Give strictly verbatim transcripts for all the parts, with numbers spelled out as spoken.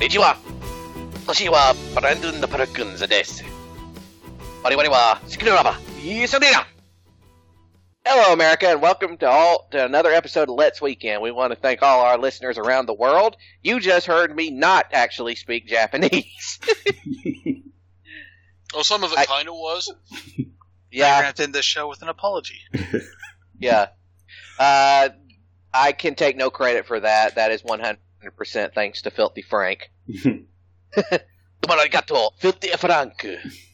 にちは。私はブランドン・パルクンズです。我々はシクルラバー、イーサディナ。Hello, America, and welcome to all to another episode of Let's Weekend. We want to thank all our listeners around the world. You just heard me not actually speak Japanese. Oh, some of it kind of was. Yeah. I granted this show with an apology. Yeah. Uh, I can take no credit for that. That is one hundred percent thanks to Filthy Frank. Arigato, Filthy Frank.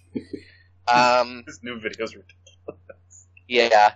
Um, His new videos are ridiculous. Yeah.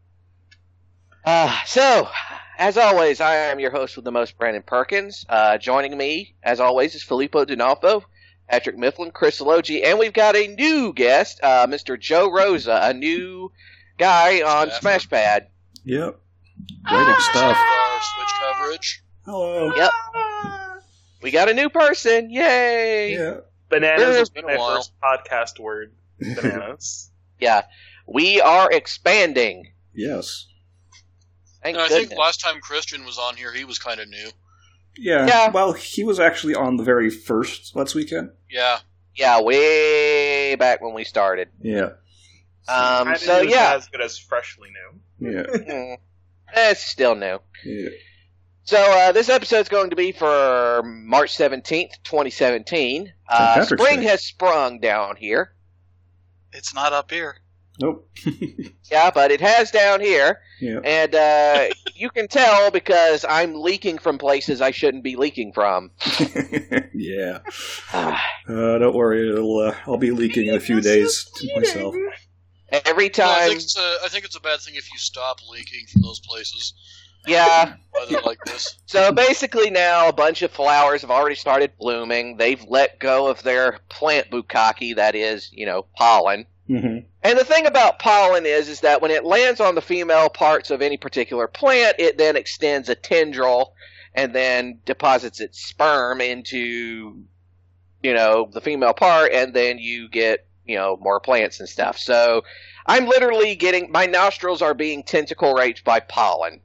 Uh, so, as always, I am your host with the most, Brandon Perkins. Uh, joining me, as always, is Filippo Donalfo, Patrick Mifflin, Chris Elogi, and we've got a new guest, uh, Mister Joe Rosa, a new guy on Smashpad. Yep. Writing stuff. Our Switch coverage. Hello. Yep. We got a new person. Yay! Yeah. Bananas It's is been a my while. first podcast word. Bananas. Yeah. We are expanding. Yes. Thank And I goodness. think last time Christian was on here, he was kind of new. Yeah. Yeah. Well, he was actually on the very first Let's Weekend. Yeah. Yeah, way back when we started. Yeah. Um, I so, didn't yeah. as good as freshly new. Yeah. Mm, it's still new. Yeah. So, uh, this episode's going to be for March seventeenth, twenty seventeen. Uh, Saint Patrick's spring Day. has sprung down here. It's not up here. Nope. Yeah, but it has down here. Yeah. And, uh, you can tell because I'm leaking from places I shouldn't be leaking from. Yeah. Uh, don't worry, it'll, uh, I'll be leaking in a few days to myself. Every No, I time, think it's a, I think it's a bad thing if you stop leaking from those places. yeah. Weather like this. So basically now a bunch of flowers have already started blooming. They've let go of their plant bukkake, that is, you know, pollen. Mm-hmm. And the thing about pollen is, is that when it lands on the female parts of any particular plant, it then extends a tendril and then deposits its sperm into, you know, the female part, and then you get, you know, more plants and stuff. So I'm literally getting, my nostrils are being tentacle raped by pollen.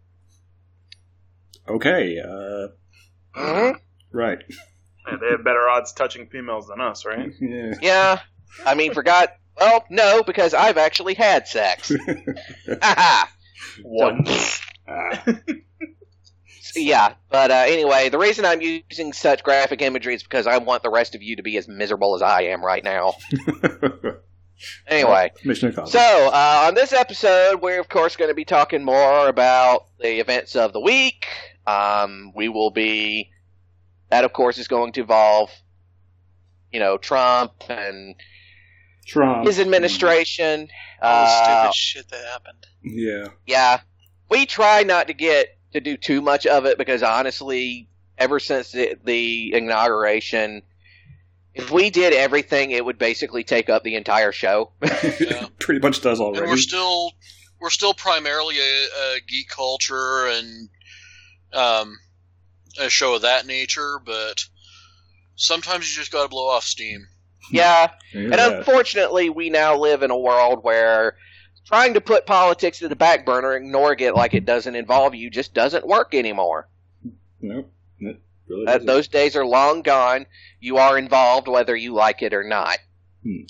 Okay, uh... Mm-hmm. Right. Yeah, they have better odds touching females than us, right? Yeah. Yeah, I mean, forgot. Well, no, because I've actually had sex. Haha. One. Ah. So, yeah, but uh, anyway, the reason I'm using such graphic imagery is because I want the rest of you to be as miserable as I am right now. Anyway, Mission accomplished. so uh, on this episode, we're of course going to be talking more about the events of the week. Um, we will be, that of course is going to involve, you know, Trump and Trump. his administration. All the Uh, stupid shit that happened. Yeah. Yeah, we try not to get to do too much of it because honestly, ever since the, the inauguration, if we did everything, it would basically take up the entire show. Yeah. Pretty much does already. And we're still we're still primarily a, a geek culture and um, a show of that nature, but sometimes you just got to blow off steam. Yeah, Hear and that. unfortunately, we now live in a world where trying to put politics to the back burner, ignoring it like it doesn't involve you, just doesn't work anymore. Nope. It really Uh, doesn't. those days are long gone. You are involved whether you like it or not. Hmm.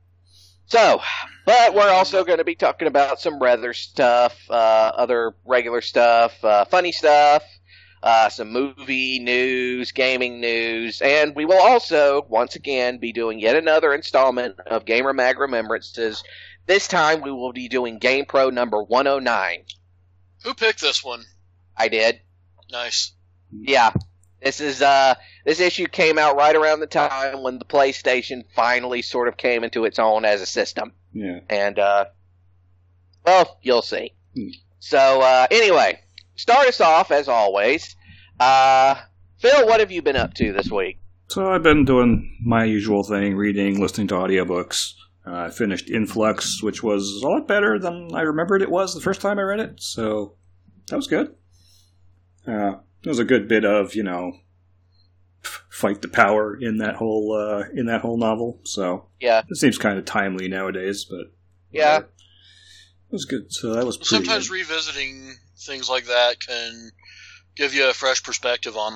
So, but we're also going to be talking about some weather stuff, uh, other regular stuff, uh, funny stuff, uh, some movie news, gaming news, and we will also, once again, be doing yet another installment of Gamer Mag Remembrances. This time we will be doing GamePro number one oh nine. Who picked this one? I did. Nice. Yeah. This is uh this issue came out right around the time when the PlayStation finally sort of came into its own as a system. Yeah. And uh well, you'll see. Hmm. So uh anyway, start us off as always. Uh Phil, what have you been up to this week? So I've been doing my usual thing, reading, listening to audiobooks. Uh, I finished Influx, which was a lot better than I remembered it was the first time I read it, so that was good. Uh, there was a good bit of, you know, f- fight the power in that whole uh, in that whole novel, so Yeah. it seems kind of timely nowadays, but Yeah. whatever. It was good. So that was pretty Sometimes good. revisiting things like that can give you a fresh perspective on them.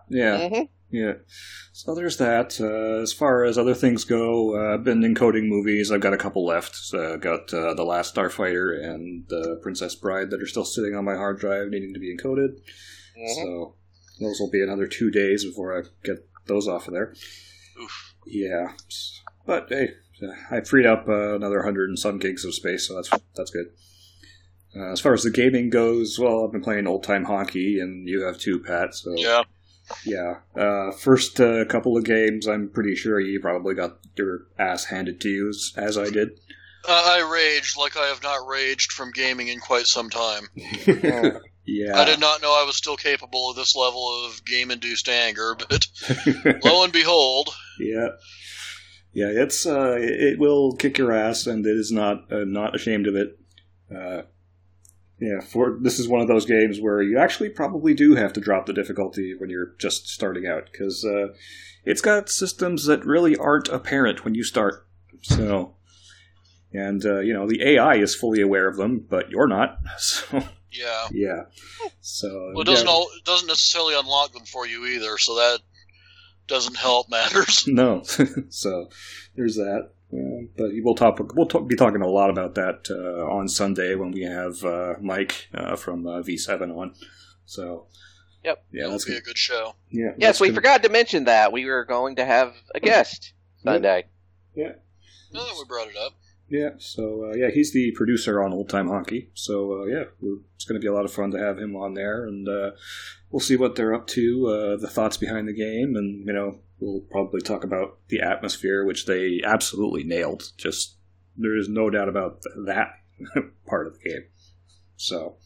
Yeah. hmm Yeah. So there's that. Uh, as far as other things go, uh, I've been encoding movies. I've got a couple left. So I've got uh, The Last Starfighter and The Princess Bride that are still sitting on my hard drive needing to be encoded. hmm So those will be another two days before I get those off of there. Oof. Yeah. But hey, I freed up uh, another hundred and some gigs of space, so that's that's good. Uh, as far as the gaming goes, well, I've been playing old time hockey, and you have too, Pat. So Yeah. yeah. Uh, first uh, couple of games, I'm pretty sure you probably got your ass handed to you, as, as I did. Uh, I raged like I have not raged from gaming in quite some time. Yeah. I did not know I was still capable of this level of game-induced anger, but lo and behold, Yeah. Yeah, it's uh, it will kick your ass, and it is not uh, not ashamed of it. Uh, yeah, for this is one of those games where you actually probably do have to drop the difficulty when you're just starting out, because uh, it's got systems that really aren't apparent when you start. So, and uh, you know, the A I is fully aware of them, but you're not. So yeah. yeah, so Well, it doesn't yeah. all, it doesn't necessarily unlock them for you either, so that doesn't help matters. No, so there's that. Uh, but we'll talk. We'll talk, be talking a lot about that uh, on Sunday when we have uh, Mike uh, from uh, V seven on. So, Yep. yeah, It'll that's be good. a good show. Yeah, Yes, that's we good. forgot to mention that we were going to have a guest Sunday. Yeah, Now that we brought it up. yeah. So, uh, yeah, he's the producer on Old Time Hockey. So, uh, yeah, we're, it's going to be a lot of fun to have him on there, and uh, we'll see what they're up to, uh, the thoughts behind the game, and you know. We'll probably talk about the atmosphere, which they absolutely nailed. Just there is no doubt about th- that part of the game. So,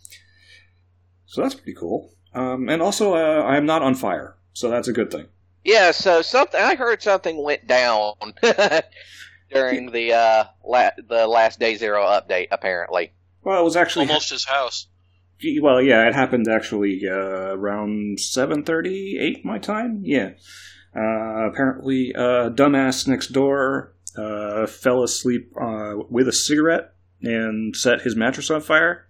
so that's pretty cool. Um, and also, uh, I'm not on fire, so that's a good thing. Yeah, so something I heard something went down during the uh, la- the last Day Zero update. Apparently, Well, it was actually Almost his house. well, yeah, it happened actually uh, around seven thirty, eight my time. Yeah. Uh, apparently, uh, dumbass next door uh, fell asleep uh, with a cigarette and set his mattress on fire.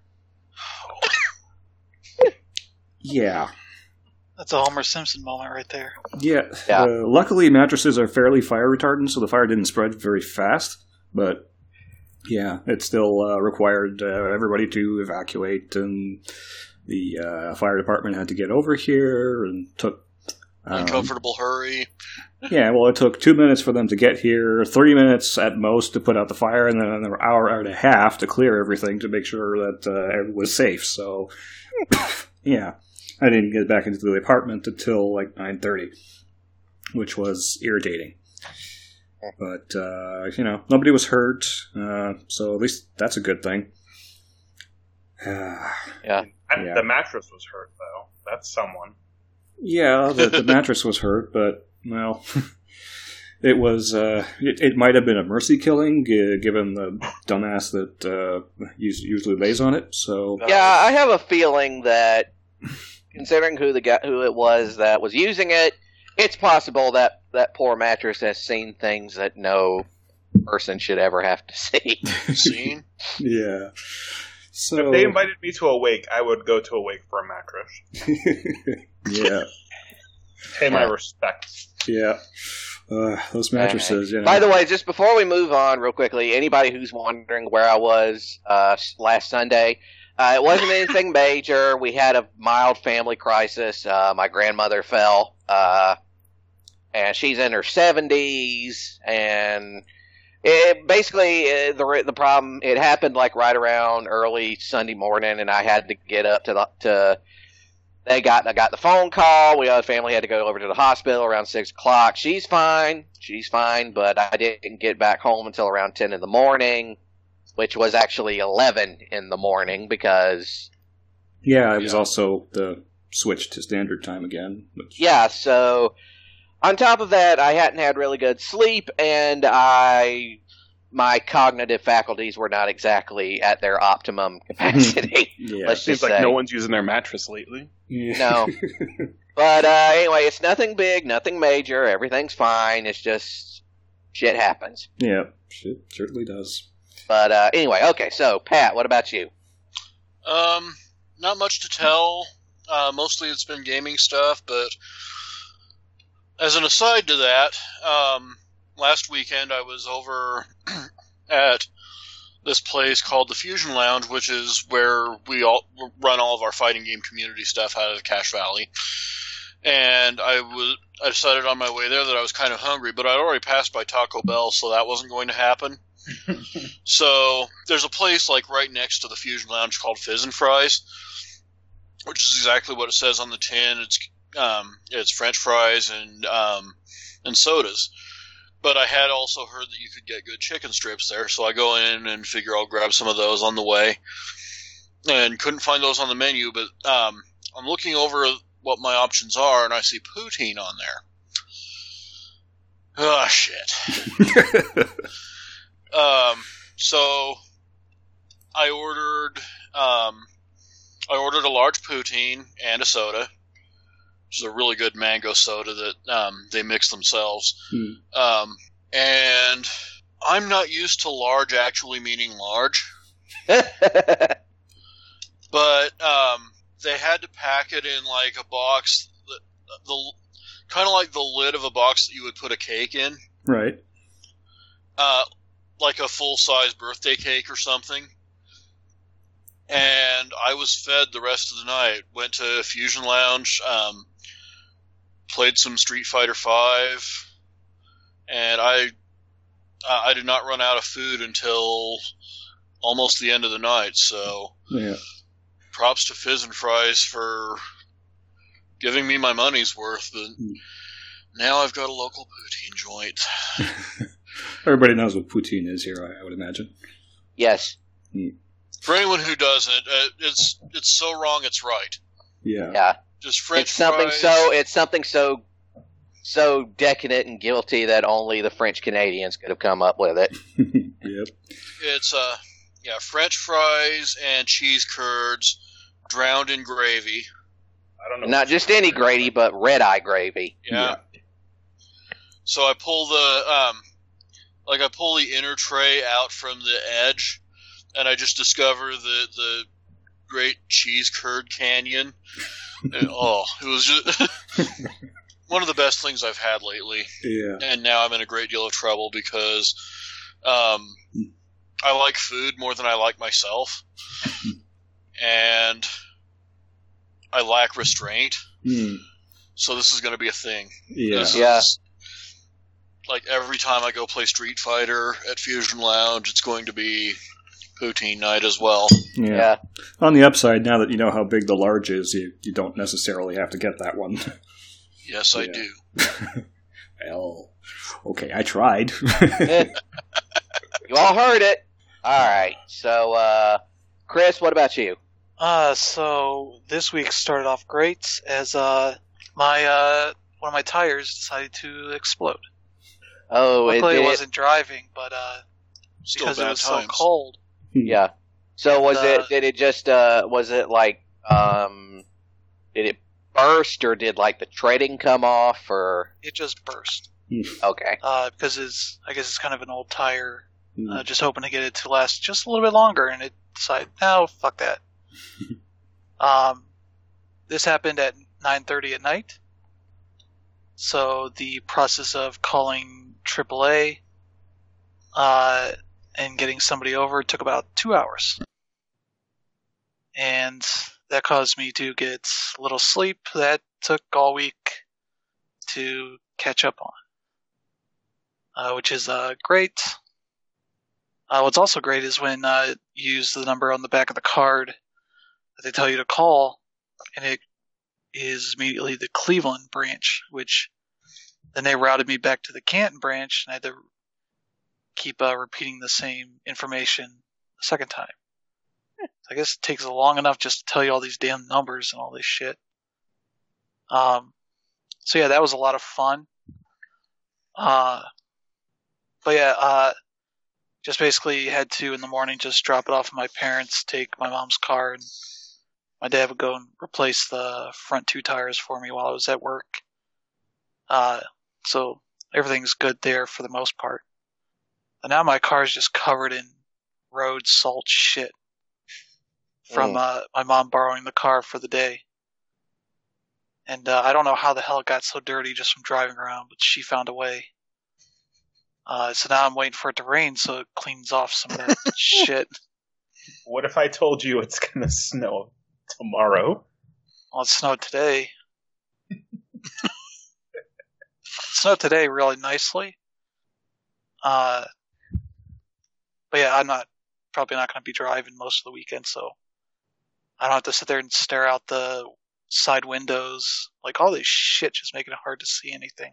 Yeah. That's a Homer Simpson moment right there. Yeah. Yeah. Uh, luckily, mattresses are fairly fire retardant, so the fire didn't spread very fast. But, yeah, it still uh, required uh, everybody to evacuate, and the uh, fire department had to get over here and took Um, Uncomfortable hurry. yeah, well, it took two minutes for them to get here, three minutes at most to put out the fire, and then another hour, hour and a half to clear everything to make sure that uh, everyone was safe. So, yeah, I didn't get back into the apartment until like nine thirty, which was irritating. But, uh, you know, nobody was hurt, uh, so at least that's a good thing. Uh, yeah. I, Yeah. The mattress was hurt, though. That's someone. Yeah, the, the mattress was hurt, but, well, it was, uh, it, it might have been a mercy killing, uh, given the dumbass that uh, us- usually lays on it, so... Yeah, I have a feeling that, considering who the guy, who it was that was using it, it's possible that that poor mattress has seen things that no person should ever have to see. Scene. Yeah. So... If they invited me to a wake, I would go to a wake for a mattress. yeah, Pay my Yeah. respects. yeah. Uh, those mattresses, you know. By the way, just before we move on, real quickly, anybody who's wondering where I was uh, last Sunday, uh, it wasn't anything major. We had a mild family crisis. Uh, my grandmother fell, uh, and she's in her seventies, and it basically uh, the the problem. It happened like right around early Sunday morning, and I had to get up to the to. They got I got the phone call. We the family had to go over to the hospital around six o'clock. She's fine. She's fine, but I didn't get back home until around ten in the morning, which was actually eleven in the morning because Yeah, it was Yeah. also the switch to standard time again. Which, yeah. So on top of that, I hadn't had really good sleep, and I my cognitive faculties were not exactly at their optimum capacity. yeah. Let's Seems just like say. no one's using their mattress lately. yeah. No. But uh, anyway, it's nothing big, nothing major. Everything's fine. It's just shit happens. yeah, it certainly does. But uh, anyway, okay. So Pat, what about you? Um, not much to tell. Uh, mostly it's been gaming stuff, but as an aside to that, um, last weekend I was over at this place called the Fusion Lounge, which is where we all run all of our fighting game community stuff out of the Cache Valley. And I was I decided on my way there that I was kind of hungry, but I'd already passed by Taco Bell, so that wasn't going to happen. So there's a place like right next to the Fusion Lounge called Fizz and Fries, which is exactly what it says on the tin. It's um, it's French fries and um, and sodas. But I had also heard that you could get good chicken strips there, so I go in and figure I'll grab some of those on the way. And couldn't find those on the menu, but um, I'm looking over what my options are, and I see poutine on there. Oh, shit. um, so I ordered um, I ordered a large poutine and a soda, which is a really good mango soda that um, they mix themselves. Hmm. Um, and I'm not used to large actually meaning large. But um, they had to pack it in like a box, the, the kind of like the lid of a box that you would put a cake in. Right. Uh, like a full-size birthday cake or something. And I was fed the rest of the night. Went to Fusion Lounge, um, played some Street Fighter five, and I uh, I did not run out of food until almost the end of the night. So, yeah. Props to Fizz and Fries for giving me my money's worth. But mm. now I've got a local poutine joint. Everybody knows what poutine is here, I would imagine. Yes. Mm. For anyone who doesn't, uh, it's it's so wrong it's right. Yeah. Yeah. Just French it's something fries. so it's something so so decadent and guilty that only the French Canadians could have come up with it. Yep. It's uh yeah, French fries and cheese curds drowned in gravy. I don't know. Not just any gravy, but red eye gravy. Yeah. yeah. So I pull the um like I pull the inner tray out from the edge, and I just discover the the great cheese curd canyon. And, oh, it was just one of the best things I've had lately. Yeah. And now I'm in a great deal of trouble because um, I like food more than I like myself. And I lack restraint. Mm. So this is going to be a thing. Yeah. This yeah. Is, like every time I go play Street Fighter at Fusion Lounge, it's going to be poutine night as well. Yeah. yeah. On the upside, now that you know how big the large is, you, you don't necessarily have to get that one. Yes, I yeah. do. Well, okay, I tried. You all heard it. All right. So, uh, Chris, what about you? Uh, so this week started off great as uh my uh one of my tires decided to explode. Oh, luckily it, it it wasn't driving, but uh Still because it bad was times. so cold. Yeah. So was uh, it? Did it just? Uh, was it like? Um, did it burst, or did like the treading come off, or? It just burst. Okay. Uh, because it's I guess it's kind of an old tire. Mm. Uh, just hoping to get it to last just a little bit longer, and it decided, no, fuck that. um, this happened at nine thirty at night. So the process of calling triple A uh, and getting somebody over took about two hours. And that caused me to get little sleep that took all week to catch up on, uh, which is uh, great. Uh, what's also great is when uh, you use the number on the back of the card that they tell you to call, and it is immediately the Cleveland branch, which then they routed me back to the Canton branch, and I had to keep uh, repeating the same information a second time. I guess it takes long enough just to tell you all these damn numbers and all this shit. Um, so yeah, that was a lot of fun. Uh, but yeah, uh, just basically had to in the morning just drop it off at my parents, take my mom's car, and my dad would go and replace the front two tires for me while I was at work. Uh, so everything's good there for the most part. And now my car is just covered in road salt shit from Mm. uh, my mom borrowing the car for the day. And uh, I don't know how the hell it got so dirty just from driving around, but she found a way. Uh, so now I'm waiting for it to rain so it cleans off some of that shit. What if I told you it's gonna snow tomorrow? Well, it snowed today. It snowed today really nicely. Uh, but yeah, I'm not probably not going to be driving most of the weekend, so I don't have to sit there and stare out the side windows. Like, all this shit just making it hard to see anything.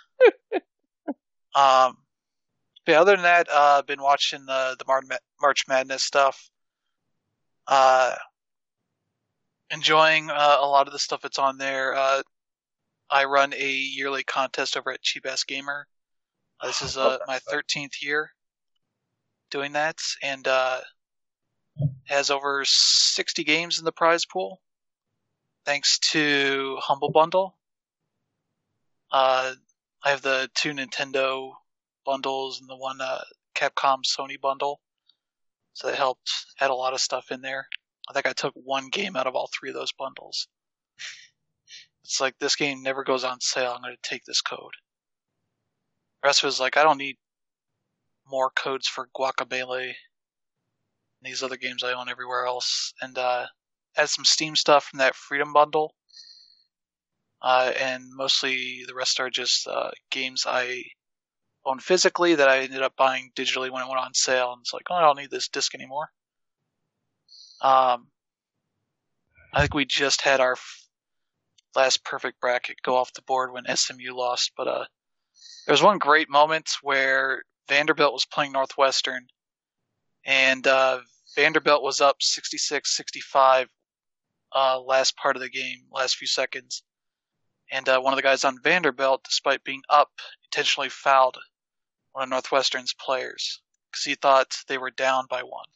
um, but yeah, other than that, uh, I've been watching the, the Mar- March Madness stuff. Uh, enjoying uh, a lot of the stuff that's on there. Uh, I run a yearly contest over at Cheap Ass Gamer. Uh, this is uh, my thirteenth year doing that, and uh, has over sixty games in the prize pool, thanks to Humble Bundle. Uh, I have the two Nintendo bundles and the one uh, Capcom Sony bundle, so that helped add a lot of stuff in there. I think I took one game out of all three of those bundles. It's like, this game never goes on sale, I'm going to take this code. The rest was like, I don't need more codes for Guacamelee and these other games I own everywhere else. And uh, add some Steam stuff from that Freedom Bundle. Uh, and mostly the rest are just uh, games I own physically that I ended up buying digitally when it went on sale. And it's like, oh, I don't need this disc anymore. Um, I think we just had our f- last perfect bracket go off the board when S M U lost, but uh, there was one great moment where Vanderbilt was playing Northwestern, and uh, Vanderbilt was up sixty-six sixty-five uh, last part of the game, last few seconds. And uh, one of the guys on Vanderbilt, despite being up, intentionally fouled one of Northwestern's players because he thought they were down by one.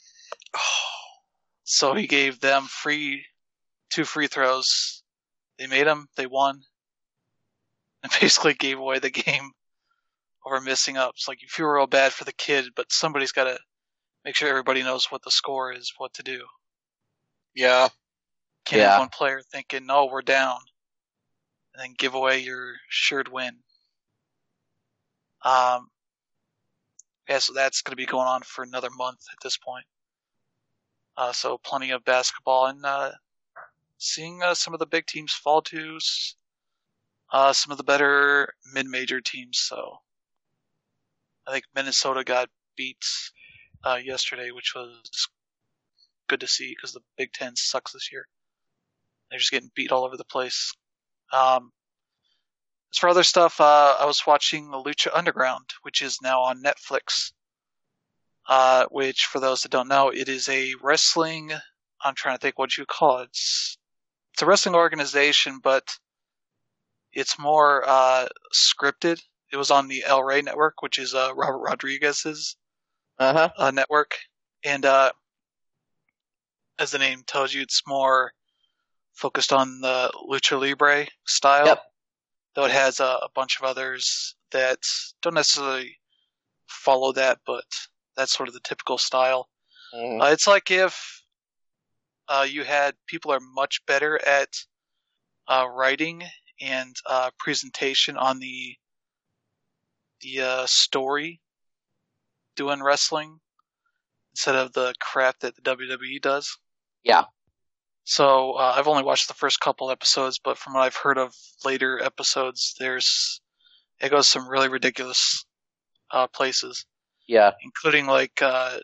So he gave them free two free throws. They made them, they won, and basically gave away the game over missing up. It's like, you feel real bad for the kid, but somebody's got to make sure everybody knows what the score is, what to do. Yeah. Can't Yeah. have one player thinking, no, we're down, and then give away your assured win. Um, yeah, so that's going to be going on for another month at this point. Uh, so plenty of basketball, and uh, seeing uh, some of the big teams fall to uh, some of the better mid-major teams. So I think Minnesota got beat uh, yesterday, which was good to see because the Big Ten sucks this year. They're just getting beat all over the place. Um, as for other stuff, uh, I was watching Lucha Underground, which is now on Netflix. Uh, which, for those that don't know, it is a wrestling, I'm trying to think what you call it. It's, it's a wrestling organization, but it's more uh, scripted. It was on the El Rey network, which is uh, Robert Rodriguez's Uh-huh. uh, network. And uh, as the name tells you, it's more focused on the Lucha Libre style. Yep. Though it has uh, a bunch of others that don't necessarily follow that, but that's sort of the typical style. Mhm. Uh, it's like if uh, you had people are much better at uh, writing and uh, presentation on the the uh, story doing wrestling instead of the crap that the W W E does. Yeah. So uh, I've only watched the first couple episodes, but from what I've heard of later episodes, there's it goes some really ridiculous uh, places. Yeah. Including like uh,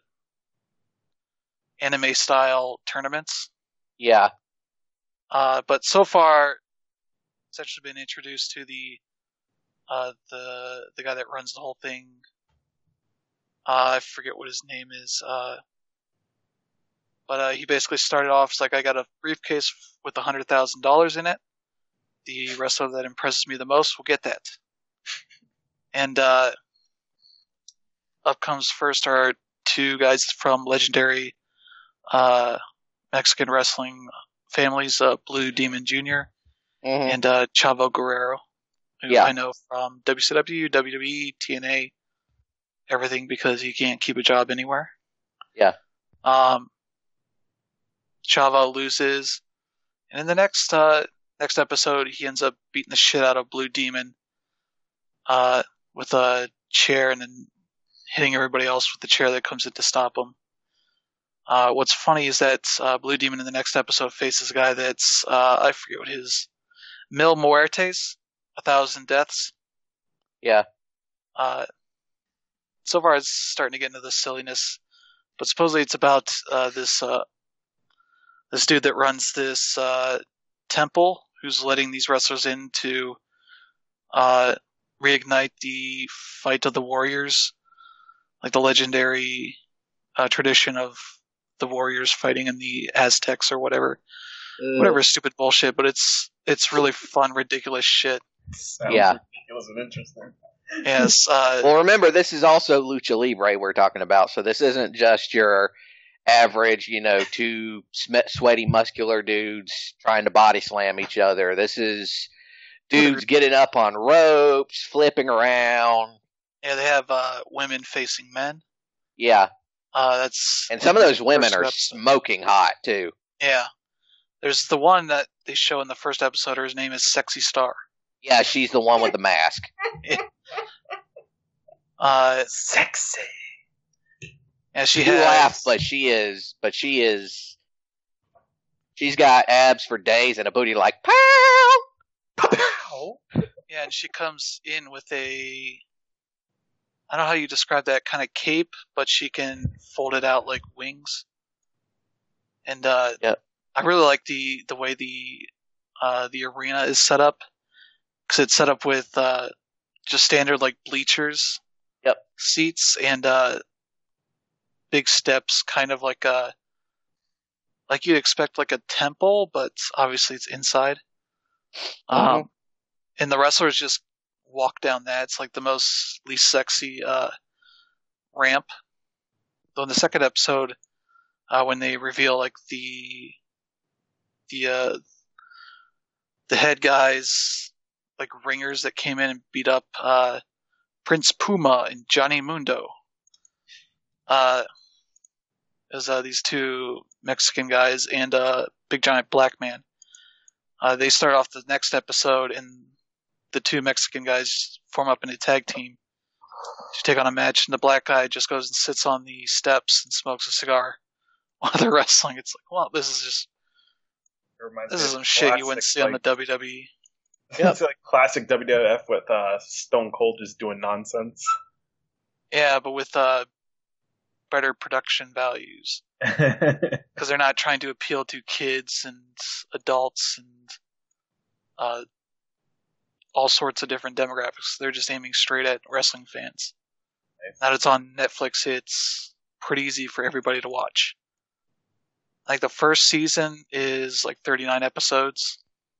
anime style tournaments. Yeah. Uh, but so far, it's actually been introduced to the uh, the the guy that runs the whole thing. Uh, I forget what his name is. Uh, but uh, he basically started off as like, I got a briefcase with a hundred thousand dollars in it. The wrestler that impresses me the most will get that. And uh, up comes first are two guys from legendary uh, Mexican wrestling families, uh, Blue Demon Junior Mhm. and uh, Chavo Guerrero, who Yeah. I know from W C W, W W E, T N A, everything, because he can't keep a job anywhere. Yeah. Um, Chavo loses, and in the next uh, next episode, he ends up beating the shit out of Blue Demon uh, with a chair and then hitting everybody else with the chair that comes in to stop him. Uh, what's funny is that uh, Blue Demon in the next episode faces a guy that's, uh, I forget what his, Mil Muertes, A Thousand Deaths. Yeah. Uh, so far it's starting to get into the silliness, but supposedly it's about uh, this uh, this dude that runs this uh, temple who's letting these wrestlers in to uh, reignite the fight of the warriors, like the legendary uh, tradition of the warriors fighting in the Aztecs or whatever, Uh, whatever stupid bullshit. But it's it's really fun, ridiculous shit. Sounds Yeah. ridiculous and interesting. Yes. Uh, Well, remember, this is also Lucha Libre we're talking about, so this isn't just your average, you know, two sm- sweaty, muscular dudes trying to body slam each other. This is dudes getting up on ropes, flipping around. yeah, they have uh, women facing men. Yeah, Uh, that's and some of those women first are episode. smoking hot, too. Yeah. There's the one that they show in the first episode. Her name is Sexy Star. Yeah, she's the one with the mask. Uh, Sexy. and she You has laugh, but she is, but she is, she's got abs for days and a booty like, pow! Pow. yeah, and she comes in with a I don't know how you describe that kind of cape, but she can fold it out like wings. And uh, Yep. I really like the the way the uh, the arena is set up, because it's set up with uh, just standard like bleachers, Yep. seats, and uh, big steps, kind of like a like you'd expect like a temple, but obviously it's inside. Mhm. Um, and the wrestlers just walk down that. It's like the most least sexy uh, ramp. Though in the second episode, uh, when they reveal like the the uh, the head guys, like ringers that came in and beat up uh, Prince Puma and Johnny Mundo. Uh, as uh, these two Mexican guys and a uh, big giant black man. Uh, they start off the next episode, and the two Mexican guys form up in a tag team to take on a match, and the black guy just goes and sits on the steps and smokes a cigar while they're wrestling. It's like, wow, this is just It reminds this me is of some shit you wouldn't classic, see on the like- W W E. It's like classic W W F with uh, Stone Cold just doing nonsense. Yeah, but with uh, better production values, because they're not trying to appeal to kids and adults and uh, all sorts of different demographics. They're just aiming straight at wrestling fans. Nice. Now that it's on Netflix, it's pretty easy for everybody to watch. Like the first season is like thirty-nine episodes.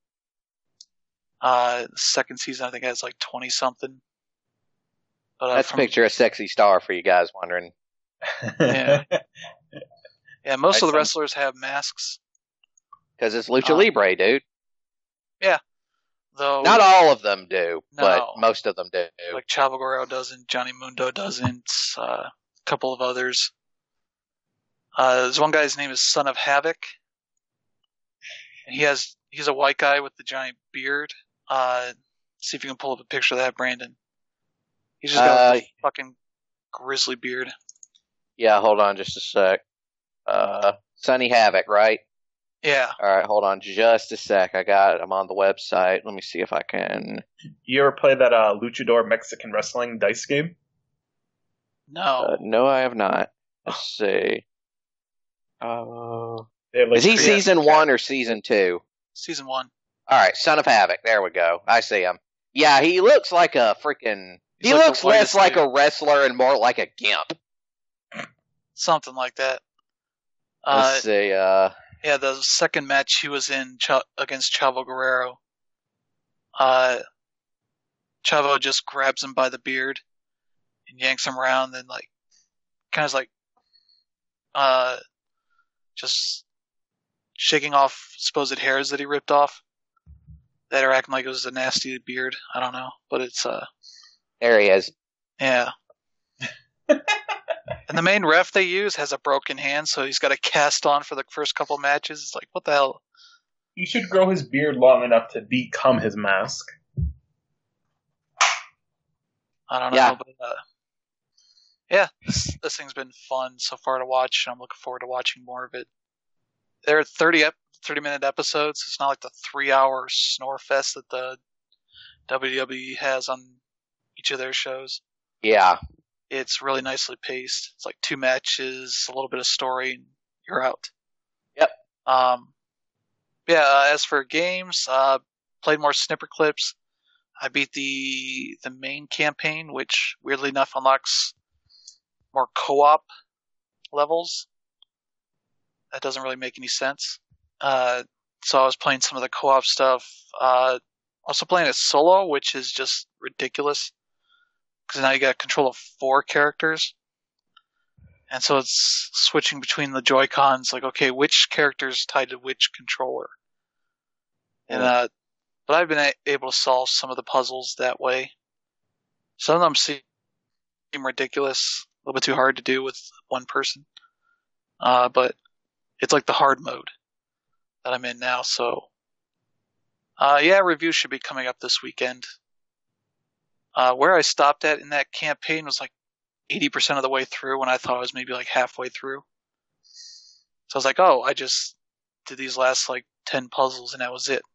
Uh, the second season I think has like twenty something. But uh, Let's from- picture a sexy star for you guys wondering. Yeah. yeah, most of the I- wrestlers have masks, Because it's Lucha Uh, Libre, dude. though. Not all of them do, but No. most of them do. Like Chavo Guerrero doesn't, Johnny Mundo doesn't, uh, a couple of others. Uh, there's one guy's name is Son of Havoc, and he has he's a white guy with the giant beard. Uh, see if you can pull up a picture of that, Brandon. He's just got Uh, a fucking grizzly beard. Yeah, hold on just a sec. Uh, Sunny Havoc, right? Yeah, All right, hold on just a sec. I got it. I'm on the website. Let me see if I can. You ever play that uh, Luchador Mexican Wrestling dice game? no, Uh, no, I have not. Let's see. Uh, They have, like, is he creative season chat. one or season two? season one. All right, Son of Havoc. There we go. I see him. Yeah, he looks like a freaking. He's He like the looks less whitest like dude. a wrestler and more like a gimp. Something like that. Uh, Let's see. Uh, Yeah, the second match he was in Ch- against Chavo Guerrero, uh, Chavo just grabs him by the beard and yanks him around, and like, kind of like, uh, just shaking off supposed hairs that he ripped off that are acting like it was a nasty beard. I don't know, but it's uh, there he is. yeah. And the main ref they use has a broken hand, so he's got a cast on for the first couple matches. It's like, what the hell? he should grow his beard long enough to become his mask. I don't know, Yeah. but uh, yeah, this, this thing's been fun so far to watch. I'm looking forward to watching more of it. There are thirty, ep- thirty minute episodes. It's not like the three hour snore fest that the W W E has on each of their shows. Yeah. It's really nicely paced. It's like two matches, a little bit of story, and you're out. Yep. Um, yeah, uh, as for games, uh, played more snipper clips. I beat the the main campaign, which weirdly enough unlocks more co-op levels. That doesn't really make any sense. Uh, so I was playing some of the co-op stuff. Uh, also playing it solo, which is just ridiculous. Because now you got control of four characters. And so it's switching between the Joy-Cons, like, okay, which character's tied to which controller? And, uh, but I've been a- able to solve some of the puzzles that way. Some of them seem ridiculous, a little bit too hard to do with one person. Uh, but it's like the hard mode that I'm in now, so. Uh, yeah, reviews should be coming up this weekend. Uh, where I stopped at in that campaign was like eighty percent of the way through when I thought I was maybe like halfway through. So I was like, oh, I just did these last like ten puzzles and that was it.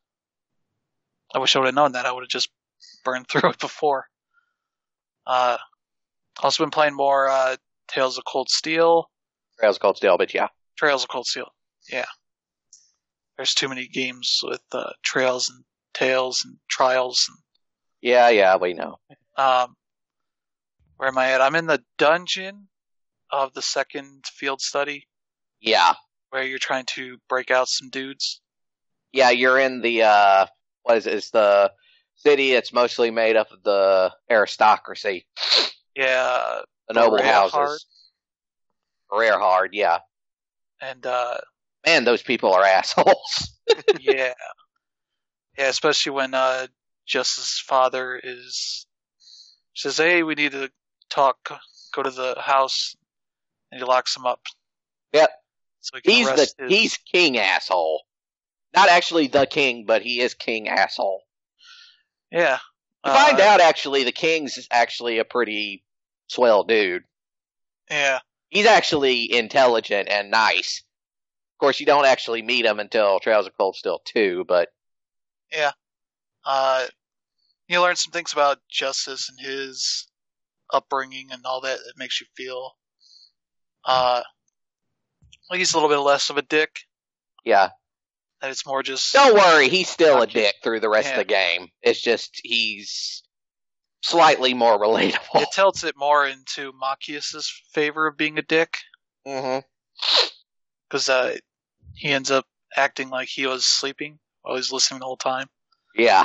I wish I would have known that. I would have just burned through it before. Uh, also been playing more, uh, Tales of Cold Steel. Trails of Cold Steel, but yeah. Trails of Cold Steel. Yeah. There's too many games with, uh, Trails and Tales and Trials and Yeah, yeah, we know. Um, where am I at? I'm in the dungeon of the second field study Yeah. where you're trying to break out some dudes. Yeah, you're in the, uh, what is it? It's the city. It's mostly made up of the aristocracy. Yeah, The noble Rarehard. houses. Rare hard, yeah. and uh, Man, those people are assholes. yeah, yeah, especially when uh, Justice's father is says, "Hey, we need to talk. Go to the house," and he locks him up. Yep. So he can He's the, arrest his- he's king asshole. Not actually the king, but he is king asshole. yeah. You find Uh, out, actually, the king's actually a pretty swell dude. Yeah, He's actually intelligent and nice. Of course, you don't actually meet him until Trails of Cold Steel two, but yeah. Uh, you learn some things about Justice and his upbringing and all that. It makes you feel, uh, like he's a little bit less of a dick. yeah. That it's more just Don't worry, he's still a Okay. dick through the rest Yeah. of the game. It's just he's slightly more relatable. it tilts it more into Machias's favor of being a dick hmm because uh, he ends up acting like he was sleeping while he's listening the whole time. Yeah.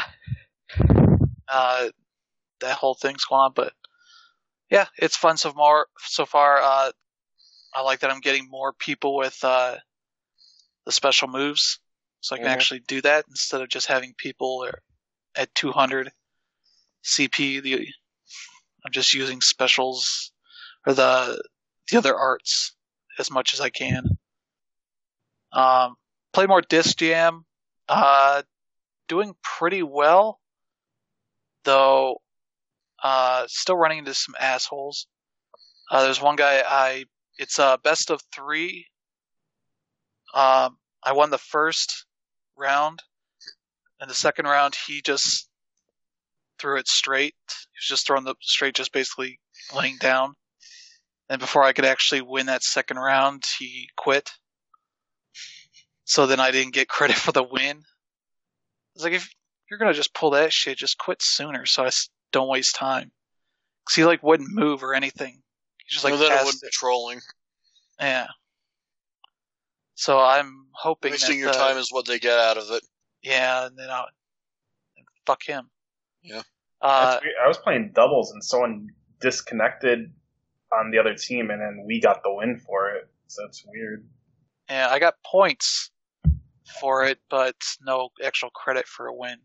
Uh, that whole thing's going on, but yeah, it's fun so far. So far, uh, I like that I'm getting more people with uh, the special moves, so I can Mhm. actually do that instead of just having people at two hundred C P. The I'm just using specials or the the other arts as much as I can. Um, play more Disc Jam. Uh, doing pretty well, though. Uh, still running into some assholes. Uh, there's one guy I. It's a best of three. Um, I won the first round, and the second round he just threw it straight. He was just throwing the straight, just basically laying down. And before I could actually win that second round, he quit. So then I didn't get credit for the win. I was like, if you're gonna just pull that shit, just quit sooner, so I s- don't waste time. Cause he like wouldn't move or anything. He just like Or then it passed would be it. trolling. Yeah. So I'm hoping Wasting that your the- time is what they get out of it. Yeah, and then I'll fuck him. Yeah. Uh, That's weird. I was playing doubles and someone disconnected on the other team, and then we got the win for it. So that's weird. yeah, I got points for it, but no actual credit for a win.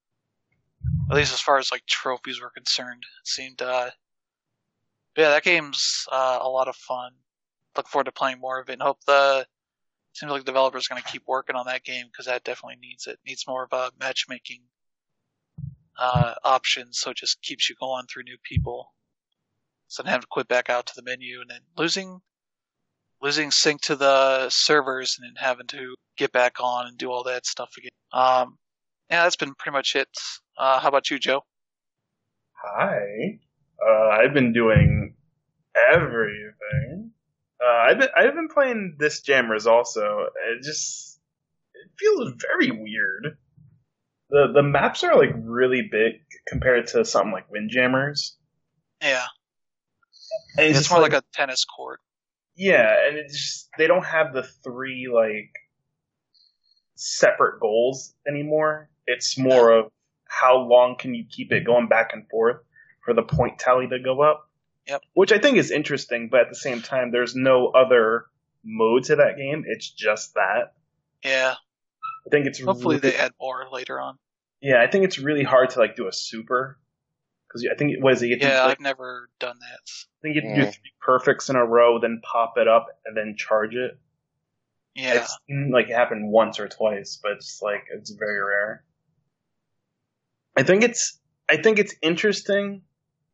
At least as far as like trophies were concerned, it seemed. Uh, yeah, that game's uh, a lot of fun. Look forward to playing more of it, and hope the seems like the developers are going to keep working on that game because that definitely needs it. Needs more of a matchmaking uh, option, so it just keeps you going through new people. So then have to quit back out to the menu and then losing losing sync to the servers and then having to get back on and do all that stuff again. Um, yeah, that's been pretty much it. Uh, how about you, Joe? Hi. Uh, I've been doing everything. Uh, I've been I've been playing Disc Jammers also. It just it feels very weird. The the maps are like really big compared to something like Windjammers. Yeah. And It's, just more like, like a tennis court. Yeah, and it's just they don't have the three like separate goals anymore. It's more of how long can you keep it going back and forth for the point tally to go up. Yep. Which I think is interesting, but at the same time, there's no other mode to that game. It's just that. Yeah. I think it's Hopefully really, they add more later on. Yeah, I think it's really hard to like do a super because I think what is it? You have Yeah, to, like, I've never done that. I think you have to Yeah. do three perfects in a row, then pop it up, and then charge it. Yeah. It's seen, like it happened once or twice, but it's like it's very rare. I think it's I think it's interesting,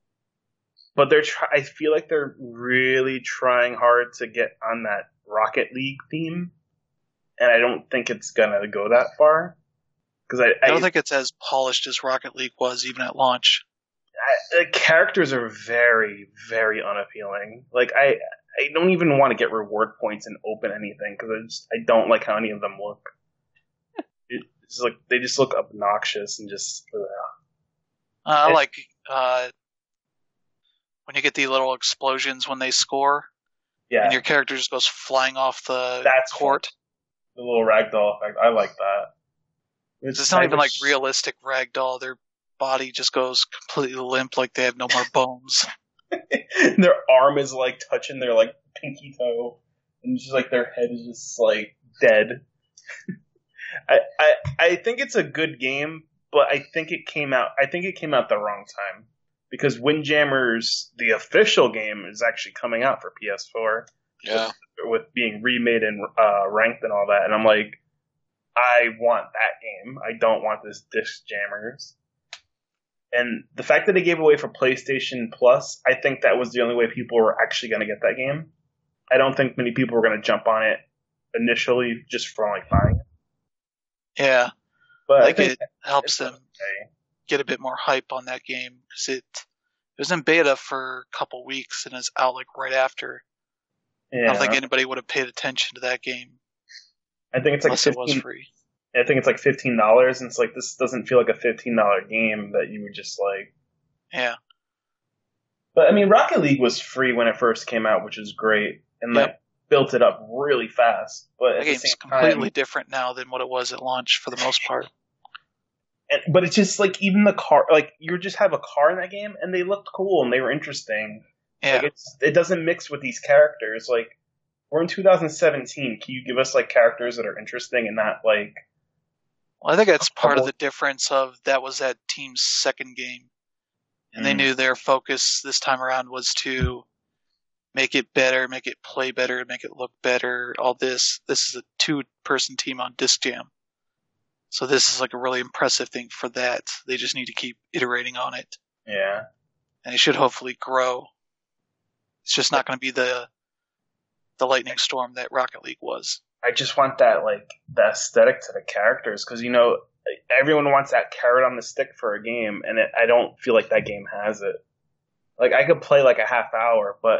but they're try- I feel like they're really trying hard to get on that Rocket League theme, and I don't think it's gonna go that far because I, I don't I think it's as polished as Rocket League was even at launch. I, the characters are very, very unappealing. Like I, I don't even want to get reward points and open anything because I just I don't like how any of them look. It, it's like they just look obnoxious and just. Ugh. Uh, I It- like uh, when you get the little explosions when they score, Yeah, and your character just goes flying off the That's court. the little ragdoll effect. I like that. It's not I even like wish- realistic ragdoll. Their body just goes completely limp, like they have no more bones. Their arm is like touching their like pinky toe, and just like their head is just like dead. I, I I think it's a good game, but I think it came out. I think it came out the wrong time because Windjammers, the official game, is actually coming out for P S four Yeah. with being remade and uh, ranked and all that. And I'm like, I want that game. I don't want this Disc Jammers. And the fact that they gave away for PlayStation Plus, I think that was the only way people were actually going to get that game. I don't think many people were going to jump on it initially just for like buying it. Yeah, But I I think think it helps them okay. get a bit more hype on that game because it, it was in beta for a couple weeks and is out like right after. I Yeah, don't think anybody would have paid attention to that game I think it's like unless it was fifteen. free. I think it's like fifteen dollars, and it's like this doesn't feel like a fifteen dollar game that you would just like. Yeah, But I mean, Rocket League was free when it first came out, which is great, and Yep. like built it up really fast. But that at the game's same completely time, different now than what it was at launch for the most part. and, but it's just like even the car, like you just have a car in that game, and they looked cool and they were interesting. Yeah, Like it's it doesn't mix with these characters. Like we're in two thousand seventeen. Can you give us like characters that are interesting and not like? well, I think that's part of couple- the difference of that was that team's second game, and they Mm. knew their focus this time around was to make it better, make it play better, make it look better. All this, this is a two-person team on Disc Jam, so this is like a really impressive thing for that. They just need to keep iterating on it, Yeah. and it should hopefully grow. It's just not going to be the the lightning storm that Rocket League was. I just want that like the aesthetic to the characters because you know everyone wants that carrot on the stick for a game, and it, I don't feel like that game has it. Like I could play like a half hour, but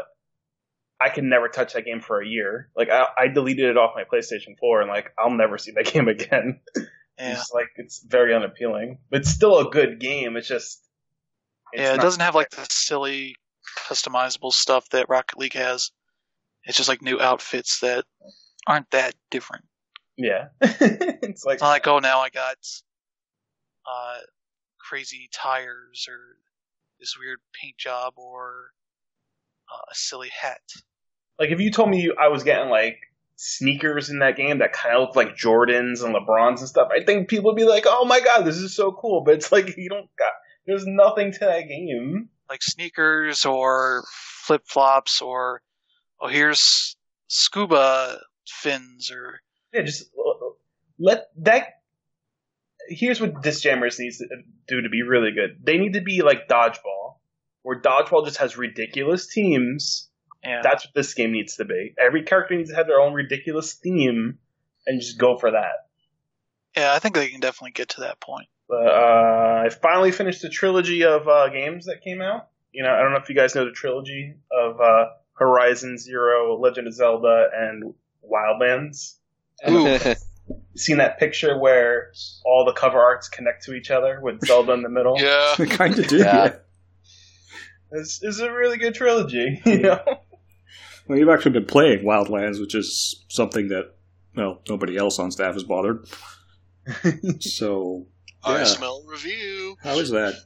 I can never touch that game for a year. Like I, I deleted it off my PlayStation four, and like I'll never see that game again. Yeah, It's like it's very unappealing. But it's still a good game. It's just it's yeah. It not- doesn't have like the silly customizable stuff that Rocket League has. It's just like new outfits that aren't that different. Yeah. It's like It's not like, oh, now I got uh, crazy tires or this weird paint job or uh, a silly hat. like if you told me I was getting like sneakers in that game that kind of look like Jordans and LeBrons and stuff, I think people would be like, "Oh my god, this is so cool!" But it's like you don't got. There's nothing to that game. Like sneakers or flip flops or, oh, here's scuba fins or Yeah, just let that. Here's what Disc Jammers needs to do to be really good. They need to be like Dodgeball, where Dodgeball just has ridiculous teams. Yeah. That's what this game needs to be. Every character needs to have their own ridiculous theme, and just go for that. Yeah, I think they can definitely get to that point. But, uh, I finally finished the trilogy of uh, games that came out. You know, I don't know if you guys know the trilogy of uh, Horizon Zero, Legend of Zelda, and Wildlands. Ooh. Seen that picture where all the cover arts connect to each other with Zelda in the middle? Yeah. I kind of do. Yeah. Yeah. It's, it's a really good trilogy, you know? Well, you've actually been playing Wildlands, which is something that, well, nobody else on staff has bothered. So, yeah. I smell review. How is that?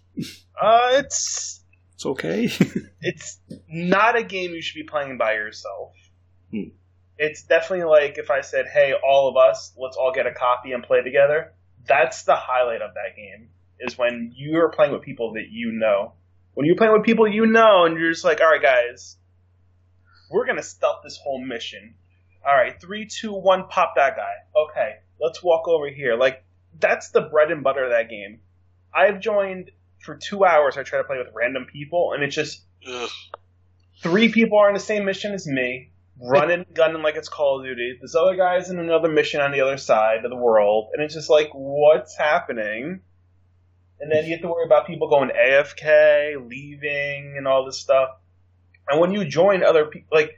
Uh, it's It's okay. it's not a game you should be playing by yourself. Hmm. It's definitely like if I said, hey, all of us, let's all get a copy and play together. That's the highlight of that game, is when you're playing with people that you know. When you're playing with people you know and you're just like, all right, guys, we're going to stealth this whole mission. All right, three, two, one, pop that guy. Okay, let's walk over here. Like, that's the bread and butter of that game. I've joined for two hours. I try to play with random people, and it's just Ugh. three people are on the same mission as me, running, gunning like it's Call of Duty. This other guy's in another mission on the other side of the world, and it's just like, what's happening? And then you have to worry about people going A F K, leaving, and all this stuff. And when you join other people, like,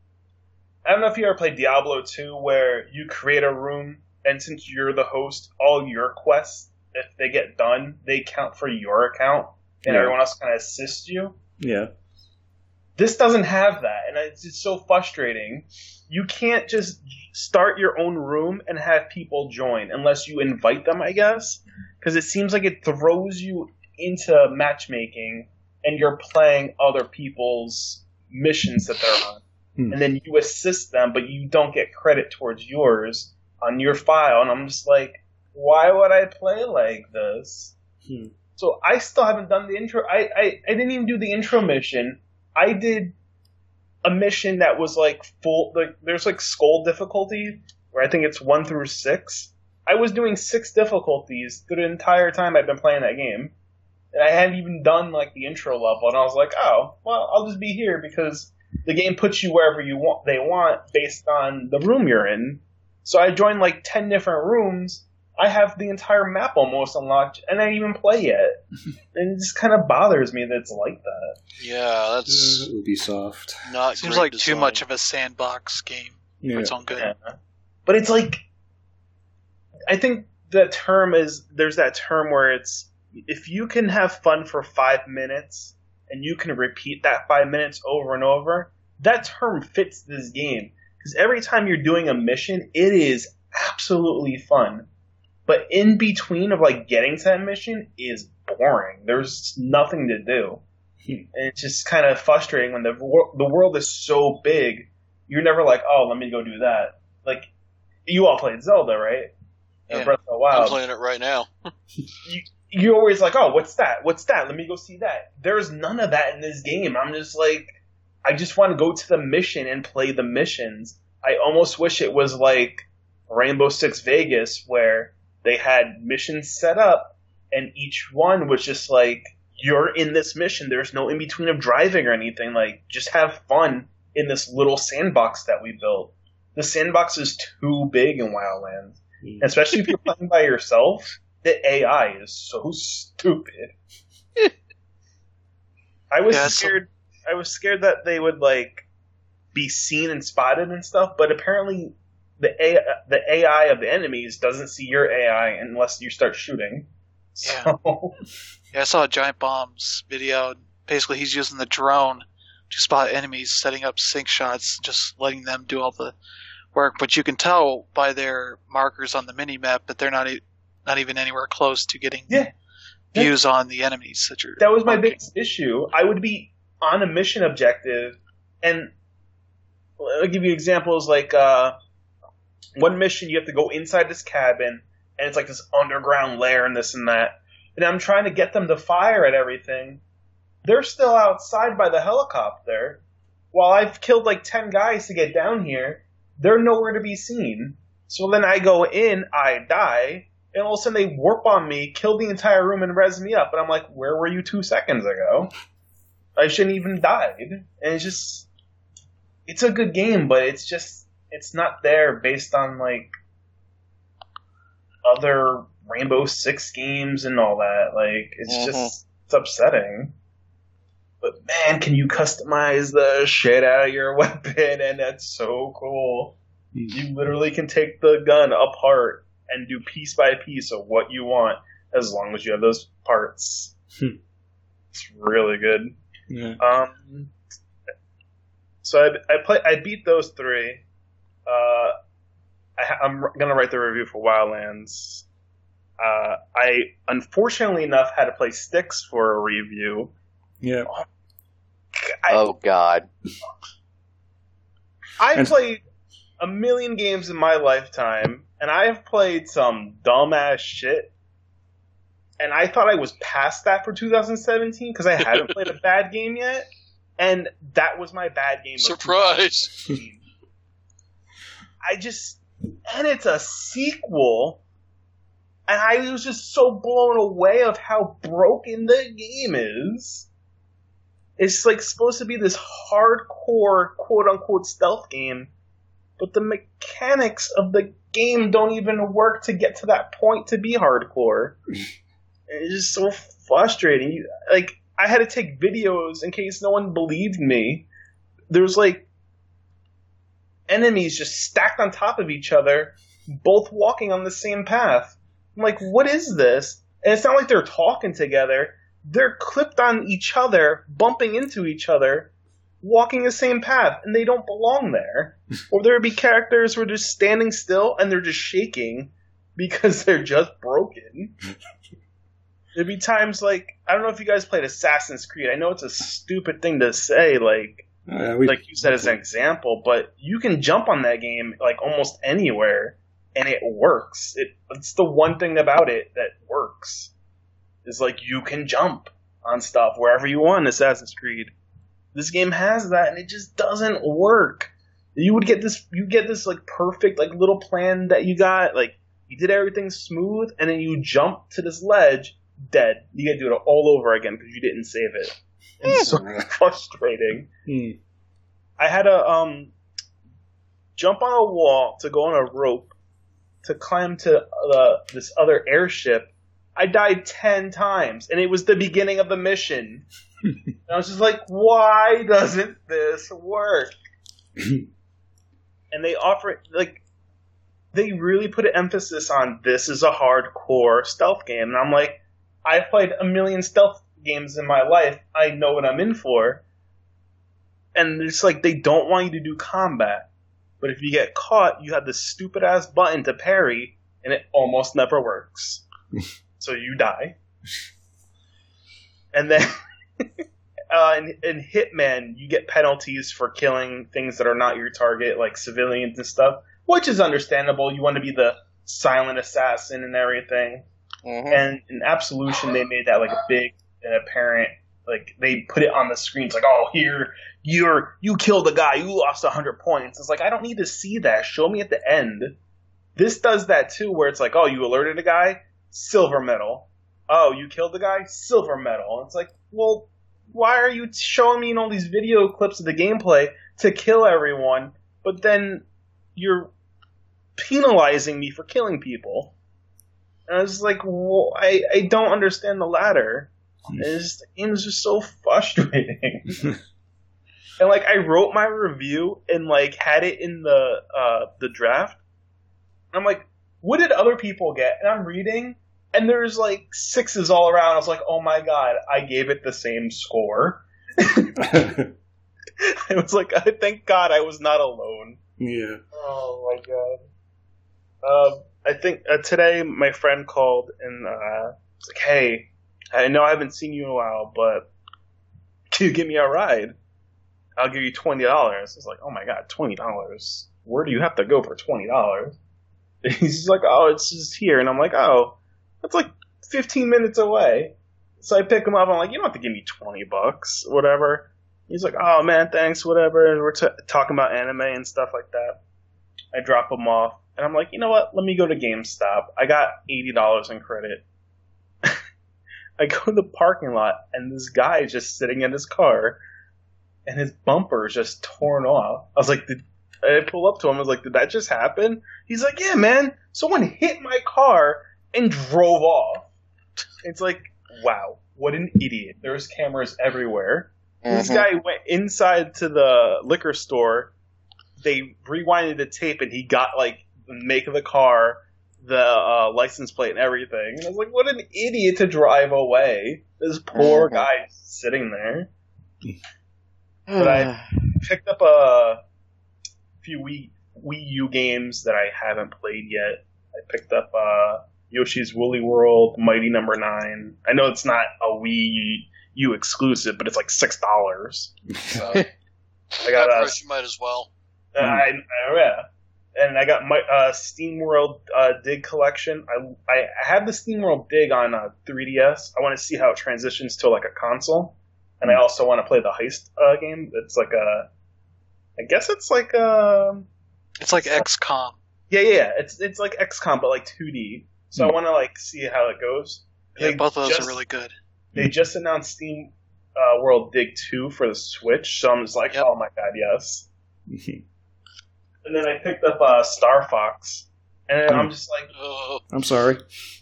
I don't know if you ever played Diablo two, where you create a room, and since you're the host, all your quests, if they get done, they count for your account, and Yeah. everyone else kind of assists you. Yeah. This doesn't have that, and it's just so frustrating. You can't just start your own room and have people join unless you invite them, I guess, because it seems like it throws you into matchmaking, and you're playing other people's missions that they're on. Hmm. And then you assist them, but you don't get credit towards yours on your file, and I'm just like, why would I play like this? Hmm. So I still haven't done the intro. I, I, I didn't even do the intro mission. I did a mission that was like full, like there's like skull difficulty, where I think it's one through six. I was doing six difficulties through the entire time I've been playing that game. And I hadn't even done like the intro level, and I was like, oh, well, I'll just be here because the game puts you wherever you want they want based on the room you're in. So I joined like ten different rooms. I have the entire map almost unlocked, and I didn't even play yet. And it just kind of bothers me that it's like that. Yeah, that's Ubisoft. not Seems great like too design. much of a sandbox game Yeah. for its own good. Yeah. But it's like, I think the term is, there's that term where it's, if you can have fun for five minutes, and you can repeat that five minutes over and over, that term fits this game. Because every time you're doing a mission, it is absolutely fun. But in between of like getting to that mission is boring. There's nothing to do. And it's just kind of frustrating when the wor- the world is so big. You're never like, oh, let me go do that. Like, you all played Zelda, right? Uh, Yeah. Breath of the I'm Wild. playing it right now. You, you're always like, oh, what's that? What's that? Let me go see that. There's none of that in this game. I'm just like, I just want to go to the mission and play the missions. I almost wish it was like Rainbow Six Vegas, where they had missions set up, and each one was just like, you're in this mission. There's no in between of driving or anything. Like, just have fun in this little sandbox that we built. The sandbox is too big in Wildlands, especially if you're playing by yourself. The A I is so stupid. I was Yeah, so- scared. I was scared that they would like be seen and spotted and stuff, but apparently the A I, the A I of the enemies doesn't see your A I unless you start shooting. So Yeah, I saw a Giant Bomb's video. Basically, he's using the drone to spot enemies, setting up sync shots, just letting them do all the work. But you can tell by their markers on the mini map that they're not e- not even anywhere close to getting Yeah. views on the enemies that you're. that was my marking. biggest issue. I would be on a mission objective, and I'll give you examples like uh, one mission you have to go inside this cabin, and it's like this underground lair and this and that. And I'm trying to get them to fire at everything. They're still outside by the helicopter. While I've killed like ten guys to get down here, they're nowhere to be seen. So then I go in, I die, and all of a sudden they warp on me, kill the entire room, and res me up. And I'm like, where were you two seconds ago? I shouldn't even died. And it's just, it's a good game, but it's just, it's not there based on like other Rainbow Six games and all that. Like, it's mm-hmm. just, it's upsetting. But man, can you customize the shit out of your weapon? And that's so cool. Mm. You literally can take the gun apart and do piece by piece of what you want, as long as you have those parts. Hmm. It's really good. Yeah. Um. So I I play I beat those three. Uh, I, I'm gonna write the review for Wildlands. Uh, I unfortunately enough had to play Styx for a review. Yeah. I, oh God. I played a million games in my lifetime, and I have played some dumbass shit. And I thought I was past that for two thousand seventeen because I hadn't played a bad game yet, and that was my bad game. Surprise! I just, and it's a sequel, and I was just so blown away of how broken the game is. It's like supposed to be this hardcore, quote unquote, stealth game, but the mechanics of the game don't even work to get to that point to be hardcore. It's just so frustrating. You, like, I had to take videos in case no one believed me. There's like enemies just stacked on top of each other, both walking on the same path. I'm like, what is this? And it's not like they're talking together. They're clipped on each other, bumping into each other, walking the same path, and they don't belong there. Or there would be characters who are just standing still and they're just shaking because they're just broken. There'd be times like, I don't know if you guys played Assassin's Creed. I know it's a stupid thing to say, like, oh, yeah, we, like you said as an example, but you can jump on that game like almost anywhere, and it works. It, it's the one thing about it that works. Is like you can jump on stuff wherever you want in Assassin's Creed. This game has that, and it just doesn't work. You would get this, you get this like perfect like little plan that you got, like you did everything smooth, and then you jump to this ledge, dead. You got to do it all over again because you didn't save it. It's so frustrating. Hmm. I had to um jump on a wall to go on a rope to climb to uh, this other airship. I died ten times, and it was the beginning of the mission. And I was just like, why doesn't this work? And they offer it, like, they really put an emphasis on this is a hardcore stealth game. And I'm like, I've played a million stealth games in my life. I know what I'm in for. And it's like, they don't want you to do combat. But if you get caught, you have this stupid-ass button to parry, and it almost never works. So you die. And then uh, in, in Hitman, you get penalties for killing things that are not your target, like civilians and stuff, which is understandable. You want to be the silent assassin and everything. Mm-hmm. And in Absolution, they made that like a big and apparent, like they put it on the screen. It's like, oh, here, you're, you killed a guy, you lost one hundred points. It's like, I don't need to see that. Show me at the end. This does that too, where it's like, oh, you alerted a guy? Silver medal. Oh, you killed the guy? Silver medal. It's like, well, why are you showing me in all these video clips of the gameplay to kill everyone, but then you're penalizing me for killing people? And I was like, well, I, I don't understand the latter. It's, the game is just so frustrating. And like, I wrote my review and like had it in the uh, the draft. I'm like, what did other people get? And I'm reading, and there's like sixes all around. I was like, oh my god, I gave it the same score. I was like, I thank God I was not alone. Yeah. Oh my god. Uh, I think uh, today my friend called and uh, was like, hey, I know I haven't seen you in a while, but can you give me a ride? I'll give you twenty dollars. I was like, oh my god, twenty dollars? Where do you have to go for twenty dollars? He's like, oh, it's just here. And I'm like, oh, that's like fifteen minutes away. So I pick him up. I'm like, you don't have to give me twenty bucks, whatever. He's like, oh, man, thanks, whatever. And we're t- talking about anime and stuff like that. I drop him off. And I'm like, you know what? Let me go to GameStop. I got eighty dollars in credit. I go to the parking lot, and this guy is just sitting in his car, and his bumper is just torn off. I was like, did, I pull up to him. I was like, did that just happen? He's like, yeah, man. Someone hit my car and drove off. It's like, wow, what an idiot. There's cameras everywhere. Mm-hmm. This guy went inside to the liquor store. They rewinded the tape, and he got, like, the make of the car, the uh, license plate, and everything. And I was like, what an idiot to drive away. This poor mm-hmm. guy sitting there. But I picked up a few Wii, Wii U games that I haven't played yet. I picked up uh, Yoshi's Woolly World, Mighty Number Nine. I know it's not a Wii U exclusive, but it's like six dollars. So I got a. You might as well. Uh, I, I, yeah. And I got my uh, SteamWorld uh, Dig collection. I, I have the SteamWorld Dig on uh, three D S. I want to see how it transitions to like a console. And I also want to play the Heist uh, game. It's like a, I guess it's like a. It's like X COM. Yeah, yeah, it's it's like X COM, but like two D. So mm. I want to like see how it goes. Yeah, they both of those just, are really good. They just announced Steam uh, World Dig two for the Switch, so I'm just like, yep. Oh my god, yes. And then I picked up uh, Star Fox, and mm. I'm just like, oh. I'm sorry.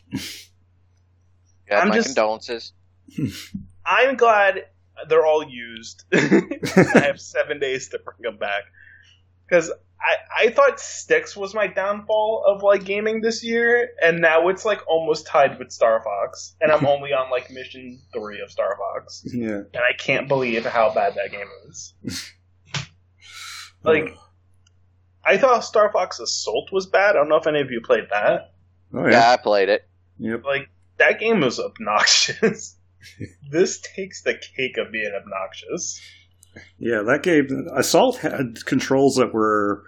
Got I'm my just, condolences. I'm glad they're all used. I have seven days to bring them back. Because I, I thought Styx was my downfall of like gaming this year, and now it's like almost tied with Star Fox. And I'm only on like mission three of Star Fox. Yeah. And I can't believe how bad that game is. Like, I thought Star Fox Assault was bad. I don't know if any of you played that. Oh, yeah. yeah, I played it. Yep. Like, that game was obnoxious. This takes the cake of being obnoxious. Yeah, that game, Assault had controls that were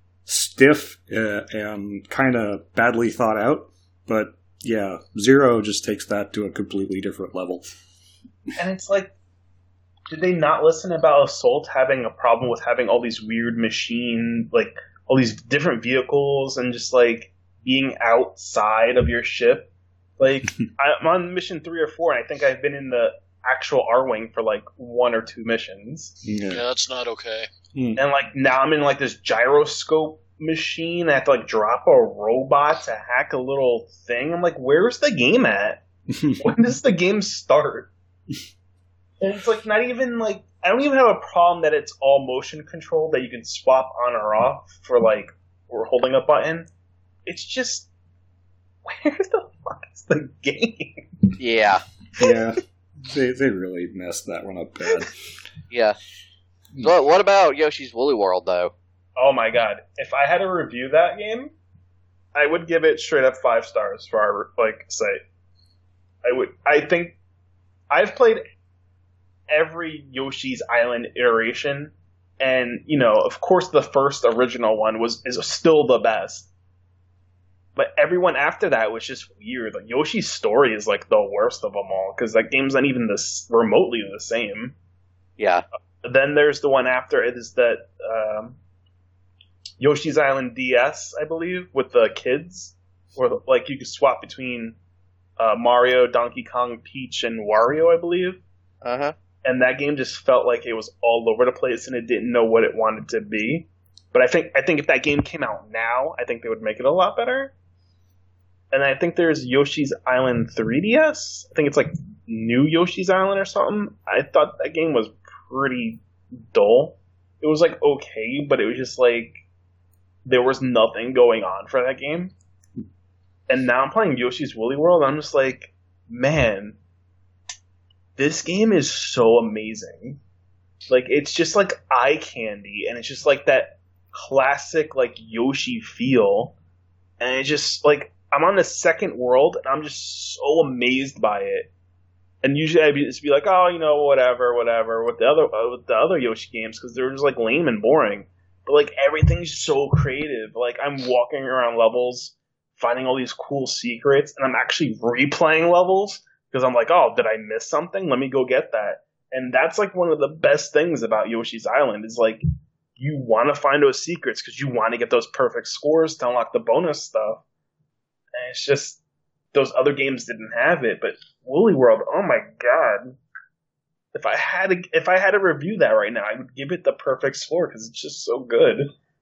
stiff uh, and kind of badly thought out, but yeah, Zero just takes that to a completely different level. And it's like, did they not listen about Assault having a problem with having all these weird machine, like, all these different vehicles and just, like, being outside of your ship? Like, I'm on mission three or four, and I think I've been in the actual R-Wing for, like, one or two missions. Yeah, yeah that's not okay. And, like, now I'm in, like, this gyroscope machine. I have to, like, drop a robot to hack a little thing. I'm like, where's the game at? When does the game start? And it's, like, not even, like, I don't even have a problem that it's all motion control, that you can swap on or off for, like, or holding a button. It's just, where the fuck is the game? Yeah. Yeah. They they really messed that one up bad. Yeah. So what about Yoshi's Woolly World, though? Oh my god. If I had to review that game, I would give it straight up five stars for our, like, site. I would, I think, I've played every Yoshi's Island iteration, and, you know, of course the first original one was is still the best. But everyone after that was just weird. Like, Yoshi's Story is, like, the worst of them all, because that game's not even this remotely the same. Yeah. Uh, then there's the one after it is that um, Yoshi's Island D S, I believe, with the kids, where, like, you could swap between uh, Mario, Donkey Kong, Peach, and Wario, I believe. Uh-huh. And that game just felt like it was all over the place, and it didn't know what it wanted to be. But I think I think if that game came out now, I think they would make it a lot better. And I think there's Yoshi's Island three D S. I think it's like New Yoshi's Island or something. I thought that game was pretty dull. It was like okay, but it was just like there was nothing going on for that game. And now I'm playing Yoshi's Woolly World, and I'm just like, man, this game is so amazing. Like, it's just like eye candy, and it's just like that classic like Yoshi feel. And it just like, I'm on the second world, and I'm just so amazed by it. And usually I'd be, just be like, oh, you know, whatever, whatever, with the other uh, with the other Yoshi games, because they're just like lame and boring. But like everything's so creative. Like, I'm walking around levels, finding all these cool secrets, and I'm actually replaying levels because I'm like, oh, did I miss something? Let me go get that. And that's like one of the best things about Yoshi's Island is like you want to find those secrets because you want to get those perfect scores to unlock the bonus stuff. And it's just those other games didn't have it. But Woolly World, oh my god! If I had to, if I had to review that right now, I would give it the perfect score because it's just so good.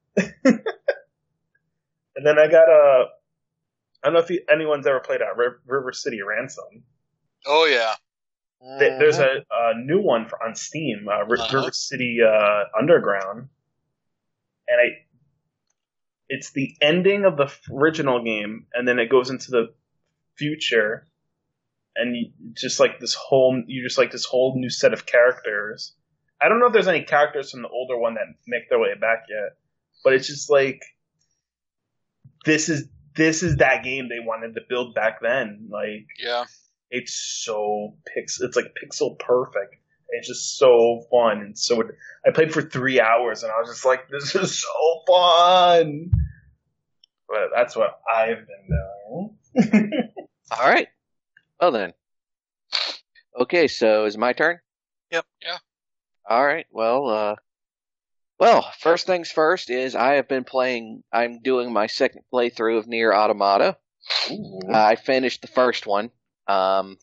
And then I got a. I don't know if you, anyone's ever played out River City Ransom. Oh yeah. There's a, a new one for, on Steam, uh, R- Uh-huh. River City uh, Underground, and I. It's the ending of the f- original game, and then it goes into the future, and you, just like this whole, you just like this whole new set of characters. I don't know if there's any characters from the older one that make their way back yet, but it's just like this is this is that game they wanted to build back then. Like, Yeah. it's so pix, it's like pixel perfect. It's just so fun, and so I played for three hours, and I was just like, "This is so fun." But that's what I've been doing. All right. Well then. Okay, so is it my turn? Yep. Yeah. All right. Well, uh, well, first things first is I have been playing. I'm doing my second playthrough of Nier Automata. Ooh. I finished the first one. Um,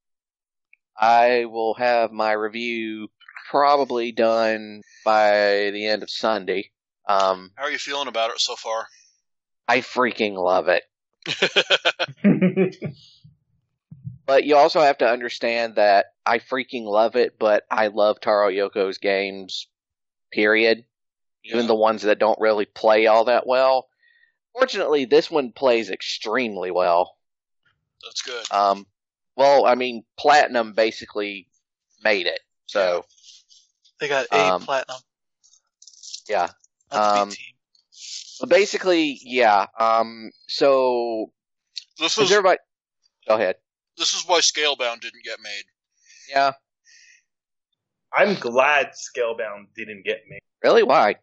I will have my review probably done by the end of Sunday. Um, How are you feeling about it so far? I freaking love it. But you also have to understand that I freaking love it, but I love Taro Yoko's games, period. Even Yeah. the ones that don't really play all that well. Fortunately, this one plays extremely well. That's good. Um, well, I mean, Platinum basically made it. So, They got A Um, platinum. yeah. Not the um, B team. But basically, yeah. Um, so, This is is everybody... Go ahead. this is why Scalebound didn't get made. Yeah. I'm glad Scalebound didn't get me. Really? Why?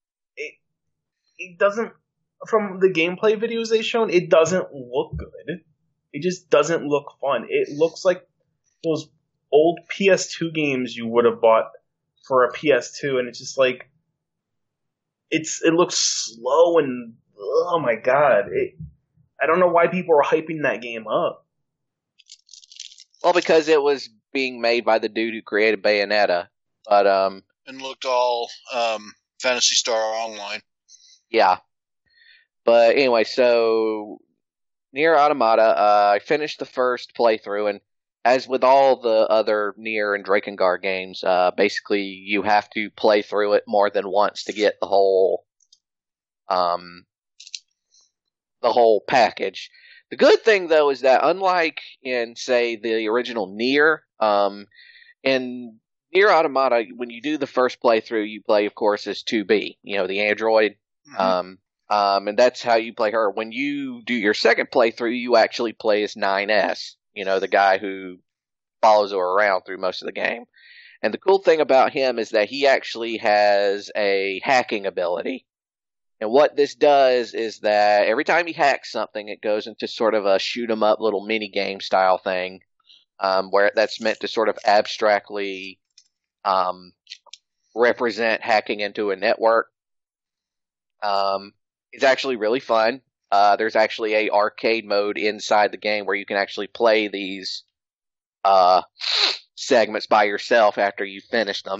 It doesn't, from the gameplay videos they've shown, it doesn't look good. It just doesn't look fun. It looks like those old P S two games you would have bought for a P S two, and it's just like, it's it looks slow and, oh my god. It, I don't know why people are hyping that game up. Well, because it was being made by the dude who created Bayonetta. But, um, And looked all um, Phantasy Star Online. yeah. But anyway, so Nier Automata, uh, I finished the first playthrough, and as with all the other Nier and Drakengard games, uh, basically you have to play through it more than once to get the whole, um, the whole package. The good thing, though, is that unlike in, say, the original Nier, um, in Nier Automata, when you do the first playthrough, you play, of course, as two B, you know, the android. Mhm. Um, um, and that's how you play her. When you do your second playthrough, you actually play as nine S, you know, the guy who follows her around through most of the game. And the cool thing about him is that he actually has a hacking ability. And what this does is that every time he hacks something, it goes into sort of a shoot 'em up little mini game style thing, um, where that's meant to sort of abstractly um, represent hacking into a network. Um, it's actually really fun. Uh, there's actually a arcade mode inside the game where you can actually play these uh, segments by yourself after you finish them.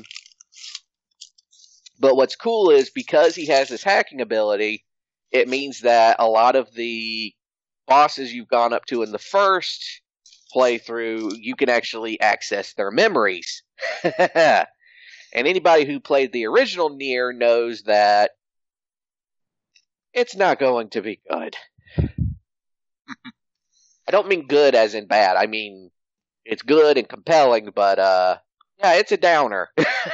But what's cool is because he has this hacking ability, it means that a lot of the bosses you've gone up to in the first playthrough, you can actually access their memories. And anybody who played the original Nier knows that it's not going to be good. I don't mean good as in bad. I mean, it's good and compelling, but, uh, yeah, it's a downer.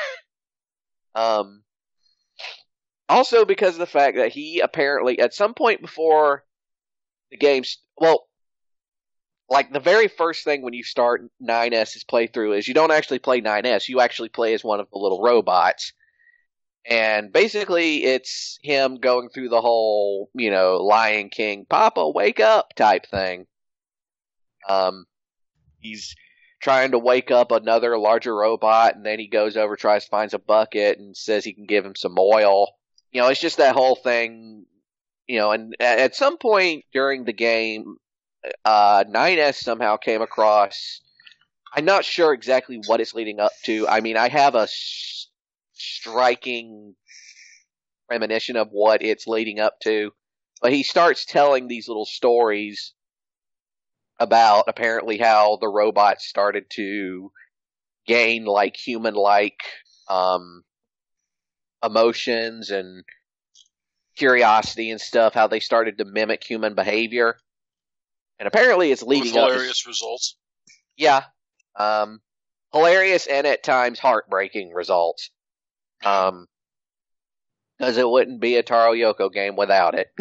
um, also because of the fact that he apparently, at some point before the game, well, like the very first thing when you start nine S's playthrough is you don't actually play nine S, you actually play as one of the little robots. And basically it's him going through the whole, you know, Lion King, Papa, wake up type thing. Um, he's trying to wake up another larger robot, and then he goes over, tries to find a bucket, and says he can give him some oil. you know, it's just that whole thing, you know, and at some point during the game, uh, nine S somehow came across, I'm not sure exactly what it's leading up to. I mean, I have a s- striking premonition of what it's leading up to, but he starts telling these little stories about apparently how the robots started to gain like human-like um, emotions and curiosity and stuff, how they started to mimic human behavior. And apparently it's leading With up hilarious to, results. Yeah. Um, hilarious and at times heartbreaking results. Um, because it wouldn't be a Taro Yoko game without it.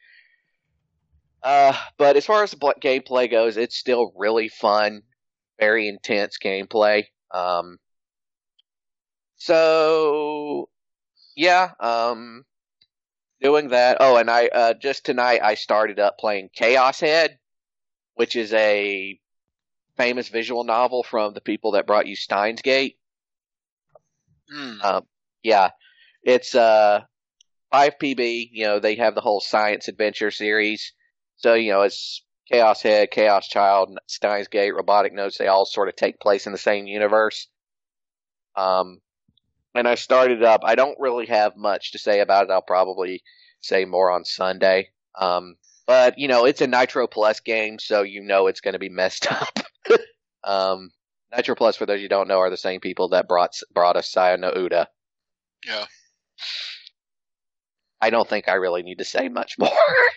uh, but as far as the bl- gameplay goes, it's still really fun, very intense gameplay. Um, so yeah, um, doing that. Oh, and I uh, just tonight I started up playing Chaos Head, which is a famous visual novel from the people that brought you Steins Gate. Mm. Um, yeah, it's uh five P B. You know, they have the whole science adventure series. So you know, it's Chaos Head, Chaos Child, Steins Gate, Robotic Notes. They all sort of take place in the same universe. Um, and I started up. I don't really have much to say about it. I'll probably say more on Sunday. Um, but you know, it's a Nitro Plus game, so you know it's going to be messed up. um, Nitro Plus, for those you don't know, are the same people that brought brought us Sayo no Uda. Yeah. I don't think I really need to say much more.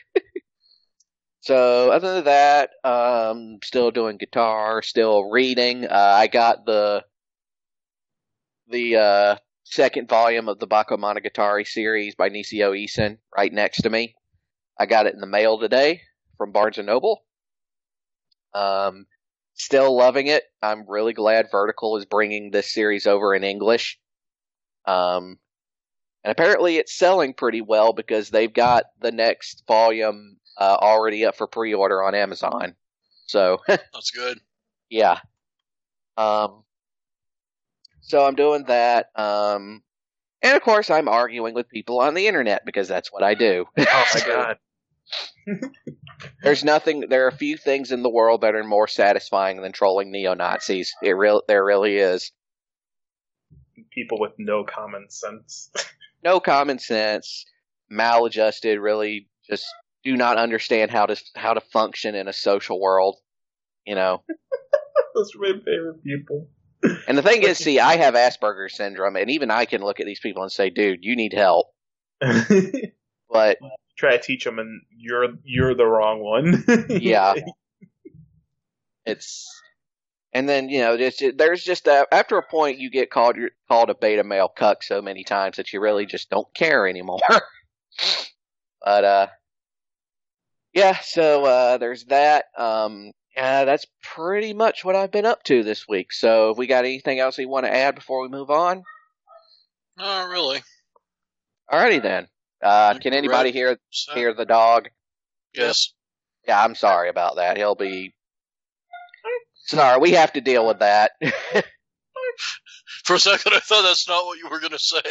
So, other than that, um, still doing guitar, still reading. Uh, I got the the uh, second volume of the Bakemonogatari series by Nisio Isin right next to me. I got it in the mail today from Barnes and Noble. Um, still loving it. I'm really glad Vertical is bringing this series over in English. Um, and apparently it's selling pretty well because they've got the next volume uh, already up for pre-order on Amazon. So That's good. yeah. Um, so I'm doing that. Um, and of course I'm arguing with people on the internet because that's what I do. Oh my god. There's nothing, there are a few things in the world that are more satisfying than trolling neo-Nazis. It real, there really is. People with no common sense. No common sense, maladjusted, really just do not understand how to how to function in a social world, you know. Those are my favorite people. And the thing is, see, I have Asperger's syndrome, and even I can look at these people and say, dude, you need help. But try to teach them, and you're you're the wrong one. yeah, it's, and then you know, just, there's just a, after a point you get called you're called a beta male cuck so many times that you really just don't care anymore. But uh, yeah, so uh, there's that. Um, yeah, that's pretty much what I've been up to this week. So, have we got anything else you want to add before we move on? Not really. Alrighty then. Uh, Think can we're anybody ready. hear So, hear the dog? yes. Yeah, I'm sorry about that. He'll be. Sorry, we have to deal with that. For a second, I thought that's not what you were going to say.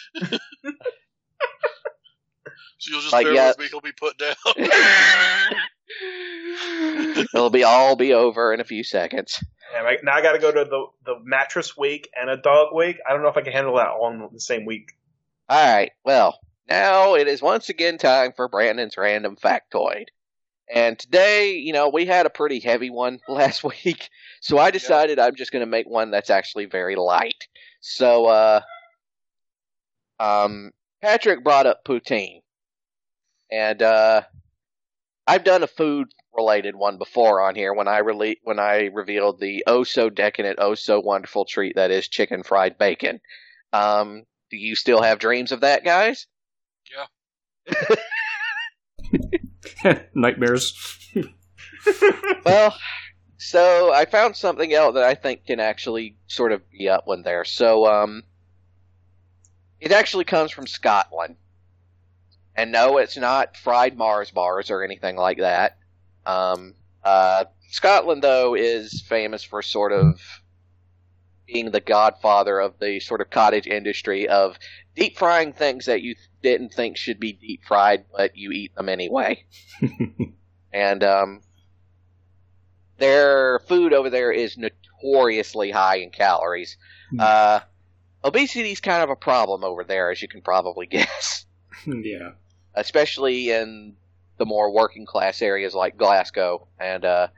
So you'll just Like, bear yeah. with me. He'll be put down. It'll be all be over in a few seconds. Yeah, right, now I got to go to the the mattress wake and a dog wake. I don't know if I can handle that all in the same week. All right. Well, now it is once again time for Brandon's random factoid. And today, you know, we had a pretty heavy one last week, so I decided I'm just going to make one that's actually very light. So, uh, um, Patrick brought up poutine. And, uh, I've done a food-related one before on here when I rele- when I revealed the oh-so-decadent, oh-so-wonderful treat that is chicken fried bacon. Um, do you still have dreams of that, guys? Yeah. Nightmares. Well, so I found something else that I think can actually sort of be up one there. So, um, it actually comes from Scotland. And no, it's not fried Mars bars or anything like that. Um, uh, Scotland, though, is famous for sort of being the godfather of the sort of cottage industry of deep frying things that you didn't think should be deep fried, but you eat them anyway. And um, their food over there is notoriously high in calories. Hmm. Uh, obesity is kind of a problem over there, as you can probably guess. Yeah. Especially in the more working class areas like Glasgow. And uh,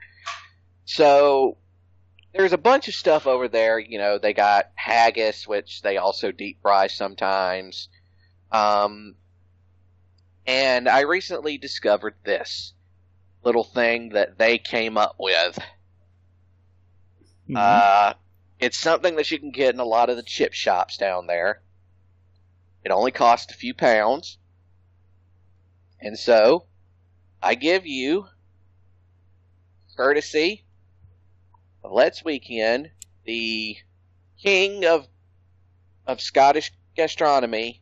so there's a bunch of stuff over there. You know, they got haggis, which they also deep fry sometimes. Um, and I recently discovered this little thing that they came up with. Mhm. Uh, it's something that you can get in a lot of the chip shops down there. It only costs a few pounds. And so, I give you, courtesy of Let's Weekend, the king of of Scottish gastronomy,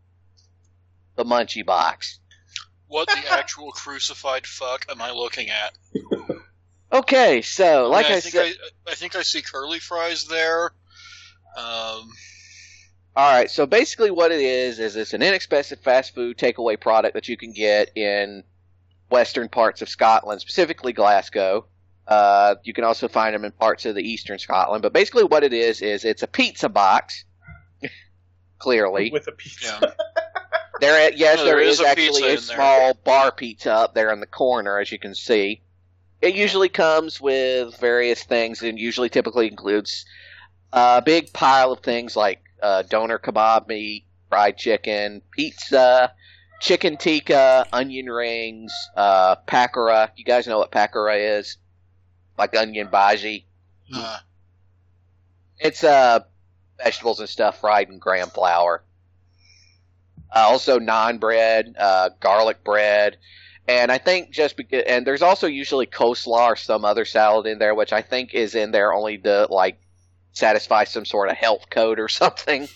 the Munchie Box. What the actual crucified fuck am I looking at? Okay, so, like I, mean, I, I think said... I, I think I see curly fries there. Um, Alright, so basically what it is, is it's an inexpensive fast food takeaway product that you can get in western parts of Scotland, specifically Glasgow. Uh, you can also find them in parts of the eastern Scotland, but basically what it is, is it's a pizza box, clearly. With a pizza. yeah. There, yes, No, there there is, is a actually pizza a in there. small bar pizza up there in the corner, as you can see. It usually comes with various things, and usually typically includes a big pile of things like uh, doner kebab meat, fried chicken, pizza, chicken tikka, onion rings, uh, pakora. You guys know what pakora is? Like onion bhaji. Uh, It's uh, vegetables and stuff fried in graham flour. Uh, also naan bread, uh, garlic bread, and I think just because, and there's also usually coleslaw or some other salad in there, which I think is in there only to like satisfy some sort of health code or something.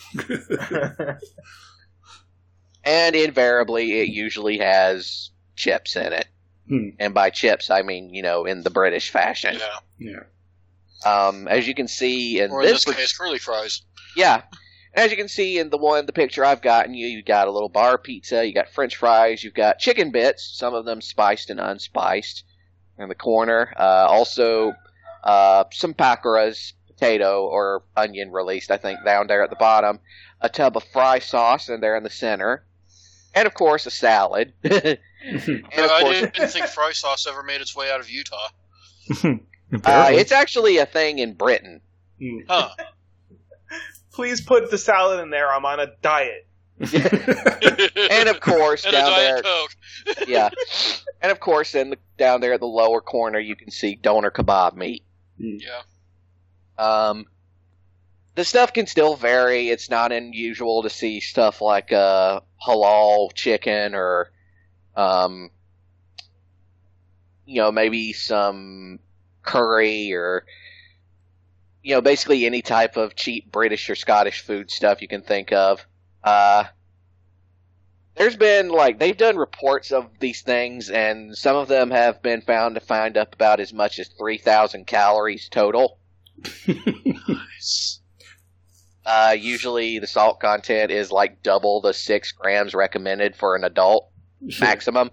And invariably, it usually has chips in it, Hmm. and by chips I mean, you know, in the British fashion. yeah. Yeah. Um, as you can see in Or in this, this case, curly fries. yeah. As you can see in the one, the picture I've gotten you, you got a little bar pizza, you got French fries, you've got chicken bits, some of them spiced and unspiced, in the corner. Uh, also, uh, some pakoras, potato or onion released, I think, down there at the bottom. A tub of fry sauce in there in the center, and of course a salad. and of I course, didn't think fry sauce ever made its way out of Utah. uh, Apparently. it's actually a thing in Britain. Hmm. Huh. Please put the salad in there. I'm on a diet. And of course, and a down Diet there, Coke. yeah, and of course, in the, down there at the lower corner, you can see doner kebab meat. Yeah. Um, the stuff can still vary. It's not unusual to see stuff like uh, halal chicken or, um, you know, maybe some curry or, you know, basically any type of cheap British or Scottish food stuff you can think of. Uh, there's been, like, they've done reports of these things, and some of them have been found to find up about as much as three thousand calories total. Nice. Uh, usually the salt content is like double the six grams recommended for an adult Sure. maximum.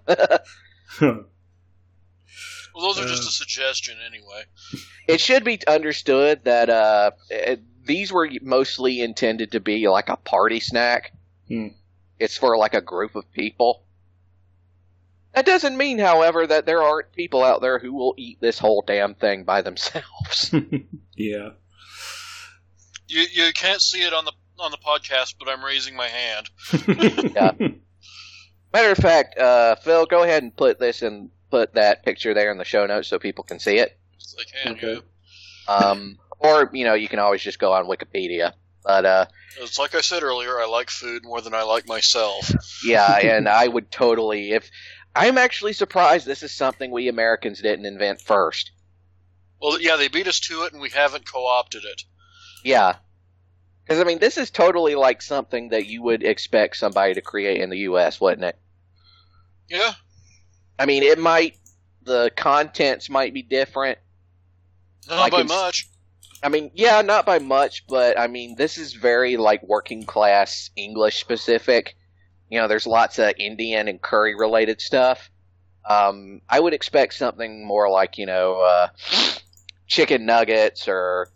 Well, those are just Uh. a suggestion anyway. It should be understood that uh, it, these were mostly intended to be like a party snack. Hmm. It's for like a group of people. That doesn't mean, however, that there aren't people out there who will eat this whole damn thing by themselves. Yeah. You you can't see it on the on the podcast, but I'm raising my hand. Yeah. Matter of fact, uh, Phil, go ahead and put this and put that picture there in the show notes so people can see it. Yes, I can. Okay. Um, or, you know, you can always just go on Wikipedia. But, uh, Yeah. It's like I said earlier. I like food more than I like myself. yeah, and I would totally, if, I'm actually surprised this is something we Americans didn't invent first. Well, yeah, they beat us to it, and we haven't co-opted it. Yeah. Because, I mean, this is totally like something that you would expect somebody to create in the U S, wouldn't it? Yeah. I mean, it might, the contents might be different. Not Like by in- much. I mean, yeah, not by much, but I mean, this is very like working class English specific. You know, there's lots of Indian and curry related stuff. Um, I would expect something more like, you know, uh, chicken nuggets or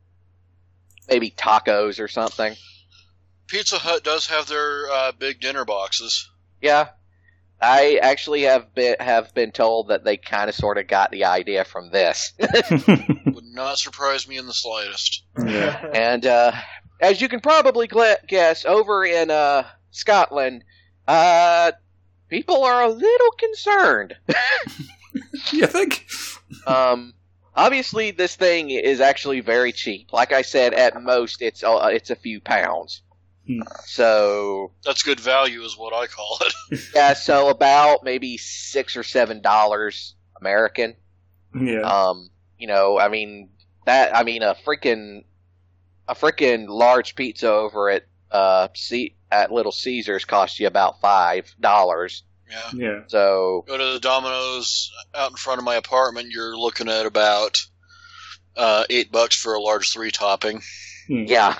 maybe tacos or something. Pizza Hut does have their uh, big dinner boxes. Yeah. I actually have been, have been told that they kind of sort of got the idea from this. Would not surprise me in the slightest. Yeah. And uh, as you can probably gla- guess, over in uh, Scotland, uh, people are a little concerned. You think? um, obviously, this thing is actually very cheap. Like I said, at most, it's uh, it's a few pounds. Hmm. So That's good value, is what I call it. yeah, so about maybe six or seven dollars American. Yeah. Um, you know, I mean that. I mean a freaking a freaking large pizza over at uh C- at Little Caesars costs you about five dollars. Yeah. Yeah. So Go to the Domino's out in front of my apartment, you're looking at about uh, eight bucks for a large three topping. Hmm. yeah,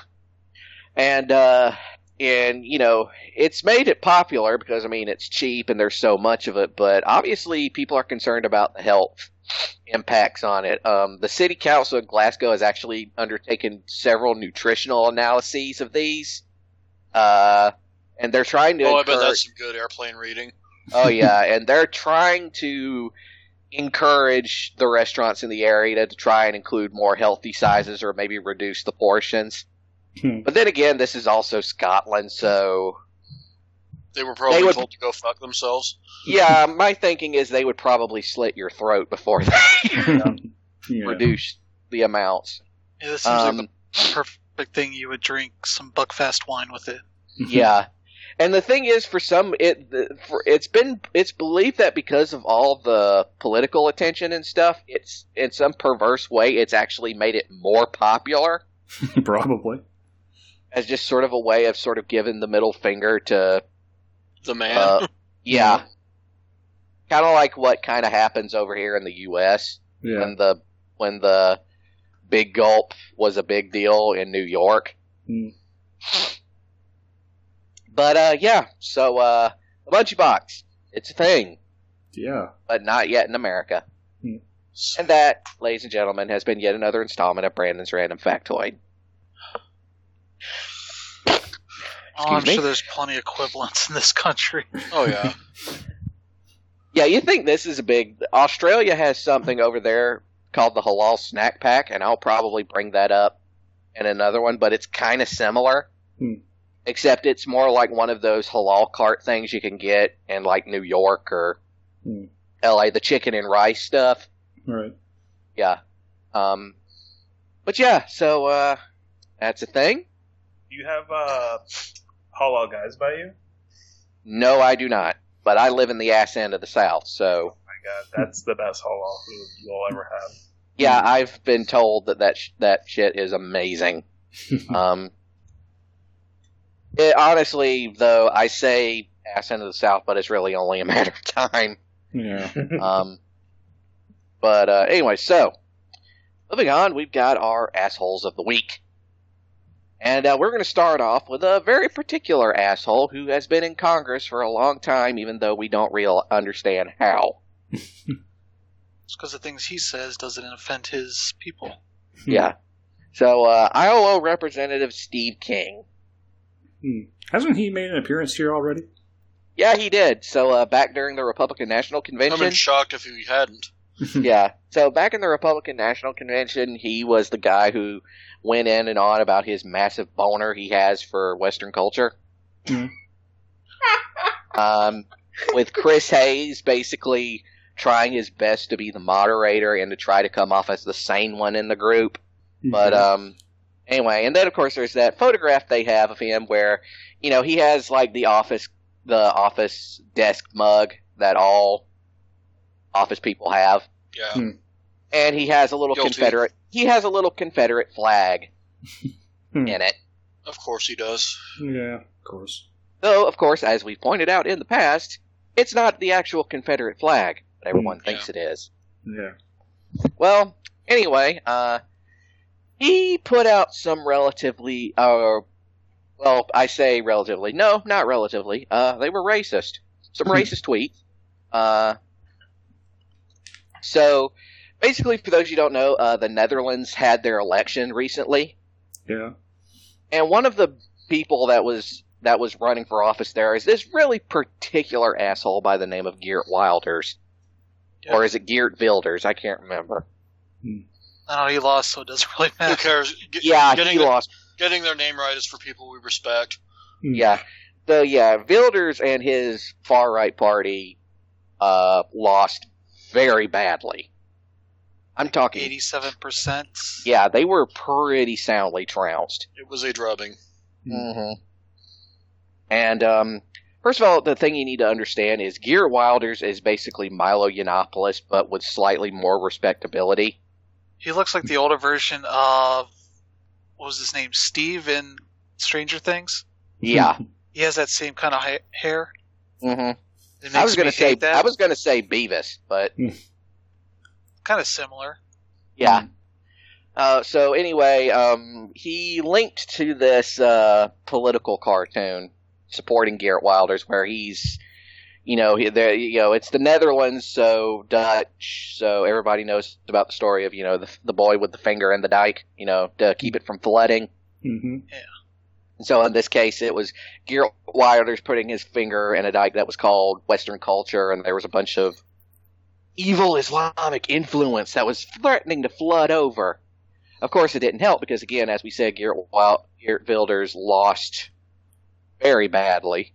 and uh, and you know it's made it popular because I mean it's cheap and there's so much of it, but obviously people are concerned about the health impacts on it. Um, the City Council of Glasgow has actually undertaken several nutritional analyses of these, uh, and they're trying to. Oh, I bet encourage- that's some good airplane reading. Oh yeah, and they're trying to encourage the restaurants in the area to try and include more healthy sizes or maybe reduce the portions. Hmm. But then again, this is also Scotland, so They were probably They would- told to go fuck themselves. yeah, my thinking is they would probably slit your throat before they Yeah. reduce the amounts. Yeah, this seems Um, like the perfect thing. You would drink some Buckfast wine with it. yeah. And the thing is, for some, it the, for, it's been it's believed that because of all the political attention and stuff, it's in some perverse way, it's actually made it more popular Probably. as just sort of a way of sort of giving the middle finger to, The man. uh, yeah, kind of like what kind of happens over here in the U S Yeah. when the when the Big Gulp was a big deal in New York. Hmm. But uh, yeah, so uh, the Munchie Box, it's a thing, Yeah. but not yet in America. Hmm. And that, ladies and gentlemen, has been yet another installment of Brandon's Random Factoid. Oh, I'm me? sure there's plenty of equivalents in this country. Oh, yeah. Yeah, you think this is a big... Australia has something over there called the Halal Snack Pack, and I'll probably bring that up in another one, but it's kind of similar. Hmm. Except it's more like one of those halal cart things you can get in like New York or Hmm. L A, the chicken and rice stuff. Right. Yeah. Um, but yeah, so uh, that's a thing. Do you have uh, halal guys by you? No, I do not. But I live in the ass end of the South, so Oh my god, that's the best halal food you'll ever have. yeah, I've been told that that, sh- that shit is amazing. um, it, honestly, though, I say ass end of the South, but it's really only a matter of time. Yeah. Um, but uh, anyway, so moving on, we've got our assholes of the week, and uh, we're going to start off with a very particular asshole who has been in Congress for a long time, even though we don't real understand how. It's because the things he says doesn't offend his people. Yeah. So uh, Iowa Representative Steve King. Hmm. Hasn't he made an appearance here already? Yeah, he did. So uh, back during the Republican National I've Convention. been shocked if he hadn't. Yeah. So back in the Republican National Convention, he was the guy who went in and on about his massive boner he has for Western culture. Mhm. Um, with Chris Hayes basically trying his best to be the moderator and to try to come off as the sane one in the group. But um, anyway, and then of course there's that photograph they have of him where, you know, he has like the office, the office desk mug that all office people have. Yeah. Hmm. And he has a little Guilty. Confederate. He has a little Confederate flag Hmm. in it. Of course he does. Yeah, of course. Though, of course, as we've pointed out in the past, it's not the actual Confederate flag, but everyone Hmm. thinks it is. Yeah. Well, anyway, uh, he put out some relatively, uh, well, I say relatively, no, not relatively, uh, they were racist. Some racist tweets. Uh, so, basically, for those you don't know, uh, the Netherlands had their election recently. Yeah. And one of the people that was that was running for office there is this really particular asshole by the name of Geert Wilders. Yeah. Or is it Geert Wilders? I can't remember. I don't know, he lost, so it doesn't really Who matter. cares? Get, Yeah, getting he the- lost. Getting their name right is for people we respect. Yeah. So, yeah, Wilders and his far-right party uh, lost very badly. I'm talking... eighty-seven percent. Yeah, they were pretty soundly trounced. It was a drubbing. Mm-hmm. And, um, first of all, the thing you need to understand is Geert Wilders is basically Milo Yiannopoulos, but with slightly more respectability. He looks like the older version of, what was his name, Steve in Stranger Things? Yeah. He has that same kind of ha- hair. Mm-hmm. It makes I was me gonna say hate that. I was gonna say Beavis, but Kind of similar. yeah. Uh, so anyway, um, he linked to this uh, political cartoon supporting Geert Wilders, where he's, you know, he, there, you know, it's the Netherlands, so Dutch, so everybody knows about the story of, you know, the the boy with the finger in the dike, you know, to keep it from flooding. Mm-hmm. And so in this case, it was Geert Wilders putting his finger in a dike that was called Western culture, and there was a bunch of evil Islamic influence that was threatening to flood over. Of course, it didn't help because, again, as we said, Geert, Wild, Geert Wilders lost very badly.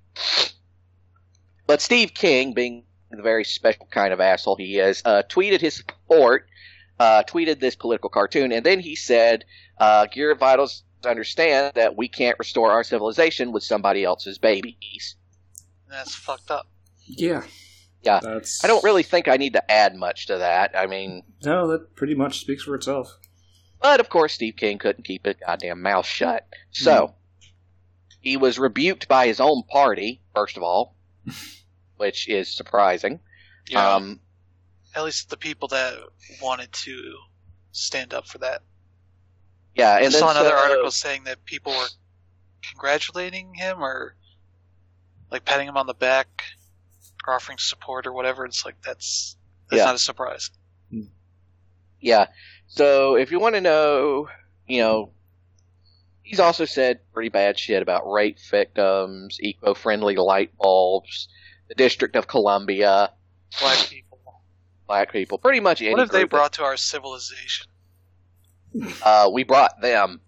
But Steve King, being the very special kind of asshole he is, uh, tweeted his support, uh, tweeted this political cartoon, and then he said, uh, Geert Wilders understand that we can't restore our civilization with somebody else's babies. And that's fucked up. Yeah. Yeah. That's... I don't really think I need to add much to that. I mean... No, that pretty much speaks for itself. But, of course, Steve King couldn't keep his goddamn mouth shut. So, mm. he was rebuked by his own party, first of all, which is surprising. Yeah. Um, At least the people that wanted to stand up for that. Yeah, and I then saw another so, article saying that people were congratulating him or like patting him on the back or offering support or whatever. It's like that's that's Yeah. not a surprise. Yeah. So if you want to know, you know, he's also said pretty bad shit about rape victims, eco-friendly light bulbs, the District of Columbia, Black people. black people, pretty much any What have they group brought to our civilization? that- Uh, we brought them.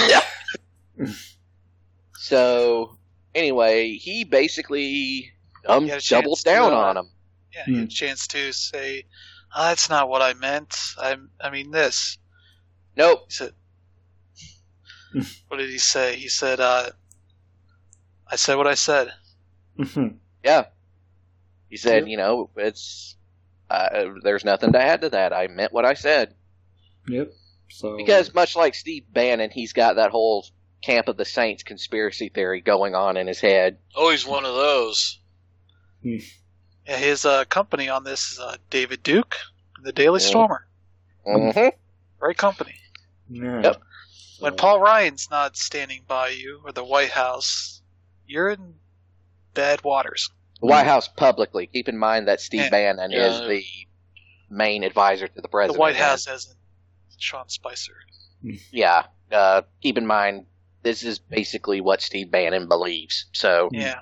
So anyway, he basically um, He had a doubles chance to, down uh, on him. Yeah, he had a chance to say, oh, "That's not what I meant. I I mean this." Nope. He said, "What did he say?" He said, uh, "I said what I said." Yeah. He said, Yep. you know, it's uh, there's nothing to add to that. I meant what I said. Yep. So Because much like Steve Bannon, he's got that whole Camp of the Saints conspiracy theory going on in his head. Oh, he's one of those. Yeah, his uh, company on this is uh, David Duke, the Daily Yeah. Stormer. Mm-hmm. Great company. yeah. Yep. When So- Paul Ryan's not standing by you or the White House, you're in bad waters. The White House publicly. Keep in mind that Steve Yeah. Bannon Yeah. is the main advisor to the The president. White House hasn't. Sean Spicer. Yeah. Uh, keep in mind, this is basically what Steve Bannon believes. So, Yeah.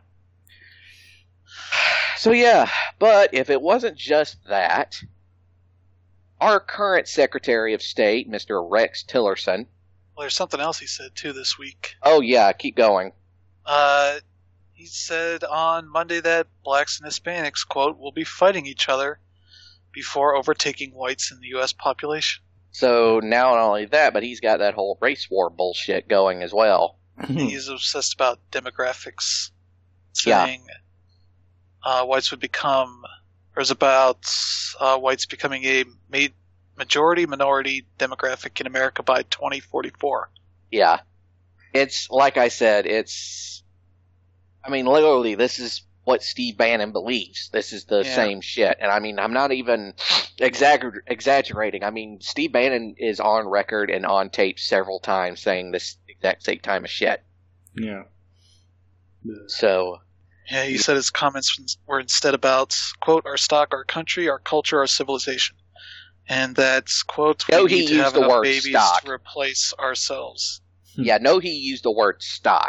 so yeah. But if it wasn't just that, our current Secretary of State, Mister Rex Tillerson. Well, there's something else he said too this week. Oh yeah, keep going. Uh, he said on Monday that blacks and Hispanics, quote, will be fighting each other before overtaking whites in the U S population. So now not only that, but he's got that whole race war bullshit going as well. He's obsessed about demographics, Yeah. saying uh, whites would become, or is about uh, whites becoming a ma- majority minority demographic in America by twenty forty-four. Yeah. It's, like I said, it's, I mean, literally, this is what Steve Bannon believes. This is the Yeah. same shit. And I mean, I'm not even exagger- exaggerating. I mean, Steve Bannon is on record and on tape several times saying this exact same time of shit. Yeah. So, Yeah, he said his comments were instead about, quote, our stock, our country, our culture, our civilization. And that's, quote, we No, he need to used have the enough word babies stock. to replace ourselves. yeah, no, he used the word stock.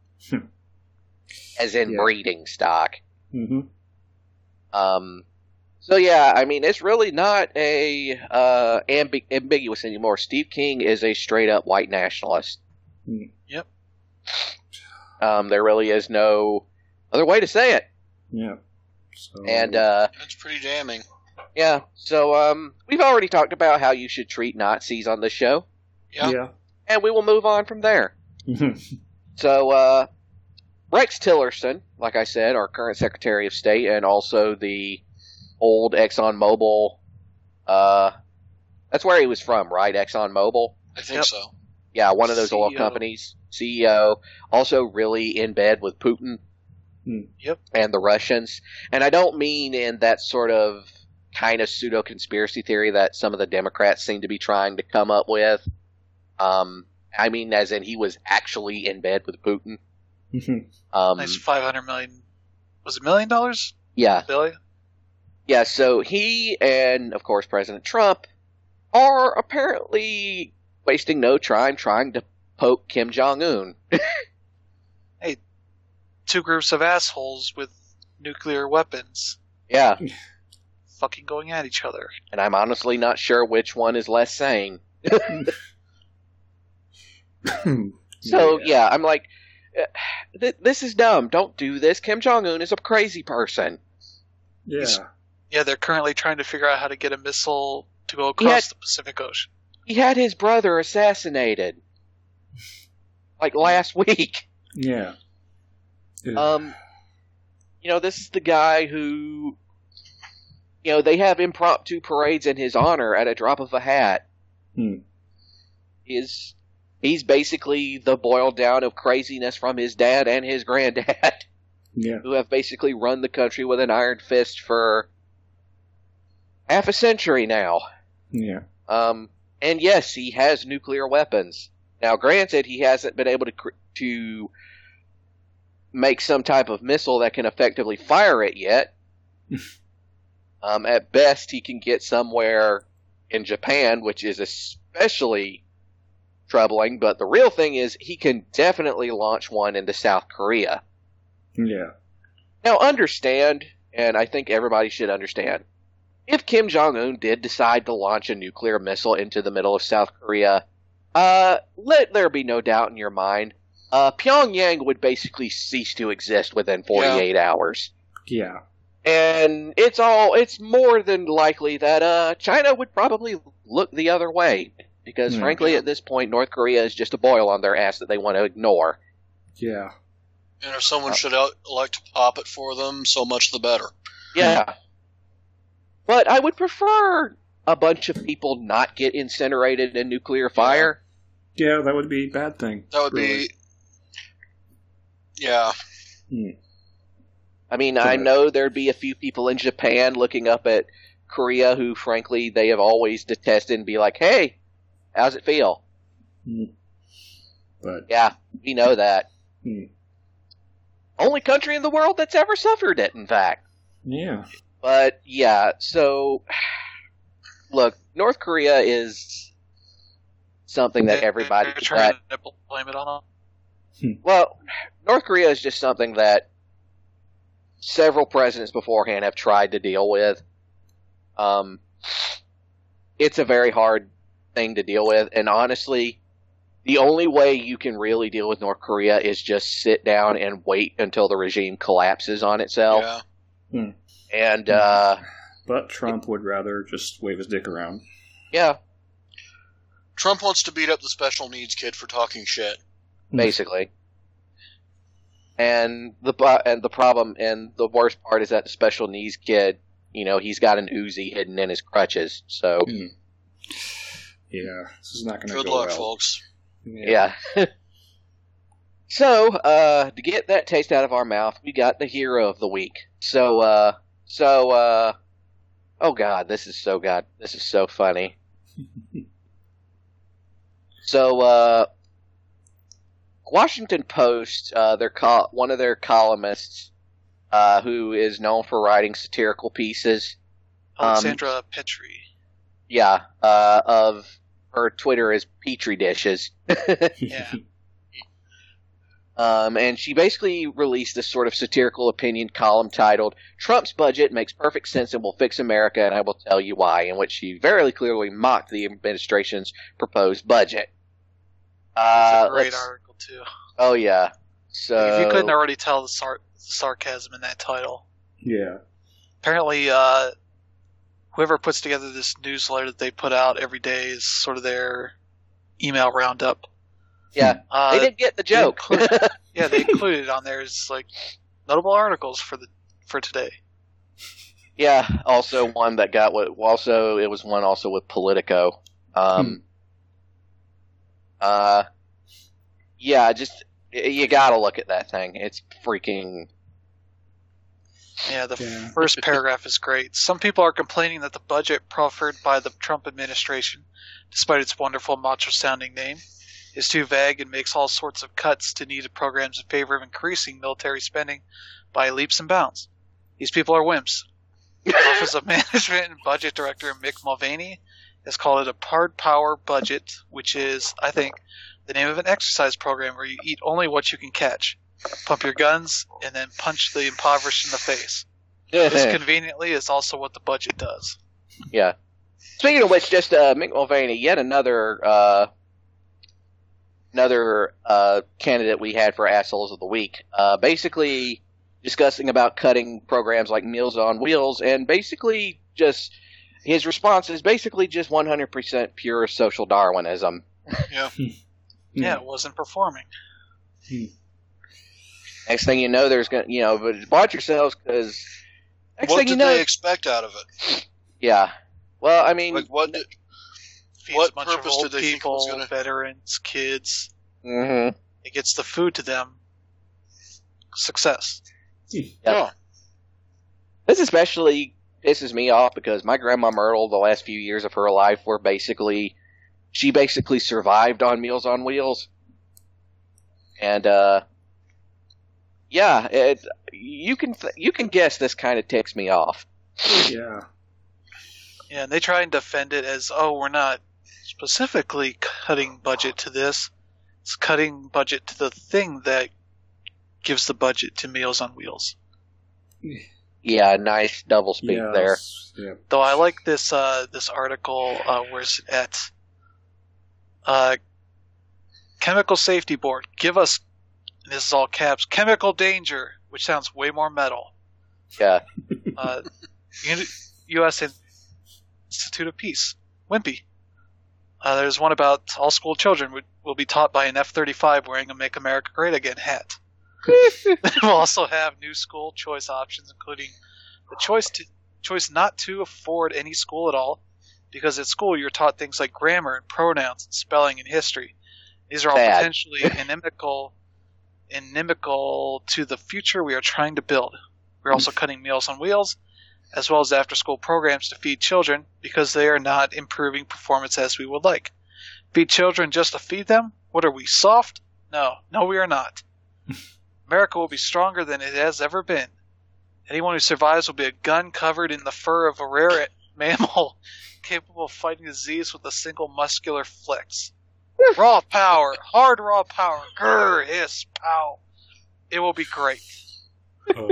As in Yeah. breeding stock. Mm-hmm. Um, so yeah, I mean, it's really not a uh, ambi- ambiguous anymore. Steve King is a straight up white nationalist. Yep. Um, there really is no other way to say it. Yeah. So, And uh, That's pretty damning. yeah, so um, we've already talked about how you should treat Nazis on this show, Yeah. yeah. and we will move on from there. So uh, Rex Tillerson, like I said, our current Secretary of State, and also the old ExxonMobil. Uh, that's where he was from, right? ExxonMobil. I think Yep. so. Yeah, one of those C E O. oil companies. C E O. Also really in bed with Putin. Hmm. Yep. And the Russians. And I don't mean in that sort of kind of pseudo-conspiracy theory that some of the Democrats seem to be trying to come up with. Um, I mean as in he was actually in bed with Putin. Um, Nice five hundred million. Was it million dollars? yeah. Billion? Yeah, so he and, of course, President Trump are apparently wasting no time trying to poke Kim Jong-un. Two groups of assholes with nuclear weapons Yeah, fucking going at each other. and I'm honestly not sure which one is less sane. So, yeah, I'm like, uh, th- this is dumb. Don't do this. Kim Jong-un is a crazy person. Yeah. Yeah, they're currently trying to figure out how to get a missile to go He across had- the Pacific Ocean. He had his brother assassinated. Like last week. Yeah. Yeah. Um, you know, this is the guy who, you know, they have impromptu parades in his honor at a drop of a hat. Hmm. Is he's basically the boiled down of craziness from his dad and his granddad, Yeah. who have basically run the country with an iron fist for half a century now. Yeah. Um, and yes, he has nuclear weapons. Now, granted, he hasn't been able to cr- to make some type of missile that can effectively fire it yet. um, at best, he can get somewhere in Japan, which is especially troubling. But the real thing is, he can definitely launch one into South Korea. Yeah. Now, understand, and I think everybody should understand, if Kim Jong-un did decide to launch a nuclear missile into the middle of South Korea, uh, let there be no doubt in your mind, uh, Pyongyang would basically cease to exist within forty-eight hours. Yeah. And it's all, it's more than likely that, uh, China would probably look the other way. Because Hmm. frankly, at this point, North Korea is just a boil on their ass that they want to ignore. Yeah. And if someone should out, like to pop it for them, so much the better. Yeah. But I would prefer a bunch of people not get incinerated in nuclear fire. Yeah, that would be a bad thing. That would really. be. Yeah. Hmm. I mean, I Correct. know there'd be a few people in Japan looking up at Korea who, frankly, they have always detested and be like, hey, how's it feel? Hmm. But Yeah, we know that. hmm. Only country in the world that's ever suffered it, in fact. yeah. But, yeah, so, look, North Korea is something that everybody... They're trying that- to blame it on. Well, North Korea is just something that several presidents beforehand have tried to deal with. Um, it's a very hard thing to deal with, and honestly, the only way you can really deal with North Korea is just sit down and wait until the regime collapses on itself. Yeah. And, uh, But Trump would rather just wave his dick around. yeah, Trump wants to beat up the special needs kid for talking shit. basically. And the bu- and the problem and the worst part is that the special needs kid, you know, he's got an Uzi hidden in his crutches. So Hmm. Yeah, this is not going to Good go luck, well. folks. yeah. So, uh, to get that taste out of our mouth, we got the hero of the week. So, uh, so, uh, oh god, this is so god, this is so funny. So, uh, Washington Post, uh, their col- one of their columnists, uh, who is known for writing satirical pieces. Alexandra um, Petrie. Yeah, uh, of her Twitter is Petri Dishes. Yeah. Um, and she basically released this sort of satirical opinion column titled, Trump's budget makes perfect sense and will fix America, and I will tell you why, in which she very clearly mocked the administration's proposed budget. Uh, It's a great let's- article, too. Oh, yeah. So, If you couldn't already tell the sar- sarcasm in that title. Yeah. Apparently, uh, whoever puts together this newsletter that they put out every day is sort of their email roundup. yeah, Uh, they didn't get the joke. they include- yeah, they included on there as like notable articles for the for today. Yeah, also one that got what, also, it was one also with Politico. Um, Hmm. uh, yeah, just, you gotta look at that thing. It's freaking, Yeah, the Yeah. first paragraph is great. Some people are complaining that the budget proffered by the Trump administration, despite its wonderful macho-sounding name, is too vague and makes all sorts of cuts to needed programs in favor of increasing military spending by leaps and bounds. These people are wimps. The Office of Management and Budget Director Mick Mulvaney has called it a hard power budget, which is, I think, the name of an exercise program where you eat only what you can catch, pump your guns, and then punch the impoverished in the face. This conveniently is also what the budget does. yeah. Speaking of which, just, uh, Mick Mulvaney, yet another, uh, another, uh, candidate we had for Assholes of the Week, uh, basically discussing about cutting programs like Meals on Wheels, and basically just, his response is basically just one hundred percent pure social Darwinism. Yeah. Yeah, it wasn't performing. Next thing you know, there's gonna, you know, but watch yourselves, because next What thing did you know, they expect out of it? yeah. Well, I mean, Like, what did, Feeds What a bunch purpose of old did they think it people, was gonna- veterans, kids. mhm. It gets the food to them. Success. Yep. Oh, This especially pisses me off because my grandma Myrtle, the last few years of her life, were basically, she basically survived on Meals on Wheels. And, uh, yeah, it, you can, th- you can guess this kind of ticks me off. Yeah. Yeah, and they try and defend it as, oh, we're not specifically cutting budget to this. It's cutting budget to the thing that gives the budget to Meals on Wheels. Yeah, nice double speak yeah, there. Yeah. Though I like this uh, this article uh, where it's at uh, Chemical Safety Board. Give us, and this is all caps, chemical danger, which sounds way more metal. Yeah. Uh, U S Institute of Peace, Wimpy. Uh, there's one about all school children would, will be taught by an F thirty-five wearing a Make America Great Again hat. We'll also have new school choice options, including the choice to choice not to afford any school at all, because at school you're taught things like grammar and pronouns and spelling and history. These are all Bad. potentially inimical, inimical to the future we are trying to build. We're also cutting Meals on Wheels, as well as after-school programs to feed children, because they are not improving performance as we would like. Feed children just to feed them? What are we, soft? No, no we are not. America will be stronger than it has ever been. Anyone who survives will be a gun covered in the fur of a rare mammal capable of fighting disease with a single muscular flex. Raw power, hard raw power, grr, hiss, pow. It will be great. Uh,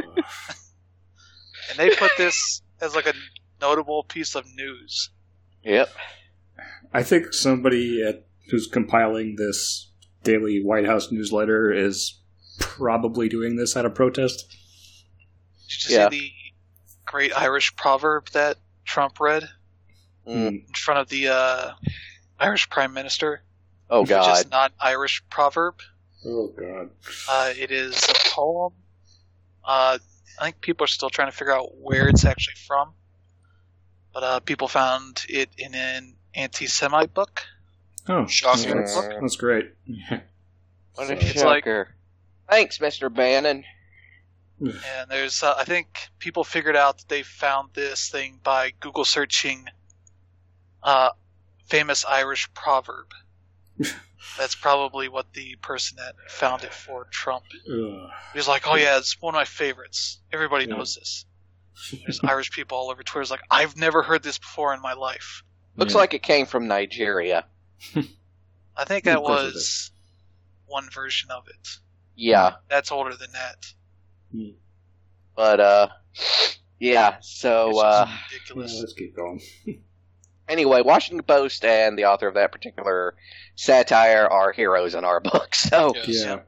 And they put this as like a notable piece of news. Yep. I think somebody at, who's compiling this daily White House newsletter is probably doing this out of protest. Did you Yeah. see the great Irish proverb that Trump read Mm. in front of the uh, Irish Prime Minister? Oh, Which God. is not an Irish proverb. Oh, God. Uh, it is a poem. Uh, I think people are still trying to figure out where it's actually from. But uh, people found it in an anti-Semite book. Oh, Shocking. That's, that's great. What a So- It's like- shocker. Thanks, Mister Bannon. And there's, uh, I think people figured out that they found this thing by Google searching uh, famous Irish proverb. That's probably what the person that found it for Trump. Ugh. He was like, oh yeah, it's one of my favorites. Everybody Yeah. knows this. There's Irish people all over Twitter. It's like, I've never heard this before in my life. Looks Yeah. like it came from Nigeria. I think Of that course it was one version of it. Yeah, That's older than that. but uh, yeah. So It's uh, just Yeah, ridiculous. let's keep going. anyway, Washington Post and the author of that particular satire are heroes in our book. So, Yes. Yeah.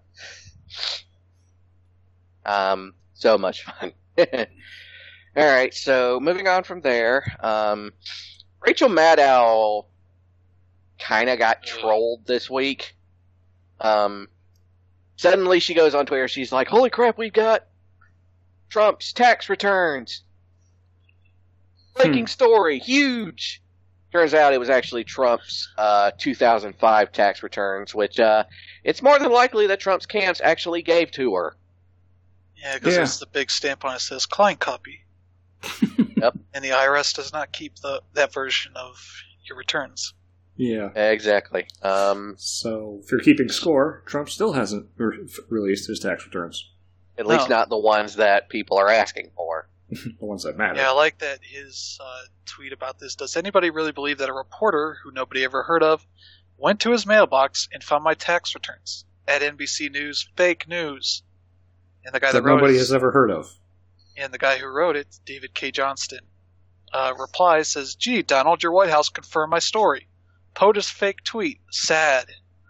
um, so much fun. All right, so moving on from there, um, Rachel Maddow kind of got trolled this week. Um, suddenly she goes on Twitter. She's like, "Holy crap, we've got Trump's tax returns! Breaking Hmm. story, huge!" Turns out it was actually Trump's uh, two thousand five tax returns, which uh, it's more than likely that Trump's camps actually gave to her. Yeah, because Yeah. there's the big stamp on it that says client copy. Yep. And the I R S does not keep the that version of your returns. Yeah. Exactly. Um, So, if you're keeping score, Trump still hasn't re- released his tax returns. at least No. not the ones that people are asking for. The ones that matter. Yeah, I like that his uh, tweet about this. Does anybody really believe that a reporter who nobody ever heard of went to his mailbox and found my tax returns? At N B C News, fake news. And the guy that, that wrote nobody it, has ever heard of. and the guy who wrote it, David K. Johnston, uh, replies, says, "Gee, Donald, your White House confirmed my story. POTUS fake tweet. Sad."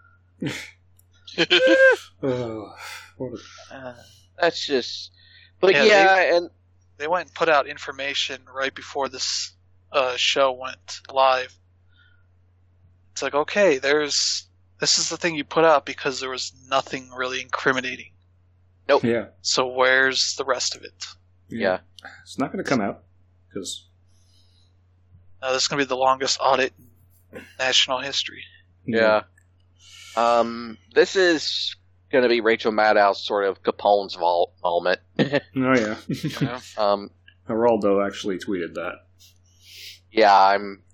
Oh, what a- Uh, That's just. But Yeah, yeah, and they went and put out information right before this uh, show went live. It's like, okay, there's this is the thing you put out because there was nothing really incriminating. yeah. So where's the rest of it? yeah. It's not going to come out. Because, Uh, this is going to be the longest audit in national history. Yeah. Um, this is going to be Rachel Maddow's sort of Capone's vault moment. Oh, yeah. Yeah. um, Geraldo actually tweeted that. yeah, I'm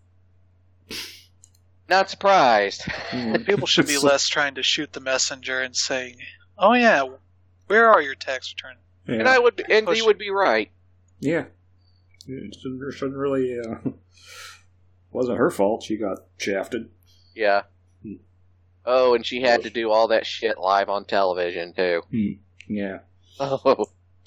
not surprised. People should be less trying to shoot the messenger and saying, "Oh yeah, where are your tax returns?" Yeah. And I would, and Push he it. would be right. Yeah. It shouldn't, shouldn't really. Uh, wasn't her fault. She got shafted. Yeah. Hmm. Oh, and she had to do all that shit live on television too. Yeah. Oh.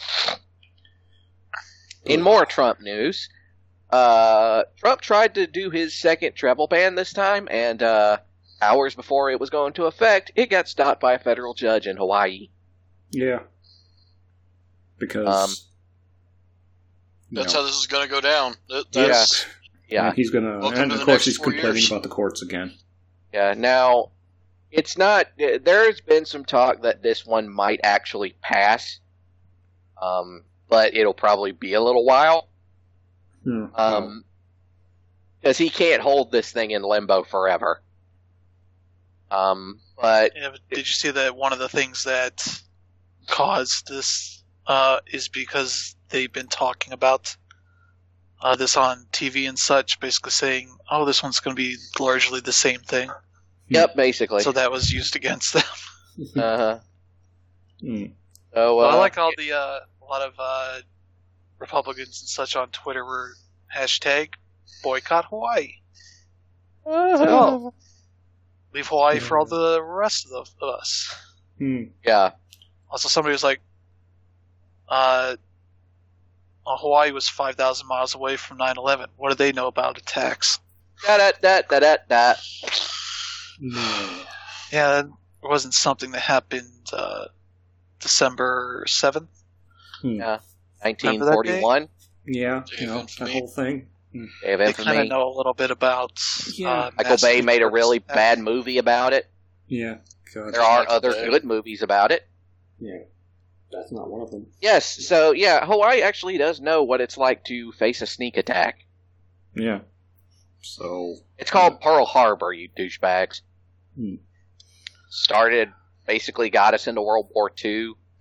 In more Trump news, uh, Trump tried to do his second travel ban this time, and uh, hours before it was going into effect, it got stopped by a federal judge in Hawaii. Yeah. Because. Um, you That's know, how this is going to go down. That, Yeah. that's, Yeah, and he's gonna. Welcome And to of the course, next he's four complaining years. about the courts again. yeah. Now, it's not. There's been some talk that this one might actually pass, um, but it'll probably be a little while. Hmm. Um, because he can't hold this thing in limbo forever. Um, but Yeah, but did you see that one of the things that caused this uh, is because they've been talking about uh, this on T V and such, basically saying, "Oh, this one's going to be largely the same thing." yep, basically. So that was used against them. uh-huh. Hmm. So, uh, Well, I like all the uh, a lot of uh, Republicans and such on Twitter were hashtag boycott Hawaii. Oh. Leave Hawaii for all the rest of, the, of us. Hmm. yeah, Also, somebody was like, uh, oh, Hawaii was five thousand miles away from nine eleven. What do they know about attacks? da da da da da da. Hmm. Yeah, there wasn't something that happened uh, December seventh. Hmm. Yeah. nineteen forty-one. Yeah, Day you of know, that Infamy. whole thing. Hmm. Day of They kind of Infamy. know a little bit about. Yeah. uh, Michael Bay massive made a really terrorist bad attacks. movie about it. Yeah. God. There are Michael other Bay. good movies about it. Yeah. That's not one of them. Yes, so yeah, Hawaii actually does know what it's like to face a sneak attack. Yeah. So. It's called Pearl Harbor, you douchebags. Hmm. Started, basically got us into World War Two.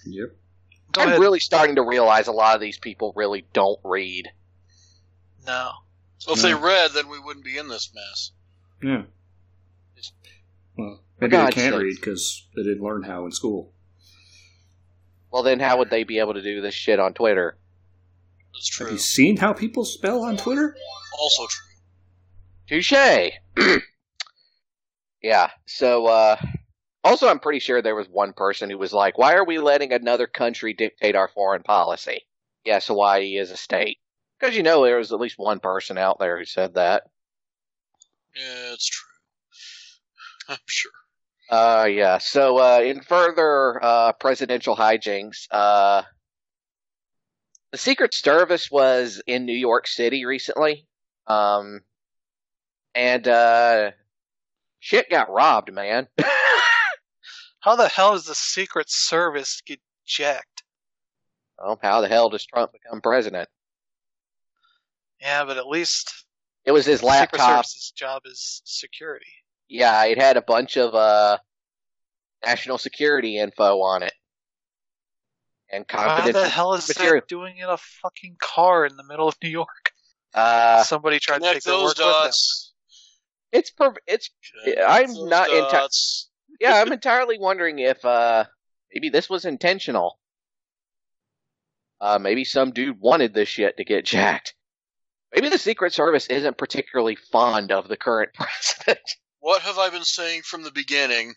Yep. Go I'm ahead. really starting to realize a lot of these people really don't read. No. So if No. they read, then we wouldn't be in this mess. Yeah. Well, For maybe they God's can't sakes. read because they didn't learn how in school. Well, then how would they be able to do this shit on Twitter? That's Have true. you seen how people spell on Twitter? Also true. Touche. Yeah. So, uh, also, I'm pretty sure there was one person who was like, "Why are we letting another country dictate our foreign policy?" Yes, Hawaii is a state. Because you know there was at least one person out there who said that. Yeah, it's true. I'm sure. Uh, yeah. So, uh, in further, uh, presidential hijinks, uh, the Secret Service was in New York City recently. Um, and, uh, shit got robbed, man. How the hell does the Secret Service get jacked? Well, how the hell does Trump become president? Yeah, but at least It was his the Secret laptop. Service's job is security. Yeah, it had a bunch of, uh, national security info on it. And How confidential the hell is material. that doing in a fucking car in the middle of New York? Uh, Somebody tried to Connect take their those work with them. dots. it's, per- it's, Connect I'm those not enti- dots. yeah, I'm entirely wondering if, uh, maybe this was intentional. Uh, maybe some dude wanted this shit to get jacked. Maybe the Secret Service isn't particularly fond of the current president. What have I been saying from the beginning?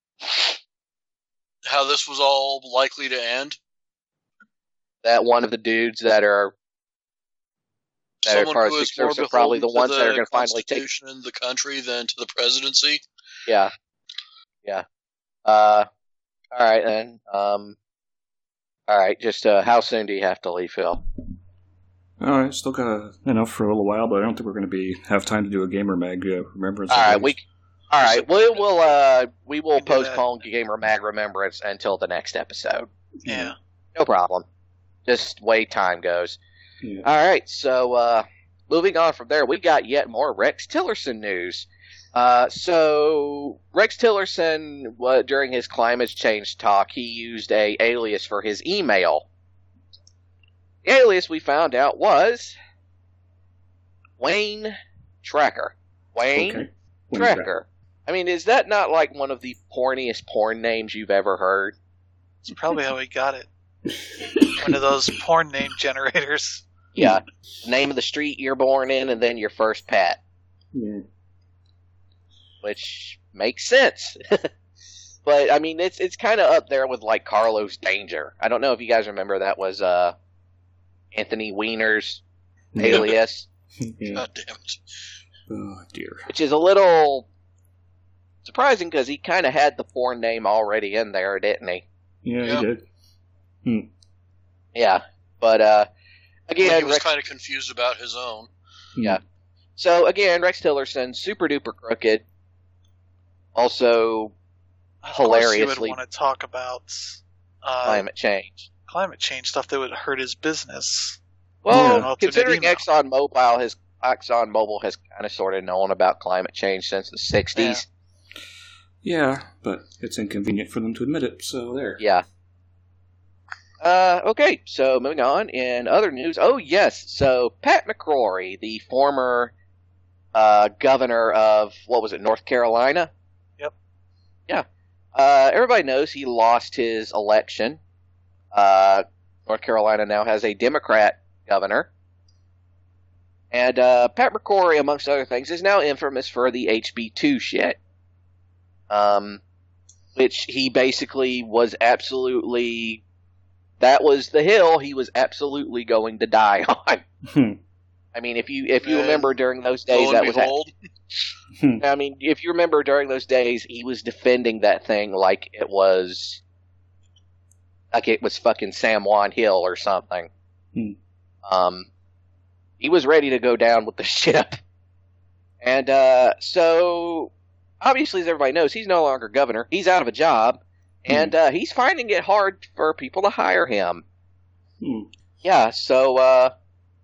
How this was all likely to end? That one of the dudes that are, that are Someone part of who the is Secret more Service are probably the beholden ones to that are the going to finally take. Constitution and the country than to the presidency. Yeah, yeah. Uh, all right then. Um, all right. Just uh, how soon do you have to leave, Phil? All right, still got enough for a little while, but I don't think we're going to be have time to do a gamer mag uh, remembrance. All of right, things. we. All right, we will. Uh, we will We can do that. postpone Gamer Mag Remembrance until the next episode. Yeah. No problem. Just way time goes. Yeah. All right, so uh, moving on from there, we got yet more Rex Tillerson news. Uh, so Rex Tillerson, uh, during his climate change talk, he used a alias for his email. The alias we found out was Wayne Tracker. Wayne Okay. When is that? Tracker. I mean, is that not like one of the porniest porn names you've ever heard? It's probably how he got it. One of those porn name generators. Yeah. Name of the street you're born in, and then your first pet. Yeah. Which makes sense. But, I mean, it's it's kind of up there with, like, Carlos Danger. I don't know if you guys remember that was uh, Anthony Weiner's alias, Yeah. God damn it. Oh dear. which is a little surprising because he kind of had the porn name already in there, didn't he? Yeah, Yeah. he did. Hmm. Yeah. But, uh, again, he was Rex- kind of confused about his own. Yeah. So, again, Rex Tillerson, super duper crooked. Also, Of course hilariously he would want to talk about uh, climate change. climate change stuff that would hurt his business. Well, Yeah. considering Alternate ExxonMobil has ExxonMobil has kind of sort of known about climate change since the sixties. Yeah, but it's inconvenient for them to admit it, so there. Yeah. Uh, okay, so moving on. In other news, oh yes, so Pat McCrory, the former uh, governor of, what was it, North Carolina? Yep. Yeah. Uh, everybody knows he lost his election. Uh, North Carolina now has a Democrat governor. And uh, Pat McCrory, amongst other things, is now infamous for the H B two shit. Um, which he basically was absolutely... That was the hill he was absolutely going to die on. Hmm. I mean, if you if you And remember during those Lo days, and that was. behold, I mean, if you remember during those days, he was defending that thing like it was, like it was fucking San Juan Hill or something. Hmm. Um, he was ready to go down with the ship, and uh, so obviously, as everybody knows, he's no longer governor. He's out of a job. And uh, he's finding it hard for people to hire him. Hmm. Yeah, so, uh...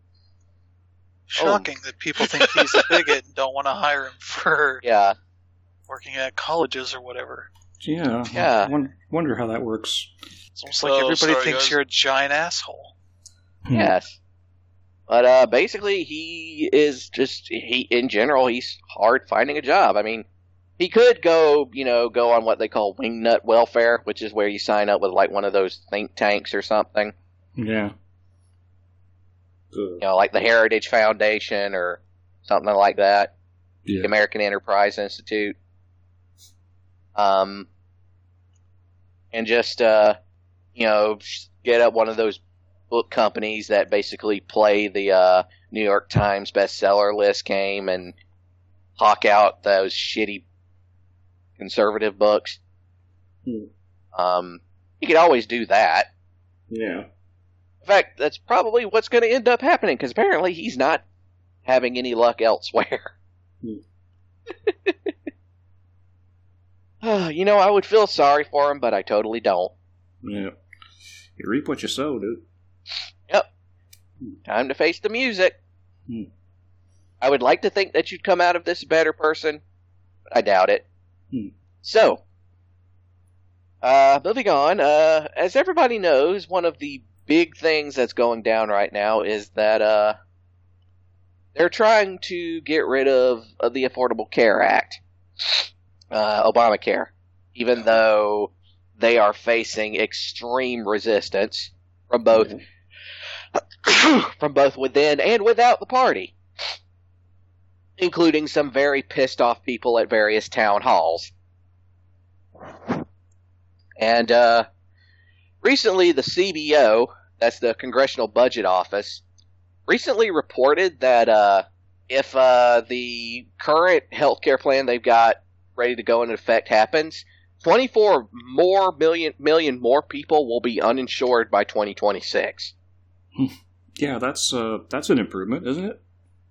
Shocking that people think he's a bigot and don't want to hire him for Yeah. working at colleges or whatever. Yeah. Yeah. I won- wonder how that works. It's almost like Oh, everybody sorry, thinks guys. you're a giant asshole. Hmm. Yes. But uh, basically, he is just he. In general, he's hard finding a job. I mean, he could go, you know, go on what they call wingnut welfare, which is where you sign up with like one of those think tanks or something. Yeah. You know, like the Heritage Foundation or something like that. Yeah. The American Enterprise Institute. Um, and just uh, you know, get up one of those book companies that basically play the uh, New York Times bestseller list game and hawk out those shitty conservative books. Hmm. Um, you could always do that. Yeah. In fact, that's probably what's going to end up happening, because apparently he's not having any luck elsewhere. Hmm. You know, I would feel sorry for him, but I totally don't. Yeah. You reap what you sow, dude. Yep. Time to face the music. Hmm. I would like to think that you'd come out of this a better person, but I doubt it. Hmm. So, uh, moving on, uh, as everybody knows, one of the big things that's going down right now is that, uh, they're trying to get rid of, of the Affordable Care Act, uh, Obamacare, even though they are facing extreme resistance from both from both within and without the party, including some very pissed off people at various town halls. And uh, recently, the C B O, that's the Congressional Budget Office, recently reported that uh, if uh, the current healthcare plan they've got ready to go into effect happens, twenty-four more million million more people will be uninsured by twenty twenty-six. Yeah, that's uh, that's an improvement, isn't it?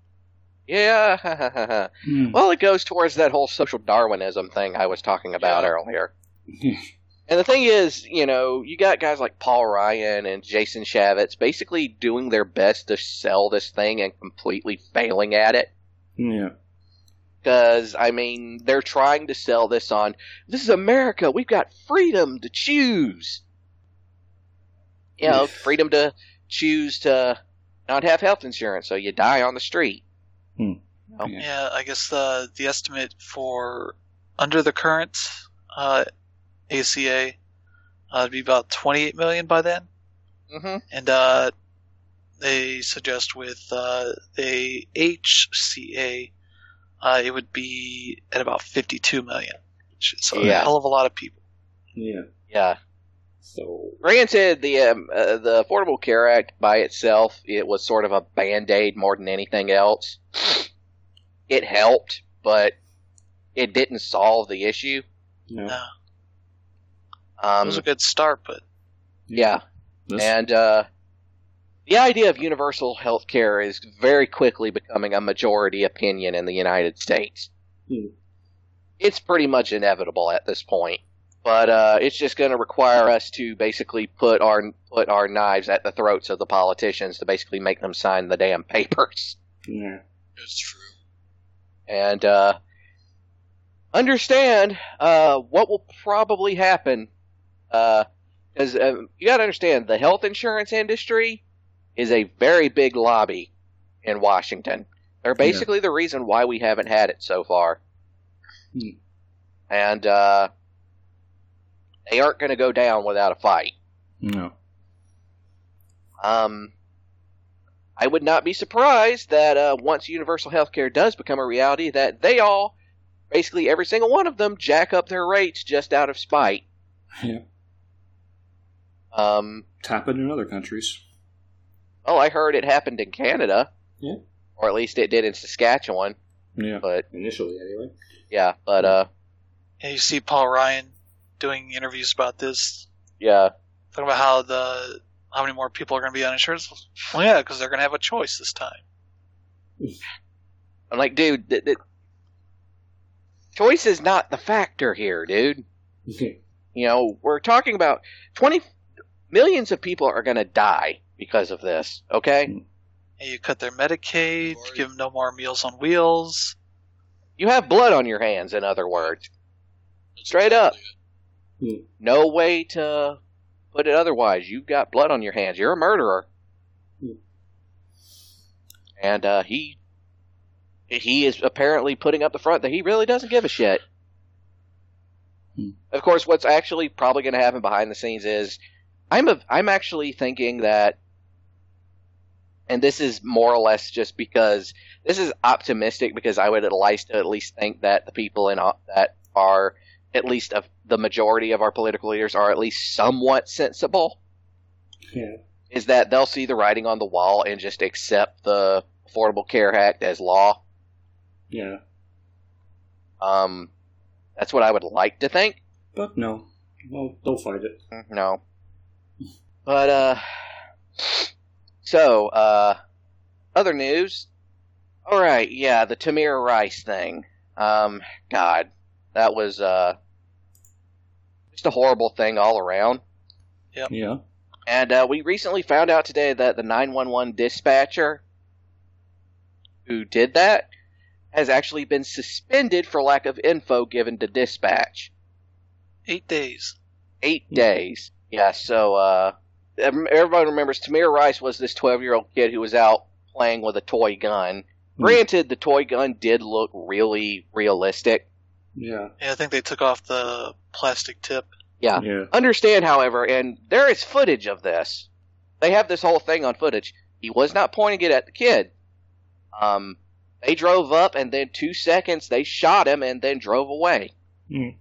Yeah. Hmm. Well, it goes towards that whole social Darwinism thing I was talking about Yeah. earlier. And the thing is, you know, you got guys like Paul Ryan and Jason Shavitz basically doing their best to sell this thing and completely failing at it. Yeah. Because, I mean, they're trying to sell this on, this is America, we've got freedom to choose. You know, freedom to choose to not have health insurance, so you die on the street. Hmm. Oh. Yeah. Yeah, I guess the the estimate for under the current uh, A C A uh, would be about twenty-eight million by then, Mm-hmm. and uh, they suggest with uh, the H C A uh, it would be at about fifty-two million, which is a Yeah. hell of a lot of people. Yeah. Yeah. So. Granted, the um, uh, the Affordable Care Act by itself, it was sort of a band-aid more than anything else. It helped, but it didn't solve the issue. No. No, Um, it was a good start, but yeah, This, and uh, the idea of universal health care is very quickly becoming a majority opinion in the United States. Hmm. It's pretty much inevitable at this point. But uh, it's just going to require us to basically put our put our knives at the throats of the politicians to basically make them sign the damn papers. Yeah. It's true. And uh, understand uh, what will probably happen. Because uh, uh, you got to understand, the health insurance industry is a very big lobby in Washington. They're basically the reason why we haven't had it so far. Hmm. And uh, they aren't going to go down without a fight. No. Um, I would not be surprised that uh, once universal health care does become a reality, that they all, basically every single one of them, jack up their rates just out of spite. Yeah. Um, It's happened in other countries. well, I heard it happened in Canada. Yeah. Or at least it did in Saskatchewan. Yeah. But, Initially, anyway. yeah, but, uh, yeah, you see Paul Ryan doing interviews about this, yeah. talking about how the how many more people are going to be uninsured. Well, yeah, because they're going to have a choice this time. I'm like, dude, th- th- choice is not the factor here, dude. You know, we're talking about twenty millions of people are going to die because of this, okay? Yeah, you cut their Medicaid, you give them no more Meals on Wheels. You have blood on your hands, in other words. That's Straight up. exactly it. No way to put it otherwise. You've got blood on your hands. You're a murderer. Hmm. And uh, he he is apparently putting up the front that he really doesn't give a shit. Hmm. Of course, what's actually probably going to happen behind the scenes is I'm a, I'm actually thinking that, and this is more or less just because this is optimistic, because I would at least at least think that the people in that are at least of the majority of our political leaders are at least somewhat sensible. Yeah. Is that they'll see the writing on the wall and just accept the Affordable Care Act as law. Yeah. Um, that's what I would like to think. But no. Well, they'll fight it. No. But, uh, so, uh, other news. Alright, yeah, the Tamir Rice thing. Um, God, that was, uh, just a horrible thing all around. Yep. Yeah. And, uh, we recently found out today that the nine one one dispatcher who did that has actually been suspended for lack of info given to dispatch. Eight days. Eight days. Yeah, so, uh, everybody remembers Tamir Rice was this twelve-year-old kid who was out playing with a toy gun. Hmm. Granted, the toy gun did look really realistic. Yeah. Yeah, I think they took off the plastic tip. Yeah. Yeah. Understand, however, and there is footage of this. They have this whole thing on footage. He was not pointing it at the kid. Um, they drove up, and then two seconds, they shot him, and then drove away. Mm.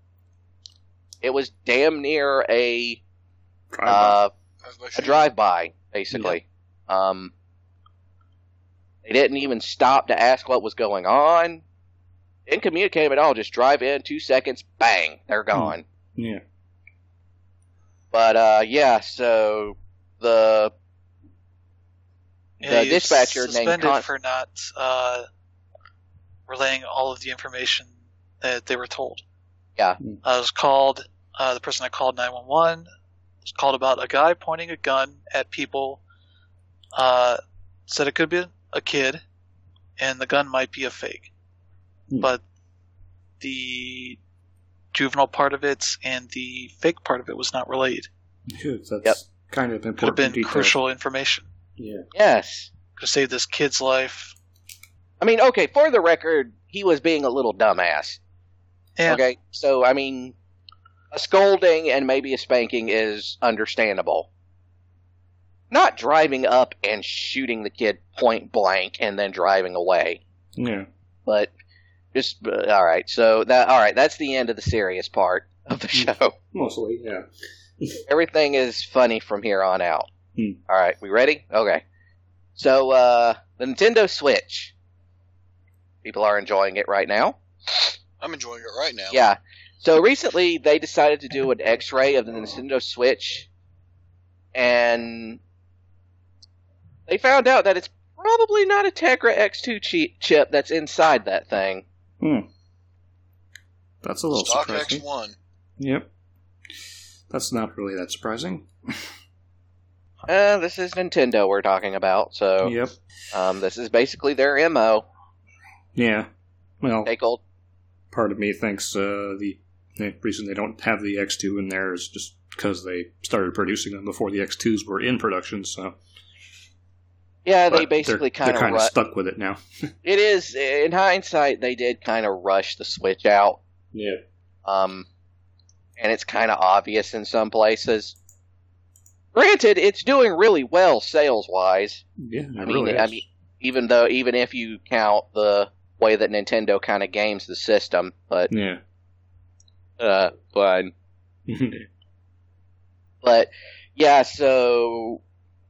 It was damn near a, Drive uh, Drive-by a shooting. drive-by, basically. Um, they didn't even stop to ask what was going on. Didn't communicate at all. Just drive in, two seconds, bang, they're gone. Yeah. But, uh, yeah, so the Yeah, the he was dispatcher named suspended Con- for not uh, relaying all of the information that they were told. Yeah. I was called. Uh, the person that called nine one one was called about a guy pointing a gun at people. Uh, said it could be a kid, and the gun might be a fake. Hmm. But the juvenile part of it and the fake part of it was not relayed. Good. That's Yep. kind of important. Could have been detail. crucial information. Yeah. Yes. Could have saved this kid's life. I mean, okay, for the record, he was being a little dumbass. Yeah. Okay, so, I mean, a scolding and maybe a spanking is understandable. Not driving up and shooting the kid point blank and then driving away. Yeah. But, just, uh, alright, so, that, alright, that's the end of the serious part of the show. Mostly, yeah. Everything is funny from here on out. Hmm. Alright, we ready? Okay. So, uh, the Nintendo Switch. People are enjoying it right now. I'm enjoying it right now. Yeah. So recently they decided to do an X-ray of the Nintendo Switch, and they found out that it's probably not a Tegra X two chi- chip that's inside that thing. Hmm. That's a little Stock surprising. X one. Yep. That's not really that surprising. Uh, this is Nintendo we're talking about, so Yep. um, this is basically their M O. Yeah. Well, Take old. part of me thinks uh, the, the reason they don't have the X two in there is just because they started producing them before the X twos were in production. So Yeah, they But basically they're, kind they're of kind of ru- stuck with it now. It is, in hindsight, they did kind of rush the Switch out. Yeah. Um, and it's kind of obvious in some places. Granted, it's doing really well sales-wise. Yeah. It I mean, really I is. mean, even though, even if you count the way that Nintendo kind of games the system, but Yeah. uh, fine. But yeah, so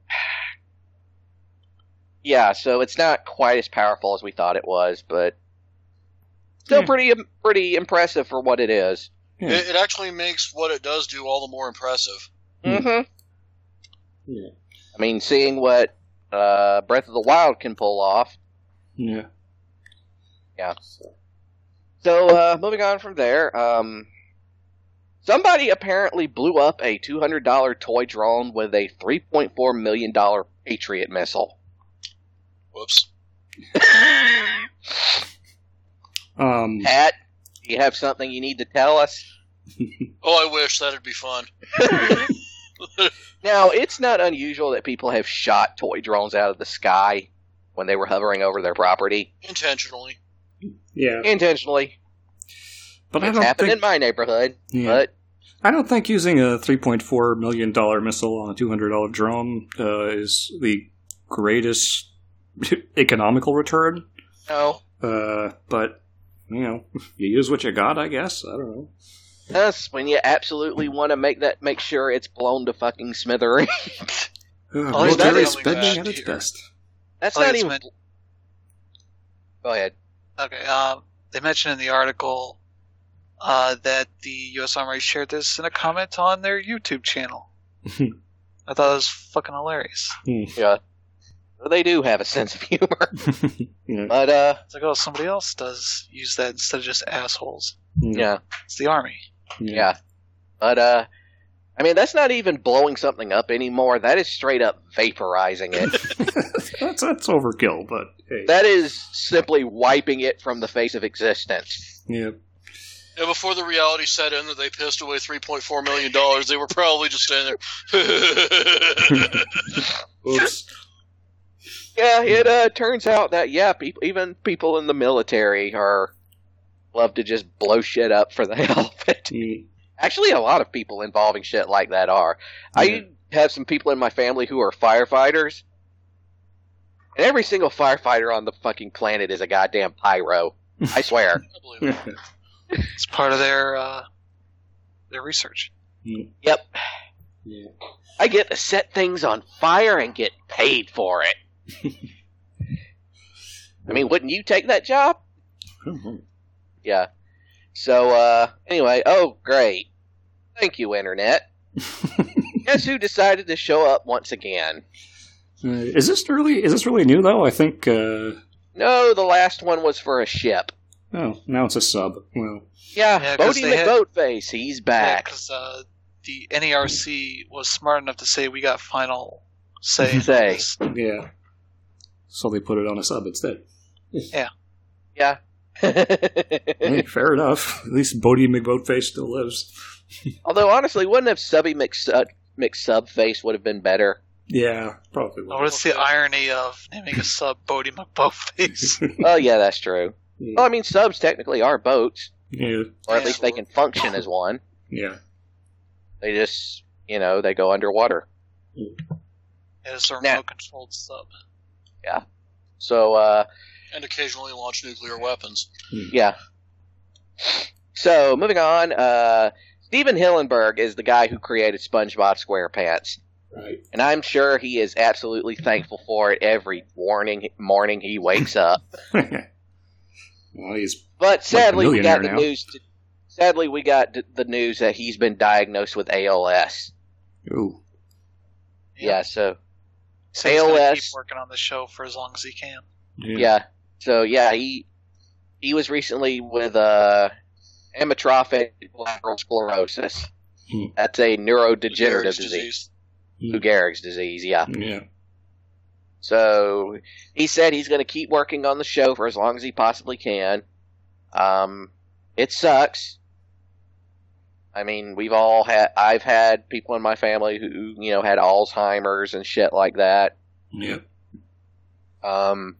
yeah, so it's not quite as powerful as we thought it was, but still Yeah. pretty pretty impressive for what it is. Yeah. It, it actually makes what it does do all the more impressive. Hmm. Mm-hmm. Yeah. I mean, seeing what uh, Breath of the Wild can pull off. Yeah. Yeah. So, uh, moving on from there, um, somebody apparently blew up a two hundred dollars toy drone with a three point four million dollars Patriot missile. Whoops. Um. Pat, do you have something you need to tell us? Oh, I wish that'd be fun. Now, it's not unusual that people have shot toy drones out of the sky when they were hovering over their property. Intentionally. Yeah. Intentionally. But I It's don't happened think in my neighborhood. Yeah. But I don't think using a three point four million dollars missile on a two hundred dollars drone uh, is the greatest economical return. no. Uh, but, you know, you use what you got, I guess. I don't know. That's when you absolutely want to make that make sure it's blown to fucking smithereens. Uh, Well, it's military not spending even at its here. best. That's Oh, not it's even. meant- Go ahead. Okay, um, they mentioned in the article uh, that the U S Armory shared this in a comment on their YouTube channel. I thought it was fucking hilarious. Yeah. Well, they do have a sense of humor. Yeah. But, uh, It's like, oh, somebody else does use that instead of just assholes. yeah. It's the Army. Yeah. But, uh, I mean, that's not even blowing something up anymore. That is straight up vaporizing it. that's that's overkill, but hey. That is simply wiping it from the face of existence. Yeah. Yeah, before the reality set in that they pissed away three point four million dollars, they were probably just standing there. Oops. Yeah, it uh, turns out that, yeah, peop even people in the military are love to just blow shit up for the hell of it. Mm. Actually, a lot of people involving shit like that are. Yeah. I have some people in my family who are firefighters, and every single firefighter on the fucking planet is a goddamn pyro. I swear. I believe it. It's part of their uh, their research. Yep. Yeah. I get to set things on fire and get paid for it. I mean, wouldn't you take that job? Yeah. So, uh, anyway, oh, great. Thank you, Internet. Guess who decided to show up once again? Uh, is this really? Is this really new though? I think. Uh, No, the last one was for a ship. oh, now it's a sub. Well, Yeah, Yeah, 'cause Bodie they had- McBoatface, he's back. Because uh, the N E R C was smart enough to say we got final say. on Say. this. yeah. So they put it on a sub instead. Yeah. Hey, fair enough. At least Bodie McBoatface still lives. Although, honestly, wouldn't have Subby McSub, McSubface would have been better? Yeah, probably. Oh, what's the irony of naming a sub Bodie McBoatface? Oh, yeah, that's true. Well, I mean, subs technically are boats, Yeah, or at Yeah, least they can function as one. yeah. They just, you know, they go underwater. It's a Now- remote controlled sub. So, uh, And occasionally launch nuclear weapons. yeah. So, moving on, uh, Steven Hillenberg is the guy who created SpongeBob SquarePants. Right. And I'm sure he is absolutely thankful for it every morning, morning he wakes up. Well, he's But sadly, we got the millionaire now. news. To, sadly, we got d- the news that he's been diagnosed with A L S. ooh. Yeah, so So he's gonna A L S. keep working on the show for as long as he can. Yeah. yeah, so yeah, he he was recently with uh, amyotrophic lateral sclerosis. Hmm. That's a neurodegenerative Degenerative disease. Lou Gehrig's disease. Yeah. Yeah. So he said he's going to keep working on the show for as long as he possibly can. Um, it sucks. I mean, we've all had. I've had people in my family who, you know, had Alzheimer's and shit like that. Yeah. Um,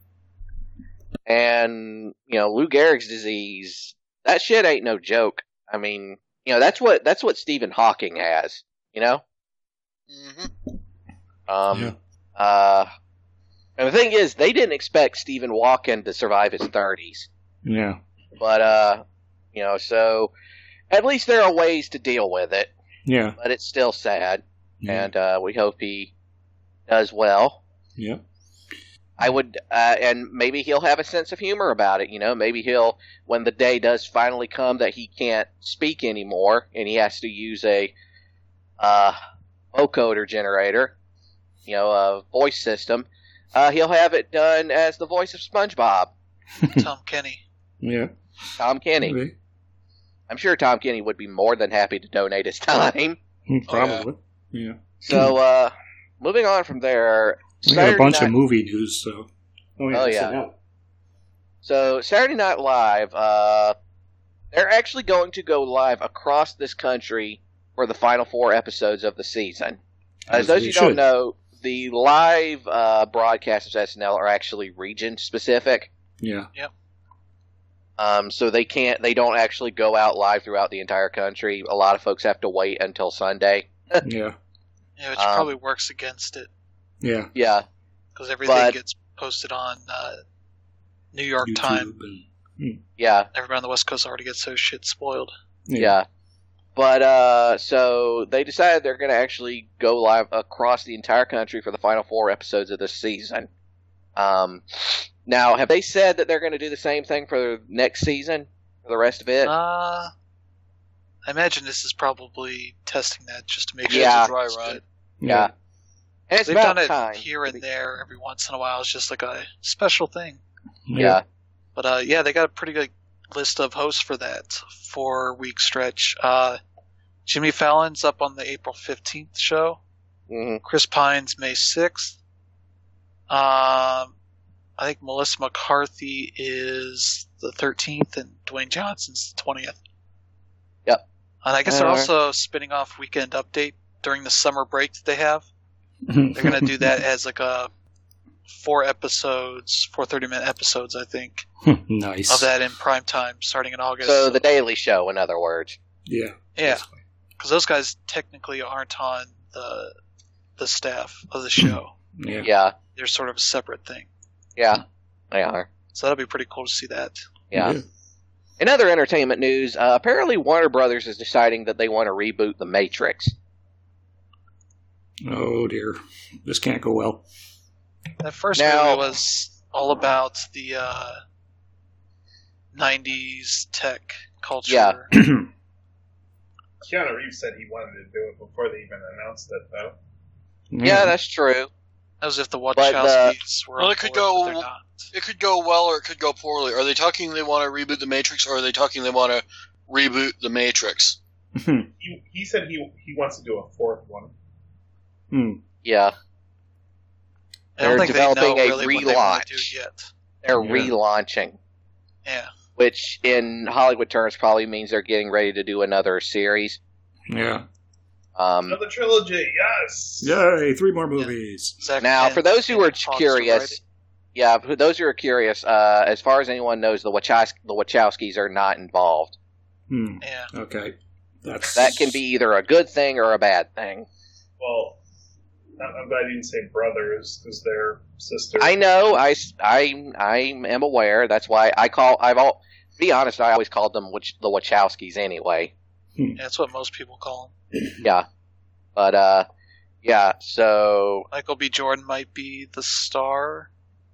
and you know, Lou Gehrig's disease. That shit ain't no joke. I mean, you know, that's what that's what Stephen Hawking has. You know. Mm-hmm. Um. Yeah. Uh. And the thing is, they didn't expect Stephen Hawking to survive his thirties. Yeah. But, uh, you know, so at least there are ways to deal with it. Yeah. But it's still sad. Yeah. And, uh, we hope he does well. Yeah. I would, uh, and maybe he'll have a sense of humor about it, you know? Maybe he'll, when the day does finally come that he can't speak anymore and he has to use a, uh, vocoder generator, you know, a voice system, Uh, he'll have it done as the voice of SpongeBob, Tom Kenny. Yeah. Tom Kenny. Maybe. I'm sure Tom Kenny would be more than happy to donate his time. Mm, Probably. Yeah. So, uh, moving on from there, We got a Saturday bunch night, of movie news, so. Oh, yeah. Oh, check yeah. it out. So Saturday Night Live, uh, they're actually going to go live across this country for the final four episodes of the season. As, As those we of you don't should. know, the live uh, broadcasts of S N L are actually region specific. Yeah. Um, so they can't, they don't actually go out live throughout the entire country. A lot of folks have to wait until Sunday. Yeah. Yeah, which Um, probably works against it Yeah. Yeah, because everything but- gets posted on uh, New York YouTube time. and- yeah, Everybody on the West Coast already gets their shit spoiled. yeah. But, uh, so they decided they're going to actually go live across the entire country for the final four episodes of this season. Um, now, have they said that they're going to do the same thing for next season? For the rest of it? Uh, I imagine this is probably testing that just to make sure Yeah. it's a dry It's run. good. yeah. And it's They've about done it time. here and there every once in a while. It's just like a special thing. Yeah. But uh, yeah, they got a pretty good list of hosts for that four week stretch. Uh, Jimmy Fallon's up on the April fifteenth show. hmm Chris Pine's May sixth. Um, I think Melissa McCarthy is the thirteenth and Dwayne Johnson's the twentieth. Yep. And I guess they're Uh, also spinning off Weekend Update during the summer break that they have. They're going to do that as like a four episodes, four thirty minute episodes, I think, Nice. of that in prime time starting in August. So the Daily Show, in other words. Yeah. Yeah, because those guys technically aren't on the the staff of the show. Yeah. Yeah, They're sort of a separate thing. yeah, they are. So that'll be pretty cool to see that. Yeah. Yeah. In other entertainment news, uh, apparently Warner Brothers is deciding that they want to reboot The Matrix. Oh dear. This can't go well. That first Now- movie was all about the uh, nineties tech culture. Yeah. Keanu Reeves said he wanted to do it before they even announced it, though. Yeah, that's true. As if the But, Wachowskis were Well, on it could board, go- but they're not. It could go well or it could go poorly. Are they talking they want to reboot the Matrix, or are they talking they want to reboot the Matrix? He, he said he he wants to do a fourth one. Hmm. Yeah, I don't They're think they know developing a really what they want to relaunch. do yet. they're Yeah. relaunching, Yeah. which in Hollywood terms probably means they're getting ready to do another series. Yeah. Um, Another trilogy, yes! Yay, three more movies. Zach now, for Penn those who and are Hawks to write curious, it. yeah, for those who are curious, uh, as far as anyone knows, the, Wachows- the Wachowskis are not involved. Hmm. Yeah. Okay. That's That can be either a good thing or a bad thing. Well, I'm I'm glad you didn't say brothers, because they're sisters. I know. I, I, I am aware. That's why I call. I've all. To be honest, I always called them Wach- the Wachowskis anyway. Yeah, that's what most people call him. Yeah, but uh, yeah. So Michael B. Jordan might be the star.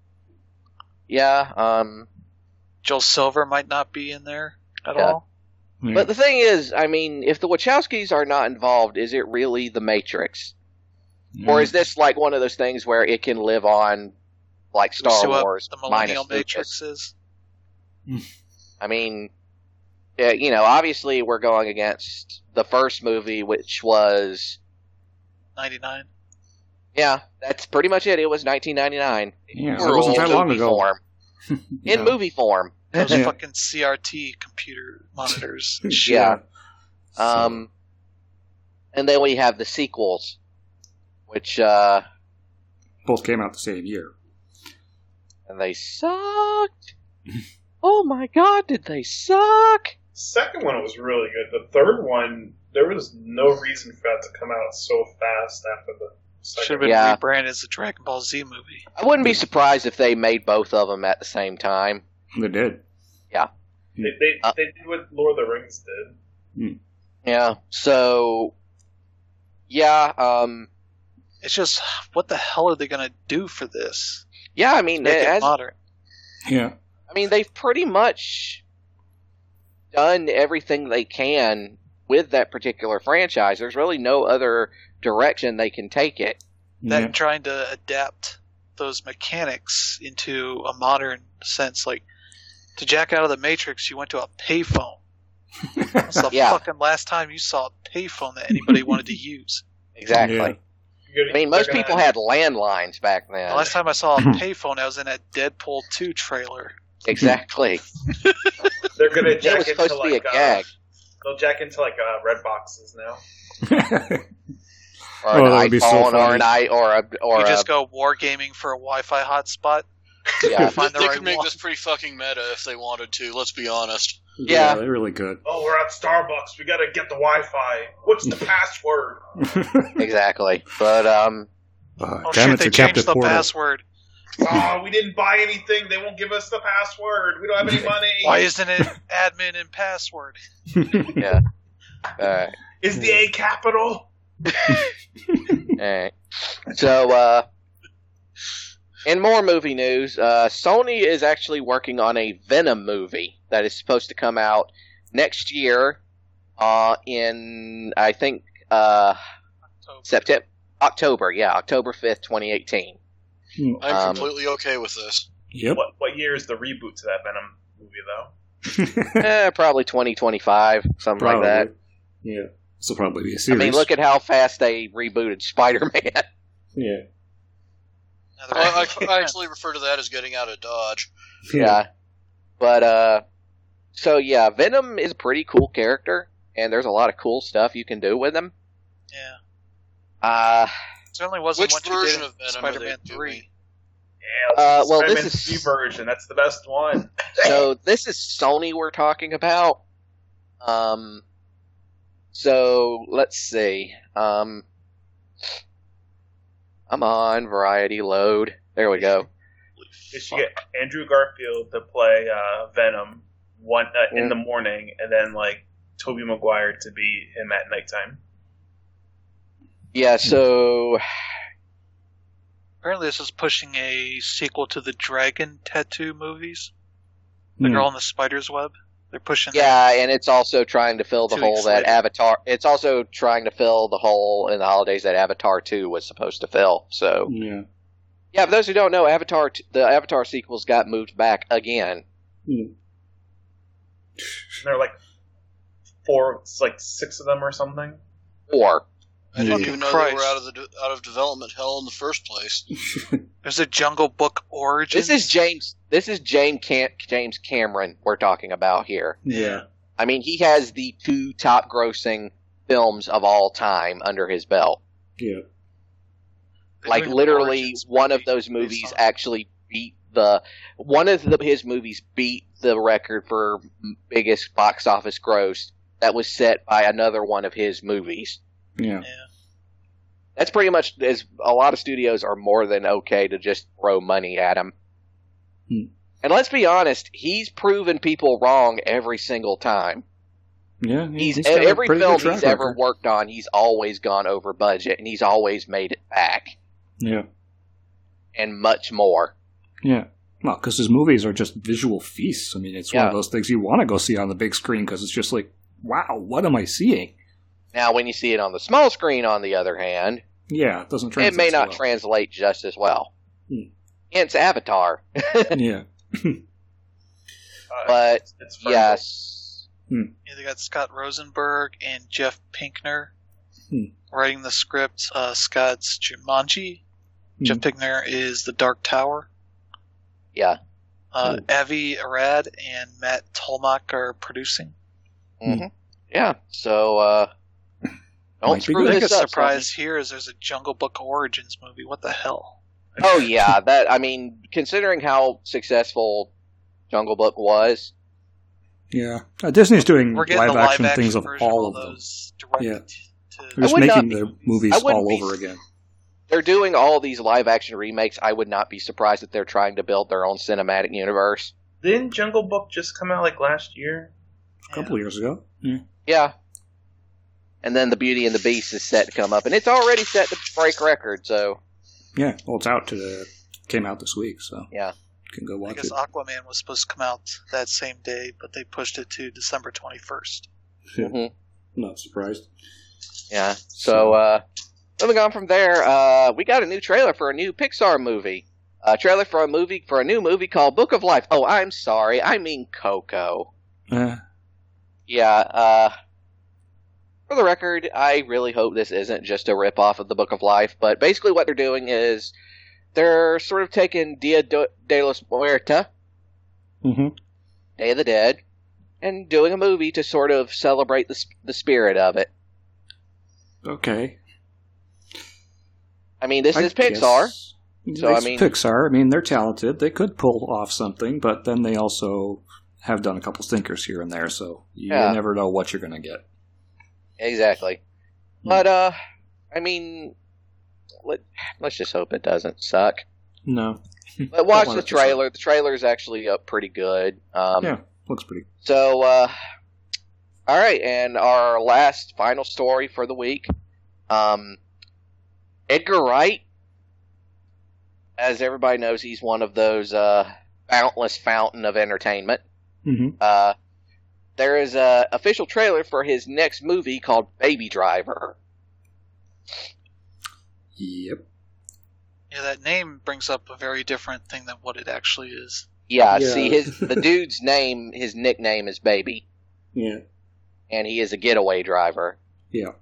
yeah. Um, Joel Silver might not be in there at Yeah. all. Yeah. but the thing is, I mean, if the Wachowskis are not involved, is it really the Matrix, Yeah. or is this like one of those things where it can live on, like Do we Star see what Wars the Millennial minus Matrix Lucas? is. I mean, yeah, you know, obviously we're going against the first movie, which was. ninety-nine. Yeah, that's pretty much it. It was nineteen ninety-nine. Yeah, We're it wasn't old that long movie ago. Form. In Yeah. movie form. Those Yeah. fucking C R T computer monitors. Yeah. So- Um, and then we have the sequels, which, uh, both came out the same year. and they sucked. Oh my god, did they suck? Second one was really good. The third one, there was no reason for that to come out so fast after the Should have second been Yeah. rebranded as a Dragon Ball Z movie. I wouldn't be surprised if they made both of them at the same time. They did. They, they, Uh, they did what Lord of the Rings did. Yeah, so, yeah, um, It's just, what the hell are they going to do for this? yeah, I mean, Make it as, modern. Yeah. I mean, they've pretty much done everything they can with that particular franchise. There's really no other direction they can take it. That Yeah. and trying to adapt those mechanics into a modern sense. Like, to jack out of the Matrix, you went to a payphone. That's the Yeah. fucking last time you saw a payphone that anybody wanted to use. Exactly. Yeah. You're gonna- I mean, most they're gonna- people had landlines back The then. last time I saw a payphone, I was in a Deadpool two trailer. Exactly. They're gonna It jack was into supposed to be a like uh, gag. they'll jack into like uh, red boxes now. Or Oh, an that would be so iPhone, or funny. an i, or a, or You a, just go wargaming for a Wi-Fi hotspot. yeah. Find the they right could make one. this pretty fucking meta if they wanted to. Let's be honest. Yeah. they really could. Oh, we're at Starbucks. We gotta get the Wi-Fi. What's the password? Exactly. But um, Uh, Oh damn shit! it, They to Captain changed the Portal. password. Oh, we didn't buy anything. They won't give us the password. We don't have any money. Why isn't it admin and password? yeah. All right. Is the A capital? All right. So, uh, in more movie news, uh, Sony is actually working on a Venom movie that is supposed to come out next year. Uh, in I think uh, September, October. Yeah, October fifth, twenty eighteen. I'm Um, completely okay with this. Yep. What what year is the reboot to that Venom movie, though? Eh, probably twenty twenty-five, something Probably. like that. Yeah. This will probably be a I series. mean, look at how fast they rebooted Spider-Man. Yeah. Another- I, I, I actually refer to that as getting out of Dodge. Yeah. But, uh, so yeah, Venom is a pretty cool character, and there's a lot of cool stuff you can do with him. Yeah. Uh, Certainly wasn't Which what you version did of in Venom are they Spider-Man doing? three. Yeah, Uh, let's well, Spider-Man this is- three version. That's the best one. so this is Sony we're talking about. Um, so let's see. Um, I'm on Variety Load. There we go. They should get Andrew Garfield to play uh, Venom one uh, in Yeah. the morning, and then like Tobey Maguire to be him at nighttime. Yeah, so Apparently, this is pushing a sequel to the Dragon Tattoo movies. The Hmm. Girl in the Spider's Web. They're pushing. yeah, and it's also trying to fill the Two hole weeks that later. Avatar. It's also trying to fill the hole in the holidays that Avatar two was supposed to fill. So Yeah. yeah, for those who don't know, Avatar t- the Avatar sequels got moved back again. Hmm. And there are like four, it's like six of them or something. Or I didn't Yeah. even know Christ. they were out of the de- out of development hell in the first place. There's a Jungle Book Origins. this is James. This is James Cam- James Cameron we're talking about here. Yeah. I mean, he has the two top grossing films of all time under his belt. Yeah. They're Like doing an literally, Origins one of movie those based movies on- actually beat the one of the, his movies beat the record for biggest box office gross that was set by another one of his movies. Yeah. Yeah. That's pretty much as a lot of studios are more than okay to just throw money at him. Hmm. And let's be honest, he's proven people wrong every single time. Yeah. He's, he's got a every pretty film good track he's ever record. worked on, he's always gone over budget, and he's always made it back, Yeah. and much more. Yeah. Well, because his movies are just visual feasts. I mean, it's one Yeah. of those things you want to go see on the big screen because it's just like, wow, what am I seeing? Now, when you see it on the small screen, on the other hand, Yeah, it doesn't it translate. may so not well. translate just as well. Hmm. Hence Avatar. Yeah. Uh, But, it's, it's fun. yes. Yeah, they got Scott Rosenberg and Jeff Pinkner Hmm. writing the script. Uh, Scott's Jumanji. Hmm. Jeff Pinkner is The Dark Tower. Yeah. Uh, Hmm. Avi Arad and Matt Tolmach are producing. hmm Yeah. So, uh, don't Might be screw good. I think a this up. surprise here is there's a Jungle Book Origins movie. What the hell? Sonny. Oh, yeah. That, I mean, considering how successful Jungle Book was, Yeah. Uh, Disney's doing We're getting live the action live action things of version all of of them. those direct Yeah. to They're just would not making be- their movies I wouldn't all be- over again. they're doing all these live action remakes. I would not be surprised if they're trying to build their own cinematic universe. Didn't Jungle Book just come out like last year? A couple of years ago. Yeah. Yeah. And then the Beauty and the Beast is set to come up, and it's already set to break records. So Yeah. Well, it's out to came out this week, so yeah, you can go I watch guess it. Aquaman was supposed to come out that same day, but they pushed it to December twenty-first. hmm Not surprised. yeah. So uh, moving on from there, uh, we got a new trailer for a new Pixar movie. A trailer for a movie for a new movie called Book of Life. Oh, I'm sorry, I mean Coco. Uh, Yeah. Uh, for the record, I really hope this isn't just a ripoff of the Book of Life. But basically, what they're doing is they're sort of taking Dia de los Muertos, hmm Day of the Dead, and doing a movie to sort of celebrate the the spirit of it. okay. I mean, this I is Pixar. guess- So, it's I mean- Pixar. I mean, they're talented. They could pull off something, but then they also have done a couple stinkers here and there, so you Yeah. never know what you're going to get. Exactly. But, uh, I mean, let, let's just hope it doesn't suck. No. But watch want the it to suck. trailer. The trailer is actually up pretty good. Um, Yeah, looks pretty. So, uh, all right, and our last final story for the week. Um, Edgar Wright, as everybody knows, he's one of those uh, boundless fountain of entertainment. Mm-hmm. Uh, there is a official trailer for his next movie called Baby Driver. Yep. Yeah, that name brings up a very different thing than what it actually is. Yeah, Yeah. see, his the dude's name, his nickname is Baby, Yeah. and he is a getaway driver. Yeah.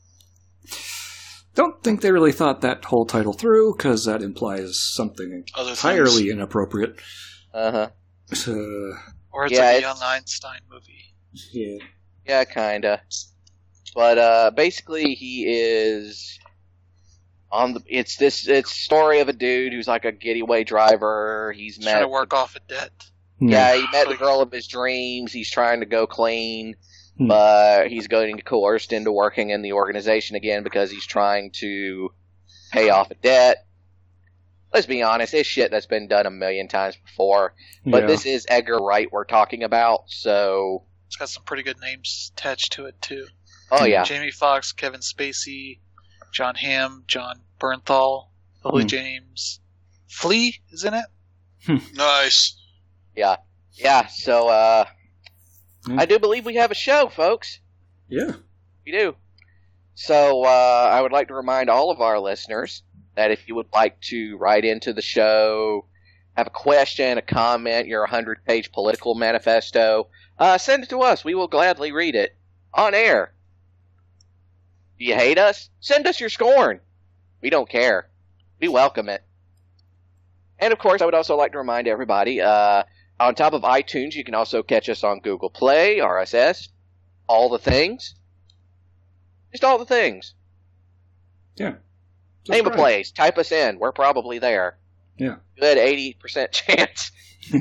Don't think they really thought that whole title through, because that implies something Other entirely things. inappropriate. Uh huh. Uh, Or it's Yeah, like a it's- young Einstein movie. yeah. Yeah, kinda. But uh, basically, he is on the. It's this. It's story of a dude who's like a getaway driver. He's He's met. trying to work off a debt. Yeah, he met the girl of his dreams. He's trying to go clean, Hmm. but he's getting coerced into working in the organization again because he's trying to pay off a debt. Let's be honest, it's shit that's been done a million times before. But Yeah. this is Edgar Wright we're talking about, so It's got some pretty good names attached to it too. oh yeah, Jamie Foxx, Kevin Spacey, John Hamm, John Bernthal, Lily Hmm. James, Flea is in it. Nice. yeah, yeah. So uh, Hmm. I do believe we have a show, folks. Yeah. We do. So uh, I would like to remind all of our listeners that if you would like to write into the show, have a question, a comment, your hundred-page political manifesto, uh, send it to us. We will gladly read it on air. Do you hate us? Send us your scorn. We don't care. We welcome it. And of course, I would also like to remind everybody, uh, on top of iTunes, you can also catch us on Google Play, R S S, all the things. Just all the things. Yeah. Name a Subscribe. place. Type us in. We're probably there. Yeah. Good eighty percent chance.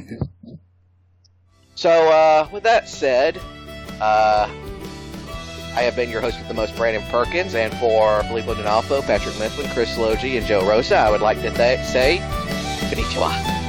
So, uh, with that said, uh, I have been your host with the most, Brandon Perkins, and for Filippo Donalfo, Patrick Mifflin, Chris Logie, and Joe Rosa, I would like to th- say, konnichiwa.